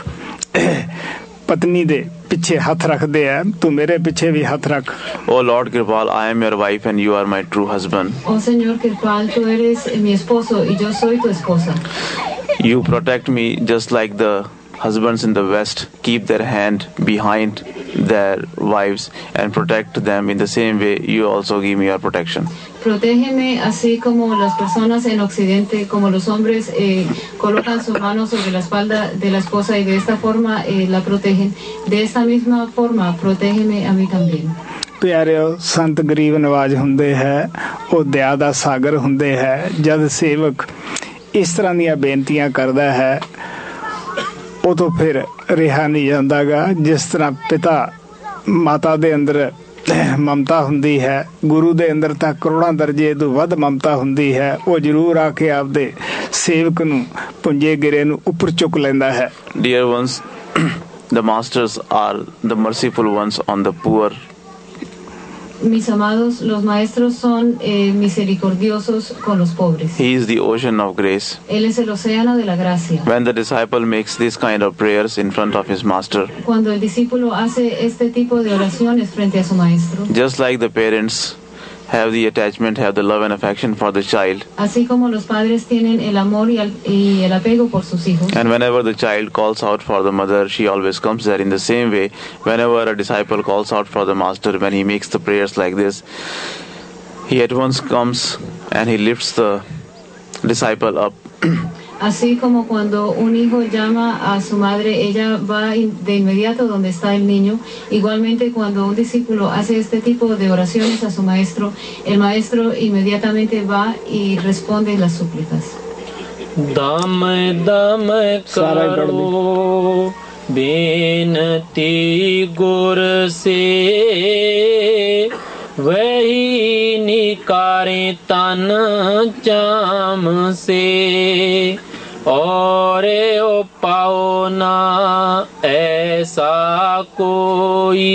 पत्नी दे पीछे हाथ रखते हैं, तू मेरे पीछे भी हाथ रख। Oh Lord Kripal, I am your wife and you are my true husband. Oh Señor Kirpal, tú eres mi esposo y yo soy tu esposa. You protect me just like the husbands in the West keep their hand behind their wives and protect them. In the same way, you also give me your protection. Protégeme así como las personas en Occidente, como los hombres colocan sus manos sobre la espalda de la esposa y de esta forma la protegen. De esta misma forma, protégeme a mí también. ਪਿਆਰਿਓ, ਸੰਤ ਗਰੀਬ ਨਵਾਜ ਹੁੰਦੇ ਹੈ, ਉਹ ਦਇਆ ਦਾ ਸਾਗਰ ਹੁੰਦੇ ਹੈ। ਜਦ ਸੇਵਕ ਇਸ ਤਰ੍ਹਾਂ ਦੀਆਂ ਬੇਨਤੀਆਂ ਕਰਦਾ ਹੈ, ਉਹ ਤੋਂ ਫਿਰ ਰਿਹਾ ਨਹੀਂ ਜਾਂਦਾਗਾ। ਜਿਸ ਤਰ੍ਹਾਂ ਪਿਤਾ ਮਾਤਾ ਦੇ ਅੰਦਰ ਮਮਤਾ ਹੁੰਦੀ ਹੈ, ਗੁਰੂ ਦੇ ਅੰਦਰ ਤਾਂ ਕਰੋੜਾਂ ਦਰਜੇ ਤੋਂ ਵੱਧ ਮਮਤਾ ਹੁੰਦੀ ਹੈ। ਉਹ ਜ਼ਰੂਰ ਆ ਕੇ ਆਪਦੇ ਸੇਵਕ ਨੂੰ ਪੁੰਜੇ ਗਿਰੇ ਨੂੰ ਉੱਪਰ ਚੁੱਕ ਲੈਂਦਾ ਹੈ। Dear ones, the masters are the merciful ones on the poor. Mis amados, los maestros son misericordiosos con los pobres. He is the ocean of grace. Él es el océano de la gracia. When the disciple makes this kind of prayers in front of his master, Cuando el discípulo hace este tipo de oraciones frente a su maestro, just like the parents have the attachment, have the love and affection for the child, así como los padres tienen el amor y el apego por sus hijos, and whenever the child calls out for the mother, she always comes there. In the same way, whenever a disciple calls out for the master, when he makes the prayers like this, he at once comes and he lifts the disciple up. así como cuando un hijo llama a su madre, ella va de inmediato donde está el niño. Igualmente, cuando un discípulo hace este tipo de oraciones a su maestro, el maestro inmediatamente va y responde las súplicas. दम दम करो बेनती गुर से, वही निकारे तन चाम से, और ओ पाओ ना ऐसा कोई,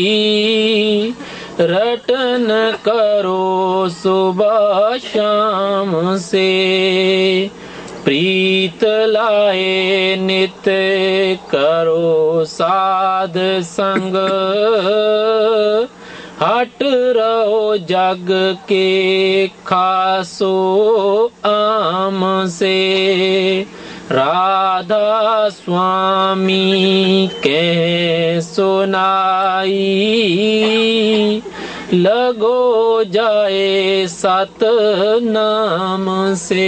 रटन करो सुबह शाम से, प्रीत लाए नित करो साध संग, हट रहो जग के खासो आम से, राधा स्वामी कह सुनाई, लगो जाए सत नाम से।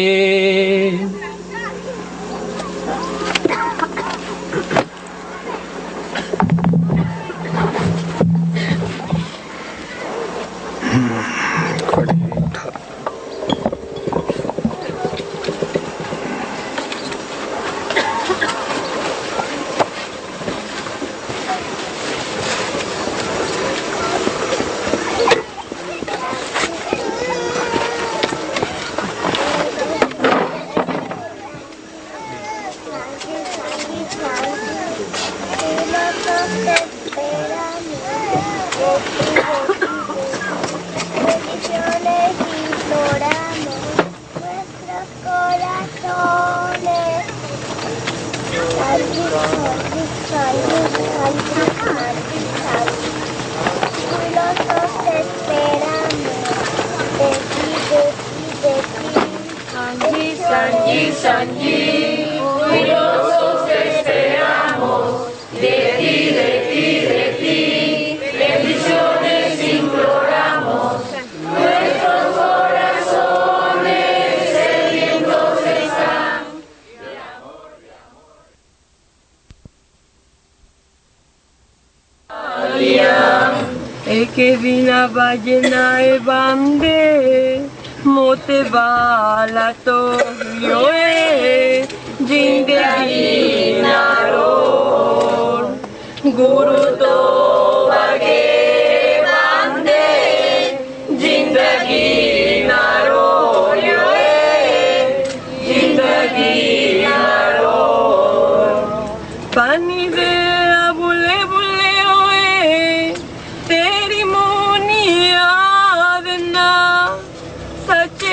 के बिना बजना बंदे मोते वाला तो योए जिंदगी नारो गुरु तो बगे बंदे जिंदगी नारो योए जिंदगी नारो पानी दे बुले बुले होए तेरी मोनी याद ना सच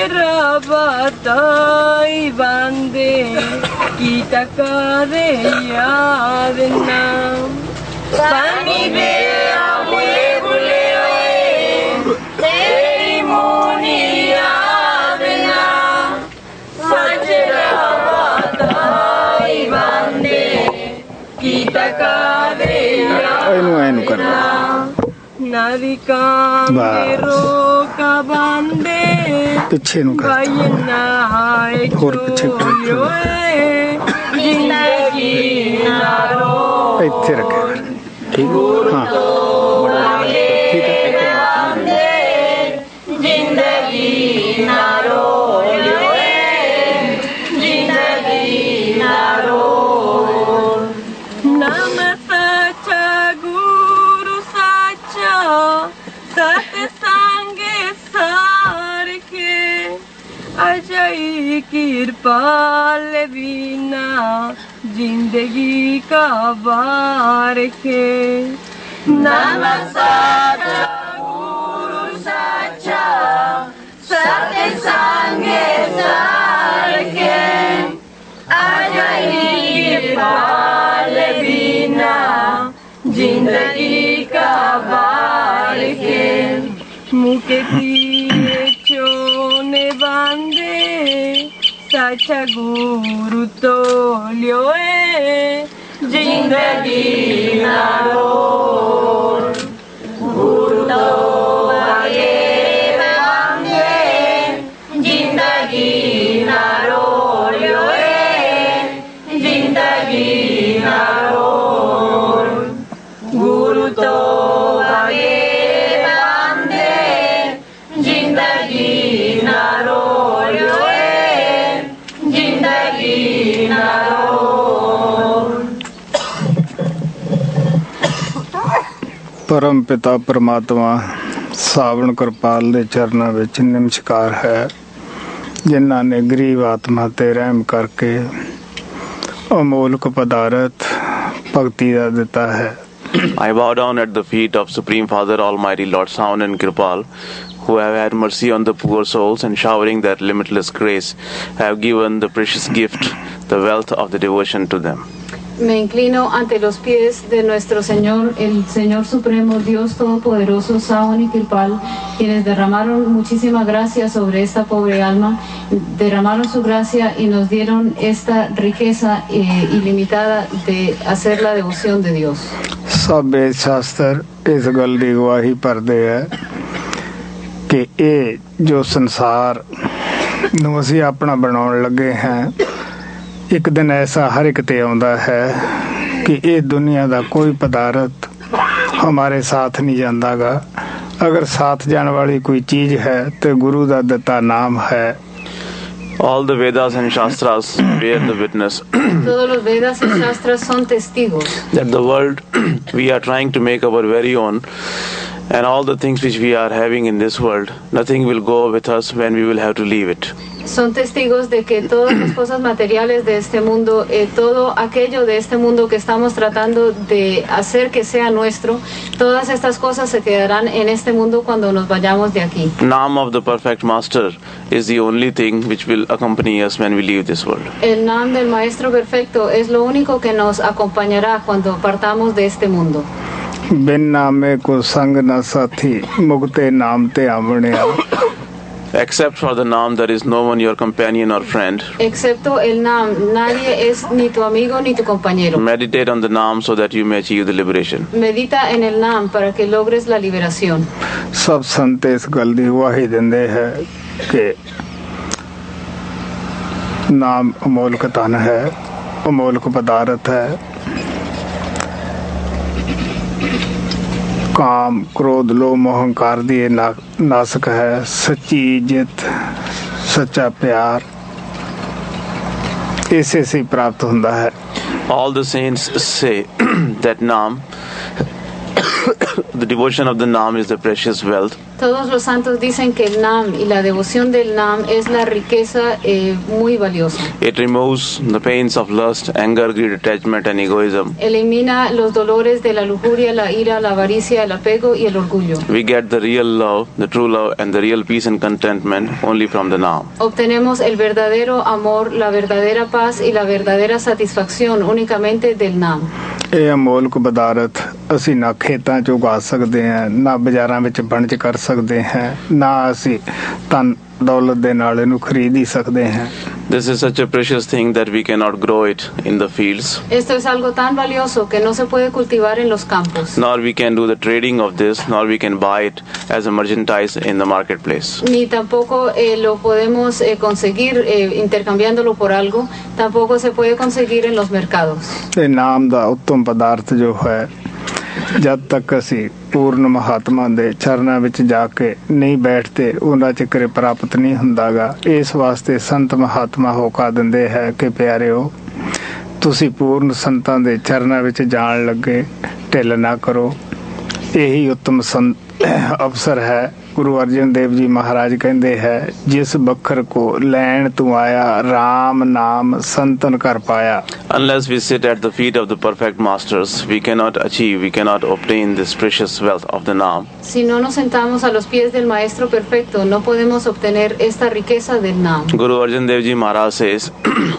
बताई बंदे की तकारे याद ना पानी दे बुले बुले होए तेरी मोनी याद ना सच बताई बंदे की तकारे ਇਹਨੂੰ ਕਰਨਾ नारिका मेरो का बंदे ਪਿੱਛੇ ਨੂੰ ਕਰ बयना ਹੋਰ ਪਿੱਛੇ ਕਰ जिंदगी नारो ਇੱਥੇ ਰੱਖਿਆ ਕਰ ਠੀਕ ਹਾਂ ਠੀਕ ਹੈ जिंदगी नारो जिंदगी नारो कृपाल बिना जिंदगी का बार के नमक साचा गुरु साचा सत्य संगे सार के कृपाल बिना जिंदगी का बार के मुके दिए चोने बांधे साचा गुरु तो लियोए जिंदगी नारो गुरु तो आगे बांधे जिंदगी नारो लियोए जिंदगी नारो गुरु तो आगे बांधे जिंदगी नारो लियोए जिंदगी नारो परम पिता परमात्मा सावण कृपाल ਦੇ ਚਰਨਾਂ ਵਿੱਚ ਨਮਸਕਾਰ ਹੈ ਜਿਨ੍ਹਾਂ ਨੇ ਗਰੀਬ ਆਤਮਾ ਤੇ ਰਹਿਮ ਕਰਕੇ ਅਮੋਲਕ ਪਦਾਰਥ ਭਗਤੀ ਦਾ ਦਿੱਤਾ ਹੈ I bow down at the feet of Supreme Father Almighty Lord Savan and Kripal, who have had mercy on the poor souls and showering their limitless grace, have given the precious gift, the wealth of the devotion to them. Me inclino ante los pies de nuestro Señor, el Señor Supremo, Dios Todopoderoso, Savan y Kripal, quienes derramaron muchísima gracia sobre esta pobre alma, derramaron su gracia y nos dieron esta riqueza ilimitada de hacer la devoción de Dios. ਸਭੇ ਸ਼ਾਸਤਰ ਇਸ ਗੱਲ ਦੀ ਗਵਾਹੀ ਭਰਦੇ ਹੈ ਕਿ ਇਹ ਜੋ ਸੰਸਾਰ ਨੂੰ ਅਸੀਂ ਆਪਣਾ ਬਣਾਉਣ ਲੱਗੇ ਹਾਂ ਇੱਕ ਦਿਨ ਐਸਾ ਹਰ ਇੱਕ ਤੇ ਆਉਂਦਾ ਹੈ ਕਿ ਇਹ ਦੁਨੀਆ ਦਾ ਕੋਈ ਪਦਾਰਥ ਹਮਾਰੇ ਸਾਥ ਨਹੀਂ ਜਾਂਦਾਗਾ ਅਗਰ ਸਾਥ ਜਾਣ ਵਾਲੀ ਕੋਈ ਚੀਜ਼ ਹੈ ਤੇ ਗੁਰੂ ਦਾ ਦਿੱਤਾ ਨਾਮ ਹੈ All the Vedas and Shastras bear the witness Todos los Vedas y Shastras son testigos that the world we are trying to make our very own, and all the things which we are having in this world, nothing will go with us when we will have to leave it. son testigos de que todas las cosas materiales de este mundo, todo aquello de este mundo que estamos tratando de hacer que sea nuestro, todas estas cosas se quedarán en este mundo cuando nos vayamos de aquí. Naam of the perfect master is the only thing which will accompany us when we leave this world. El Naam del Maestro Perfecto es lo único que nos acompañará cuando partamos de este mundo. ਬਿਨ ਨਾਮੇ ਕੋ ਸੰਗ ਨਾ ਸਾਥੀ ਮੁਕਤੇ ਨਾਮ ਤੇ ਆਵਣਿਆ Except for the Naam, there is no one your companion or friend. Excepto el Naam, nadie es ni tu amigo ni tu compañero. Meditate on the Naam so that you may achieve the liberation. Medita en el Naam para que logres la liberación. ਸਭ ਸੰਤ ਇਸ ਗੱਲ ਦੀ ਗਵਾਹੀ ਦਿੰਦੇ ਹੈ ਕਿ ਨਾਮ ਅਮੋਲਕ ਧਨ ਹੈ ਅਮੋਲਕ ਪਦਾਰਥ ਹੈ काम क्रोध लोभ मोह अहंकार दिए नाशक है सच्ची इज्जत सच्चा प्यार ऐसे से प्राप्त होता है All the saints say that Naam the devotion of the Naam is the precious wealth. Todos los santos dicen que el Naam y la devoción del Naam es la riqueza muy valiosa. It removes the pains of lust, anger, greed, attachment and egoism. Elimina los dolores de la lujuria, la ira, la avaricia, el apego y el orgullo. We get the real love, the true love and the real peace and contentment only from the Naam. Obtenemos el verdadero amor, la verdadera paz y la verdadera satisfacción únicamente del Naam. ਇਹ ਅਮੋਲਕ ਪਦਾਰਥ ਅਸੀਂ ਨਾ ਖੇਤਾਂ 'ਚ ਉਗਾ ਸਕਦੇ ਹਾਂ ਨਾ ਬਾਜ਼ਾਰਾਂ ਵਿੱਚ ਵਣਜ ਕਰ ਸਕਦੇ ਹਾਂ ਨਾ ਅਸੀਂ ਧਨ ਦੌਲਤ ਦੇ ਨਾਲ ਇਹਨੂੰ ਖਰੀਦ ਹੀ ਸਕਦੇ ਹਾਂ This is such a precious thing that we cannot grow it in the fields. Esto es algo tan valioso que no se puede cultivar en los campos. Nor we can do the trading of this, nor we can buy it as a merchandise in the marketplace. Ni tampoco lo podemos conseguir intercambiándolo por algo. Tampoco se puede conseguir en los mercados. ਇਹ ਨਾਮ ਦਾ ਉੱਤਮ ਪਦਾਰਥ ਜੋ ਹੈ ਜਦ ਤੱਕ ਅਸੀਂ ਪੂਰਨ ਮਹਾਤਮਾ ਦੇ ਚਰਨਾਂ ਵਿੱਚ ਜਾ ਕੇ ਨਹੀਂ ਬੈਠਦੇ ਉਹਨਾਂ ਚਿਕਰੇ ਪ੍ਰਾਪਤ ਨਹੀਂ ਹੁੰਦਾਗਾ ਇਸ ਵਾਸਤੇ ਸੰਤ ਮਹਾਤਮਾ ਹੋਕਾ ਦਿੰਦੇ ਹੈ ਕਿ ਪਿਆਰਿਓ ਤੁਸੀਂ ਪੂਰਨ ਸੰਤਾਂ ਦੇ ਚਰਨਾਂ ਵਿੱਚ ਜਾਣ ਲੱਗੇ ਢਿੱਲ ਨਾ ਕਰੋ ਇਹੀ ਉੱਤਮ ਅਵਸਰ ਹੈ ਗੁਰੂ ਅਰਜਨ ਦੇਵ ਜੀ ਮਹਾਰਾਜ ਕਹਿੰਦੇ ਹੈ ਜਿਸ ਬਖਰ ਕੋ ਲੈਣ ਤੂੰ ਆਇਆ RAM ਨਾਮ ਸੰਤਨ ਕਰ ਪਾਇਆ। Unless we sit at the feet of the perfect masters, we cannot obtain this precious wealth of the Naam. Si no nos sentamos a los pies del Maestro Perfecto, no podemos obtener esta riqueza del Naam. Guru Arjan Dev Ji Maharaj says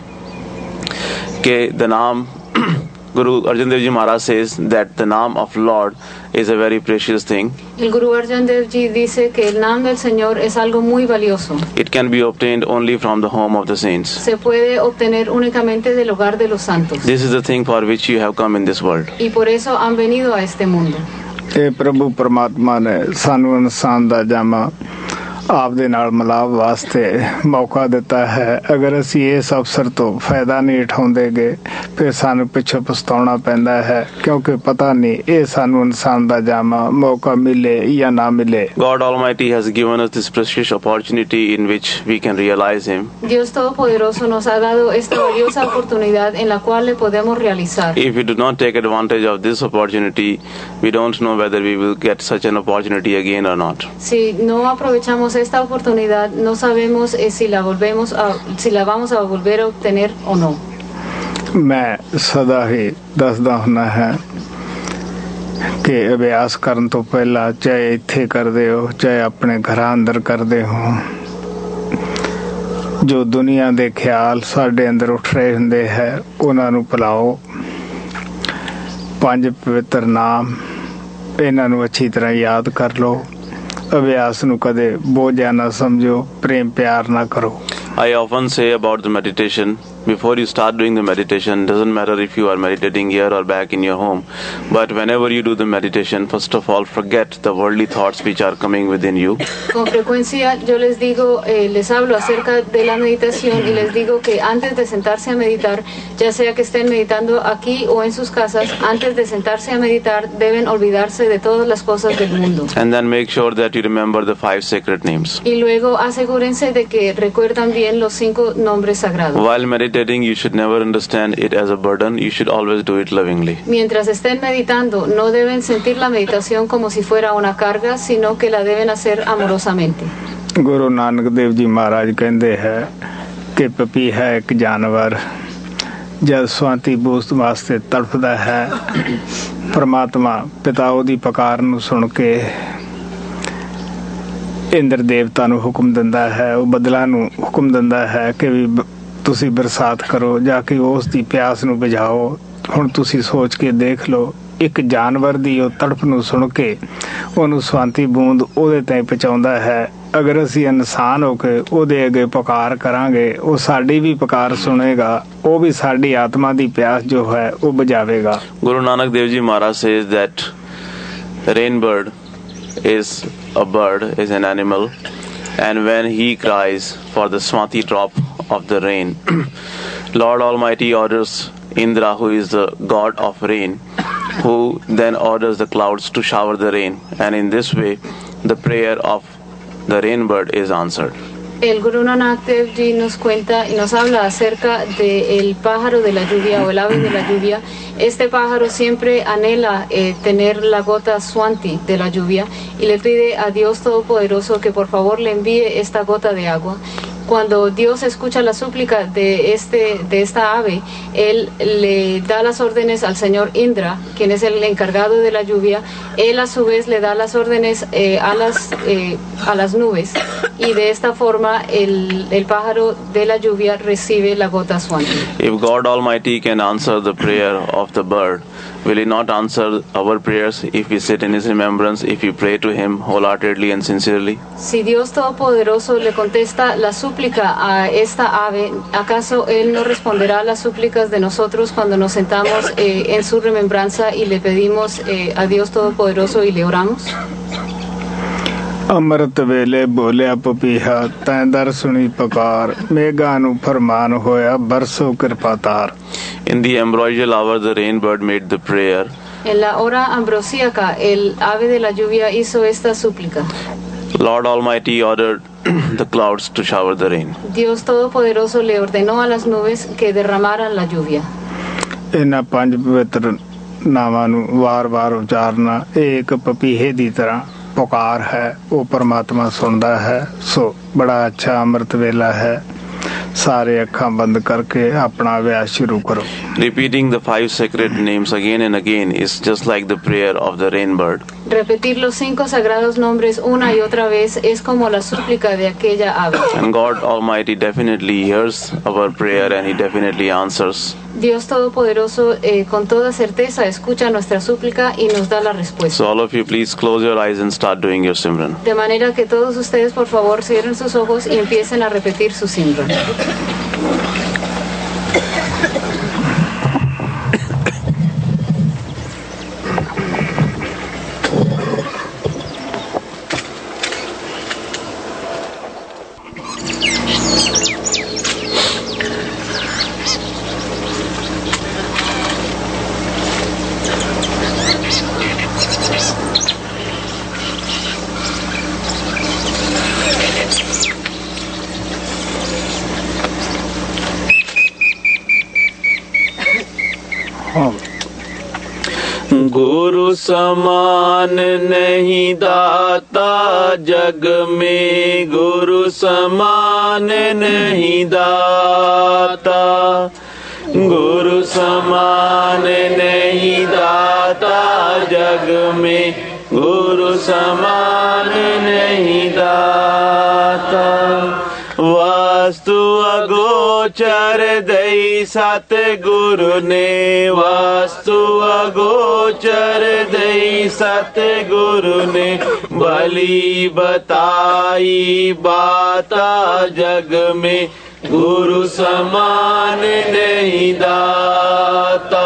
Guru Arjan Dev Ji Maharaj says that the Naam of Lord is a very precious thing. El Guru Arjan Dev Ji dice que el Naam del Señor es algo muy valioso. It can be obtained only from the home of the saints. Se puede obtener únicamente del hogar de los santos. This is the thing for which you have come in this world. Y por eso han venido a este mundo. ਇਹ ਪ੍ਰਭੂ ਪਰਮਾਤਮਾ ਨੇ ਸਾਨੂੰ ਇਨਸਾਨ ਦਾ ਜਾਮਾ ਆਪ ਦੇ ਨਾਲ ਮਿਲਾਪ ਵਾਸਤੇ ਮੌਕਾ ਦਿੱਤਾ ਹੈ। ਅਗਰ ਅਸੀਂ ਇਸ ਅਵਸਰ ਤੋਂ ਫਾਇਦਾ ਨਹੀਂ ਉਠਾਉਂਦੇਗੇ ਫਿਰ ਸਾਨੂੰ ਪਿੱਛੇ ਪਛਤਾਉਣਾ ਪੈਂਦਾ ਹੈ ਕਿਉਂਕਿ ਪਤਾ ਨਹੀਂ ਇਹ ਸਾਨੂੰ ਇਨਸਾਨ ਦਾ ਜਾਮਾ ਮੌਕਾ ਮਿਲੇ ਜਾਂ ਨਾ ਮਿਲੇ। God Almighty has given us this precious opportunity in which we can realize Him. Dios Todopoderoso nos ha dado esta valiosa oportunidad en la cual le podemos realizar. If we do not take advantage of this opportunity, we don't know whether we will get such an opportunity again or not. Si no aprovechamos esta oportunidad, no sabemos si la vamos a volver a obtener o no. ਮੈਂ ਸਦਾ ਹੀ ਦੱਸਦਾ ਹੁੰਦਾ ਹੈ ਕਿ ਅਭਿਆਸ ਕਰਨ ਤੋਂ ਪਹਿਲਾਂ ਚਾਹੇ ਇੱਥੇ ਕਰਦੇ ਹੋ ਚਾਹੇ ਆਪਣੇ ਘਰਾਂ ਅੰਦਰ ਕਰਦੇ ਹੋ ਜੋ ਦੁਨੀਆ ਦੇ ਖਿਆਲ ਸਾਡੇ ਅੰਦਰ ਉੱਠ ਰਹੇ ਹੁੰਦੇ ਹੈ ਉਹਨਾਂ ਨੂੰ ਭੁਲਾਓ। 5 ਪਵਿੱਤਰ ਨਾਮ ਇਹਨਾਂ ਨੂੰ ਅੱਛੀ ਤਰ੍ਹਾਂ ਯਾਦ ਕਰ ਲਓ। ਅਭਿਆਸ ਨੂੰ ਕਦੇ ਬੋਝਾ ਨਾ ਸਮਝੋ, ਪ੍ਰੇਮ ਪਿਆਰ ਨਾ ਕਰੋ। I often say about the meditation, before you start doing the meditation, doesn't matter if you are meditating here or back in your home, but whenever you do the meditation, first of all, forget the worldly thoughts which are coming within you. Con frecuencia yo les digo, les hablo acerca de la meditación y les digo que antes de sentarse a meditar, ya sea que estén meditando aquí o en sus casas, antes de sentarse a meditar deben olvidarse de todas las cosas del mundo. And then make sure that you remember the 5 sacred names. Y luego asegúrense de que recuerdan bien los 5 nombres sagrados. While meditating, you should never understand it as a burden. You should always do it lovingly. Mientras estén meditando, no deben sentir la meditación como si fuera una carga, sino que la deben hacer amorosamente. Guru ਨਾਨਕ ਦੇਵ ਜੀ ਮਹਾਰਾਜ ਕਹਿੰਦੇ ਹੈ ਕਿ ਪਪੀਹਾ ਇੱਕ ਜਾਨਵਰ ਜਦ ਸਵਾਂਤੀ ਬੂਸਤ ਵਾਸਤੇ ਤੜਫਦਾ ਹੈ ਪਰਮਾਤਮਾ ਪਿਤਾ ਉਹਦੀ ਪੁਕਾਰ ਨੂੰ ਸੁਣ ਕੇ ਇੰਦਰ ਦੇਵਤਾ ਨੂੰ ਹੁਕਮ ਦਿੰਦਾ ਹੈ, ਉਹ ਬਦਲਾ ਨੂੰ ਹੁਕਮ ਦਿੰਦਾ ਹੈ ਕਿ ਵੀ ਤੁਸੀਂ ਬਰਸਾਤ ਕਰੋ ਜਾ ਕੇ ਉਸ ਦੀ ਪਿਆਸ ਨੂੰ ਬੁਝਾਓ। ਹੁਣ ਤੁਸੀਂ ਸੋਚ ਕੇ ਦੇਖ ਲਓ ਇੱਕ ਜਾਨਵਰ ਦੀ ਉਹ ਤੜਫ ਨੂੰ ਸੁਣ ਕੇ ਉਹਨੂੰ ਸਵਾਂਤੀ ਬੂੰਦ ਉਹਦੇ ਤਾਈਂ ਪਹੁੰਚਾਉਂਦਾ ਹੈ। ਅਗਰ ਅਸੀਂ ਇਨਸਾਨ ਹੋ ਕੇ ਉਹਦੇ ਅੱਗੇ ਪੁਕਾਰ ਕਰਾਂਗੇ ਉਹ ਸਾਡੀ ਵੀ ਪੁਕਾਰ ਸੁਣੇਗਾ, ਉਹ ਵੀ ਸਾਡੀ ਆਤਮਾ ਦੀ ਪਿਆਸ ਜੋ ਹੈ ਉਹ ਬੁਝਾਵੇਗਾ। Guru Nanak Dev Ji Maharaj says that rainbird is a bird, is an animal, and when he cries for the swati drop of the rain, Lord Almighty orders Indra, who is the god of rain, who then orders the clouds to shower the rain, and in this way the prayer of the rainbird is answered. El Guru Nanak Dev Ji nos cuenta y nos habla acerca del pájaro de la lluvia o el ave de la lluvia. Este pájaro siempre anhela tener la gota Swanti de la lluvia y le pide a Dios Todopoderoso que por favor le envíe esta gota de agua. Cuando Dios escucha la súplica de esta ave, Él le da las órdenes al señor Indra, quien es el encargado de la lluvia. Él a su vez le da las órdenes a las nubes y de esta forma el pájaro de la lluvia recibe la gota Swanti. If God Almighty can answer the prayer of the bird, will He not answer our prayers if we sit in His remembrance, if we pray to Him wholeheartedly and sincerely? Si Dios Todopoderoso le contesta la súplica a esta ave, ¿acaso Él no responderá a las súplicas de nosotros cuando nos sentamos en su remembranza y le pedimos a Dios Todopoderoso y le oramos? ਅੰਮ੍ਰਿਤ ਵੇਲੇ ਬੋਲਿਆ ਪਪੀਹਾ ਤੈਂ ਦਰ ਸੁਣੀ ਪੁਕਾਰ ਮੇਘਾਂ ਨੂੰ ਫਰਮਾਨ ਹੋਇਆ ਬਰਸੋ ਕਿਰਪਾ ਤਾਰ। In the ambrosial hour, the rainbird made the prayer. En la hora ambrosíaca, el ave de la lluvia hizo esta súplica. Lord Almighty ordered the clouds to shower the rain. Dios Todopoderoso le ordenó a las nubes que derramaran la lluvia. ਇਹਨਾਂ 5 ਪਵਿੱਤਰ ਨਾਵਾਂ ਨੂੰ ਵਾਰ-ਵਾਰ ਉਚਾਰਨਾ ਇਹ ਇੱਕ ਪਪੀਹੇ ਦੀ ਤਰ੍ਹਾਂ पुकार है वो परमात्मा सुनता है। सो बड़ा अच्छा अमृत वेला है। सारे अखां बंद करके अपना अभ्यास शुरू करो। Repeating the 5 sacred names again and again is just like the prayer of the rain bird. Repetir los 5 sagrados nombres una y otra vez es como la súplica de aquella ave. And God Almighty definitely hears our prayer and He definitely answers. Dios Todopoderoso con toda certeza escucha nuestra súplica y nos da la respuesta. So all of you please close your eyes and start doing your Simran. De manera que todos ustedes por favor cierren sus ojos y empiecen a repetir su Simran. गुरु समान नहीं दाता जग में, गुरु समान नहीं दाता, गुरु समान नहीं दाता जग में, गुरु समान नहीं दाता। वास्तु अगोचर दई सतगुरु ने, वास्तु अगोचर दई सतगुरु ने, भली बताई बाता जग में, गुरु समान नहीं दाता,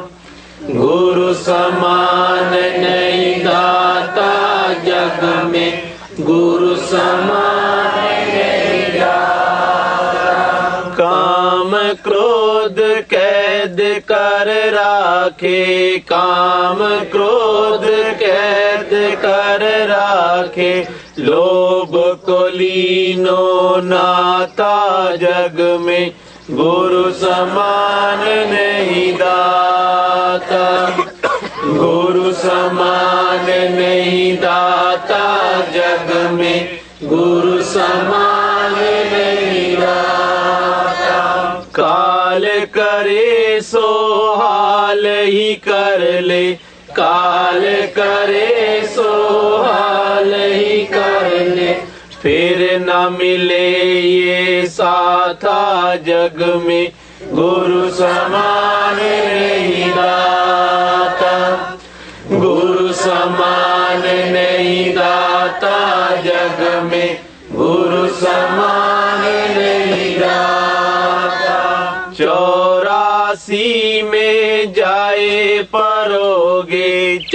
गुरु समान नहीं दाता जग में, गुरु समान नहीं दाता। काम क्रोध कैद कर राखे, काम क्रोध कैद कर राखे, लोभ को लीनो नाता जग में, गुरु समान नहीं दाता, गुरु समान नहीं दाता जग में, गुरु समान नहीं दाता। काल करे सो हाल ही कर ले, काल करे सो हाल ही कर ले, फिर न मिले ये साथा जग में, गुरु समान नहीं दाता, गुरु समान नहीं दाता जग में, गुरु समान नहीं दाता। 84 में जाए परोगे,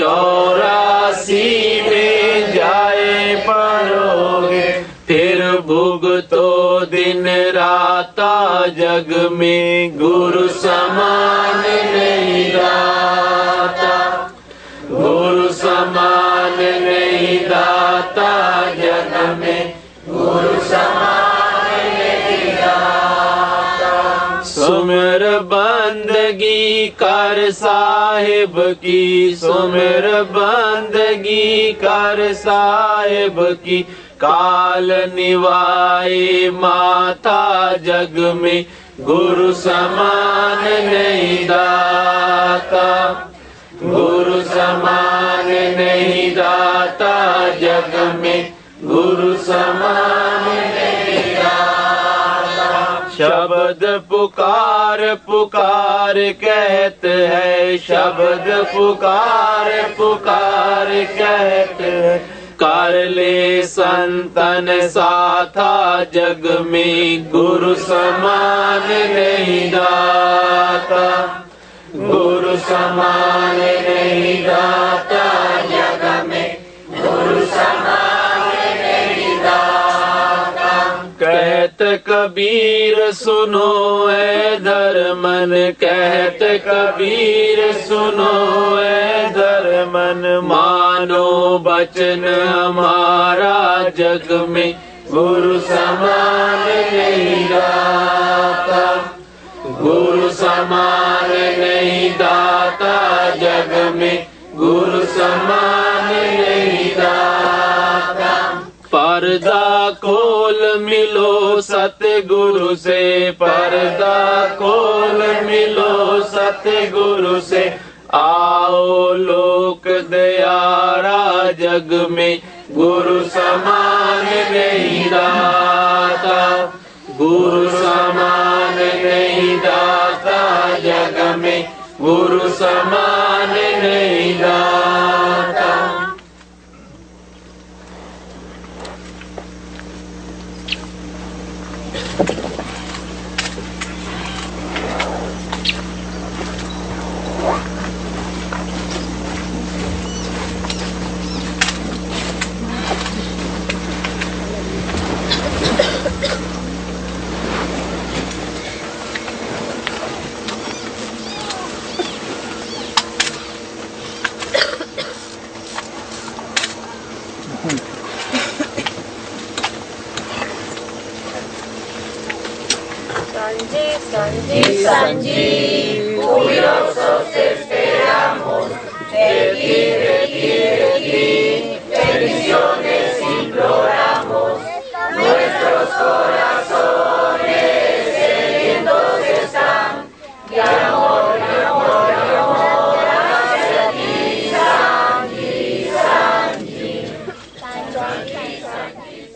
84 में जाए परोगे, फिर भुगतो दिन राता जग में, गुरु समान नहीं दाता, गुरु समान नहीं दाता जग में, गुरु समान नहीं दाता। सुमिर बंदगी कर साहिब की, सुमिर बंदगी कर साहिब की, काल निवाए माता जग में, गुरु समान नहीं दाता, गुरु समान नहीं दाता जग में, गुरु समान नहीं दाता। शब्द पुकार पुकार कहत है, शब्द पुकार पुकार कहत है, कर ले संतन साथा जग में, गुरु समान नहीं दाता, गुरु समान नहीं दाता जग में, गुरु समान नहीं दाता। कहत कबीर सुनो ऐ धर्मन, कहत कबीर सुनो ऐ धर्मन, मानो बचन हमारा जग में, गुरु समान नहीं दाता, गुरु समान नहीं दाता जग में, गुरु समान नहीं दाता। पर्दा खोल मिलो सतगुरु से, पर्दा खोल मिलो सतगुरु से। आओ लोक दयारा जग में, गुरु समान नहीं दाता, गुरु समान नहीं दाता जग में, गुरु समान नहीं दाता। Sanji, Sanji, jubilosos esperamos de ti, bendiciones imploramos, nuestros corazones sedientos están de amor, de amor, de amor hacia ti, Sanji, Sanji, Sanji, Sanji.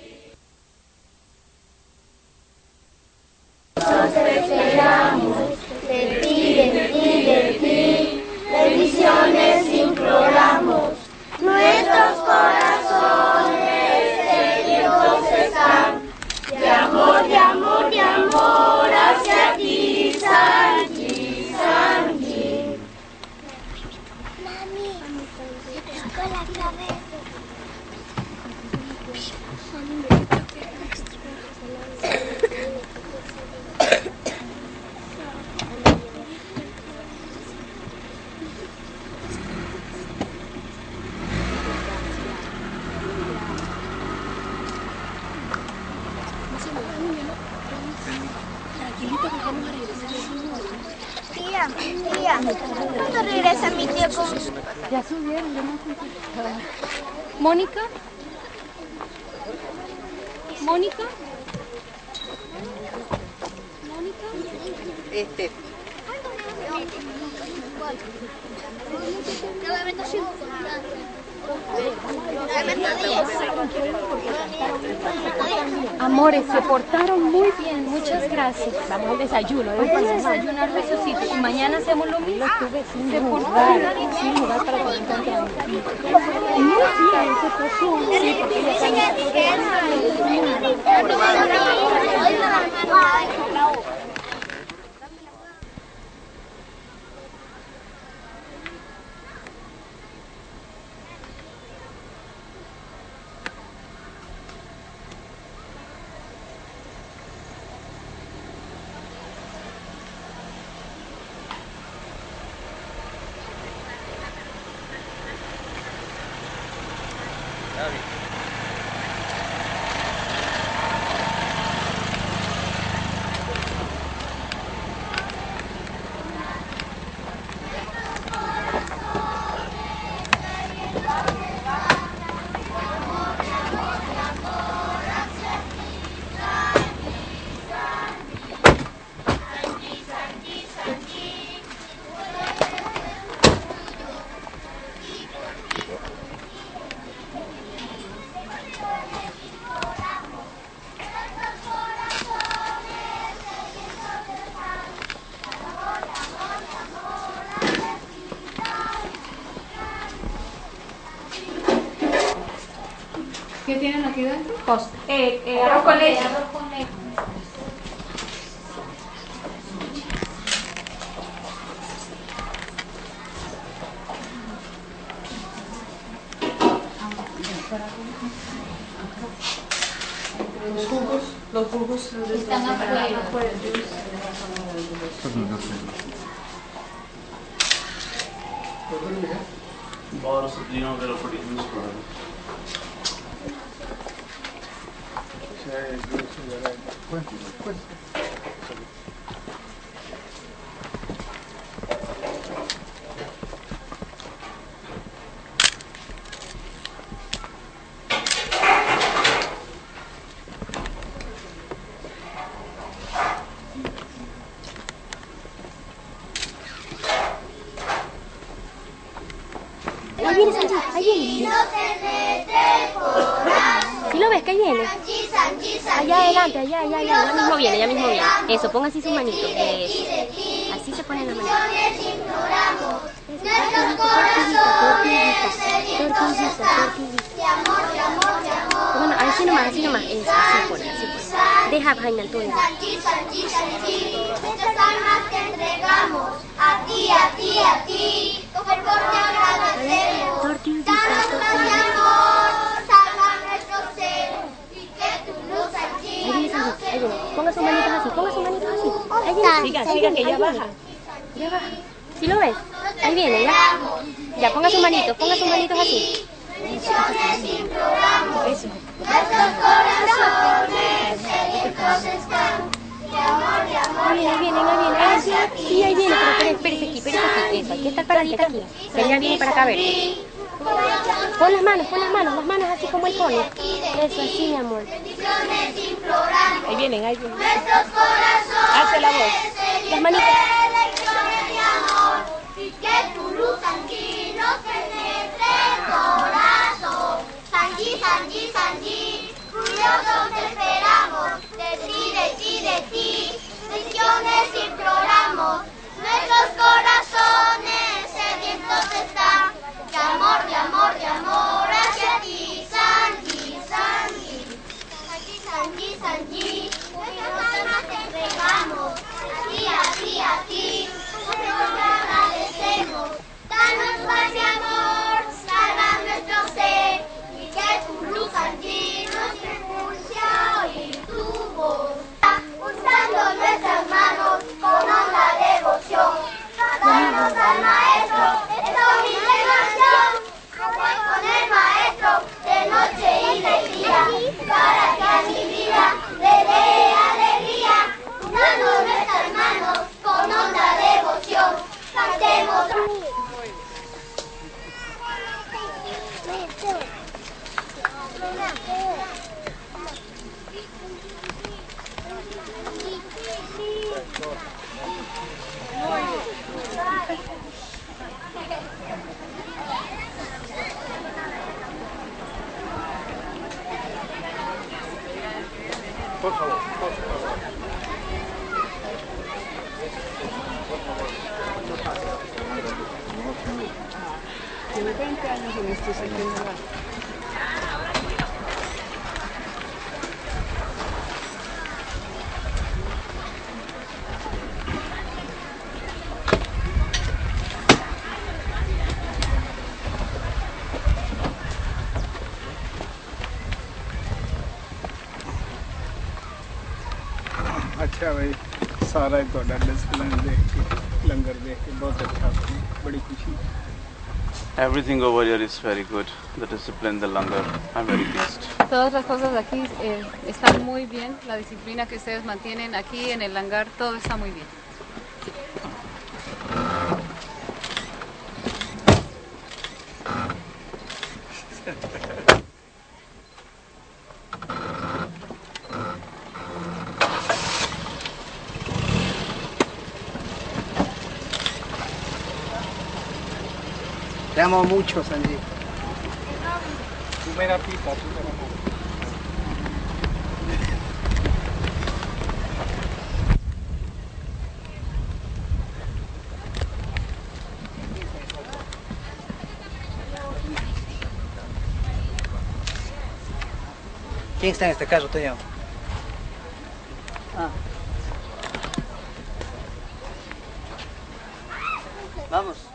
Nos esperamos de ti, bendiciones imploramos, nuestros corazones sedientos están de amor, de amor, de amor hacia ti, Sanji, Sanji. Mami, te toco la cabeza. Tía, ¿cuándo regresa mi tío con...? Ya subieron, ya no. ¿Mónica? ¿Mónica? ¿Mónica? Amores, se portaron muy bien, muchas gracias. Vamos al desayuno. Vamos a desayunar resucito. Y mañana hacemos lo mismo. Se portaron sin jugar para que encuentren. Muy bien, se portó. Sí, porque ¿Qué tienen aquí dentro? arroz con leche. Los jugos Están afuera. और सब्जियों वगैरह पड़ी हुई इस पर viene Sanji, ahí viene. ¿Sí lo ves que ahí viene? Allá adelante, allá mismo viene, ya mismo viene. Eso, ponga así sus manitos. Eso. Así se ponen las manitos. Bueno, así nomás. Eso, así pone. Deja vaina el tuyo. Sanji, estas almas te entregamos, a ti, por te agradecemos. Danos paz y amor, salva nuestro ser, y que tu luz allí nos ilumine. Ponga sus manitos así, Ahí viene. Siga, que ya baja. ¿Sí lo ves? Ahí viene, ya. Ya, ponga sus manitos así. Eso. Nuestros corazones sedientos están de amor, Ahí viene. Sí, ahí viene, pero espérese aquí. Eso, hay que estar paradita aquí. Que ya viene para acá, a ver. Pon las manos así como él pone. Eso, así, mi amor. bendiciones imploramos. Ahí vienen. Nuestros corazones Hace la voz. Las manitos. lecciones de amor, y que tu luz aquí nos penetre el corazón. Sanji, curiosos te esperamos, de ti, bendiciones imploramos. Nuestros corazones sedientos están de amor hacia ti, Sanji. Nuestras almas te entregamos, a ti, por te agradecemos. Danos paz y amor, salva nuestro ser, y que tu luz allí nos impulse a oír tu voz. Usando nuestras manos con honda devoción, danos al Maestro, esta humilde canción. Voy con el Maestro de noche y de día, para que a mi vida le dé alegría. Usando nuestras manos con honda devoción, cantemos. Por favor. Tiene 20 años en estos aquí en el bar. अच्छा भाई सारा ही ਤੁਹਾਡਾ ਡਿਸਪਲਿਨ ਦੇਖ ਕੇ ਲੰਗਰ ਦੇਖ ਕੇ ਬਹੁਤ ਅੱਛਾ ਬੜੀ ਖੁਸ਼ੀ Everything over here is very good. The discipline, the langar. I'm very pleased. Todas las cosas aquí están muy bien. La disciplina que ustedes mantienen aquí en el hangar, todo está muy bien. Te amo mucho, Sanji. Tú mera pita, tú mera mano. ¿Quién está en este carro, Toño? Vamos.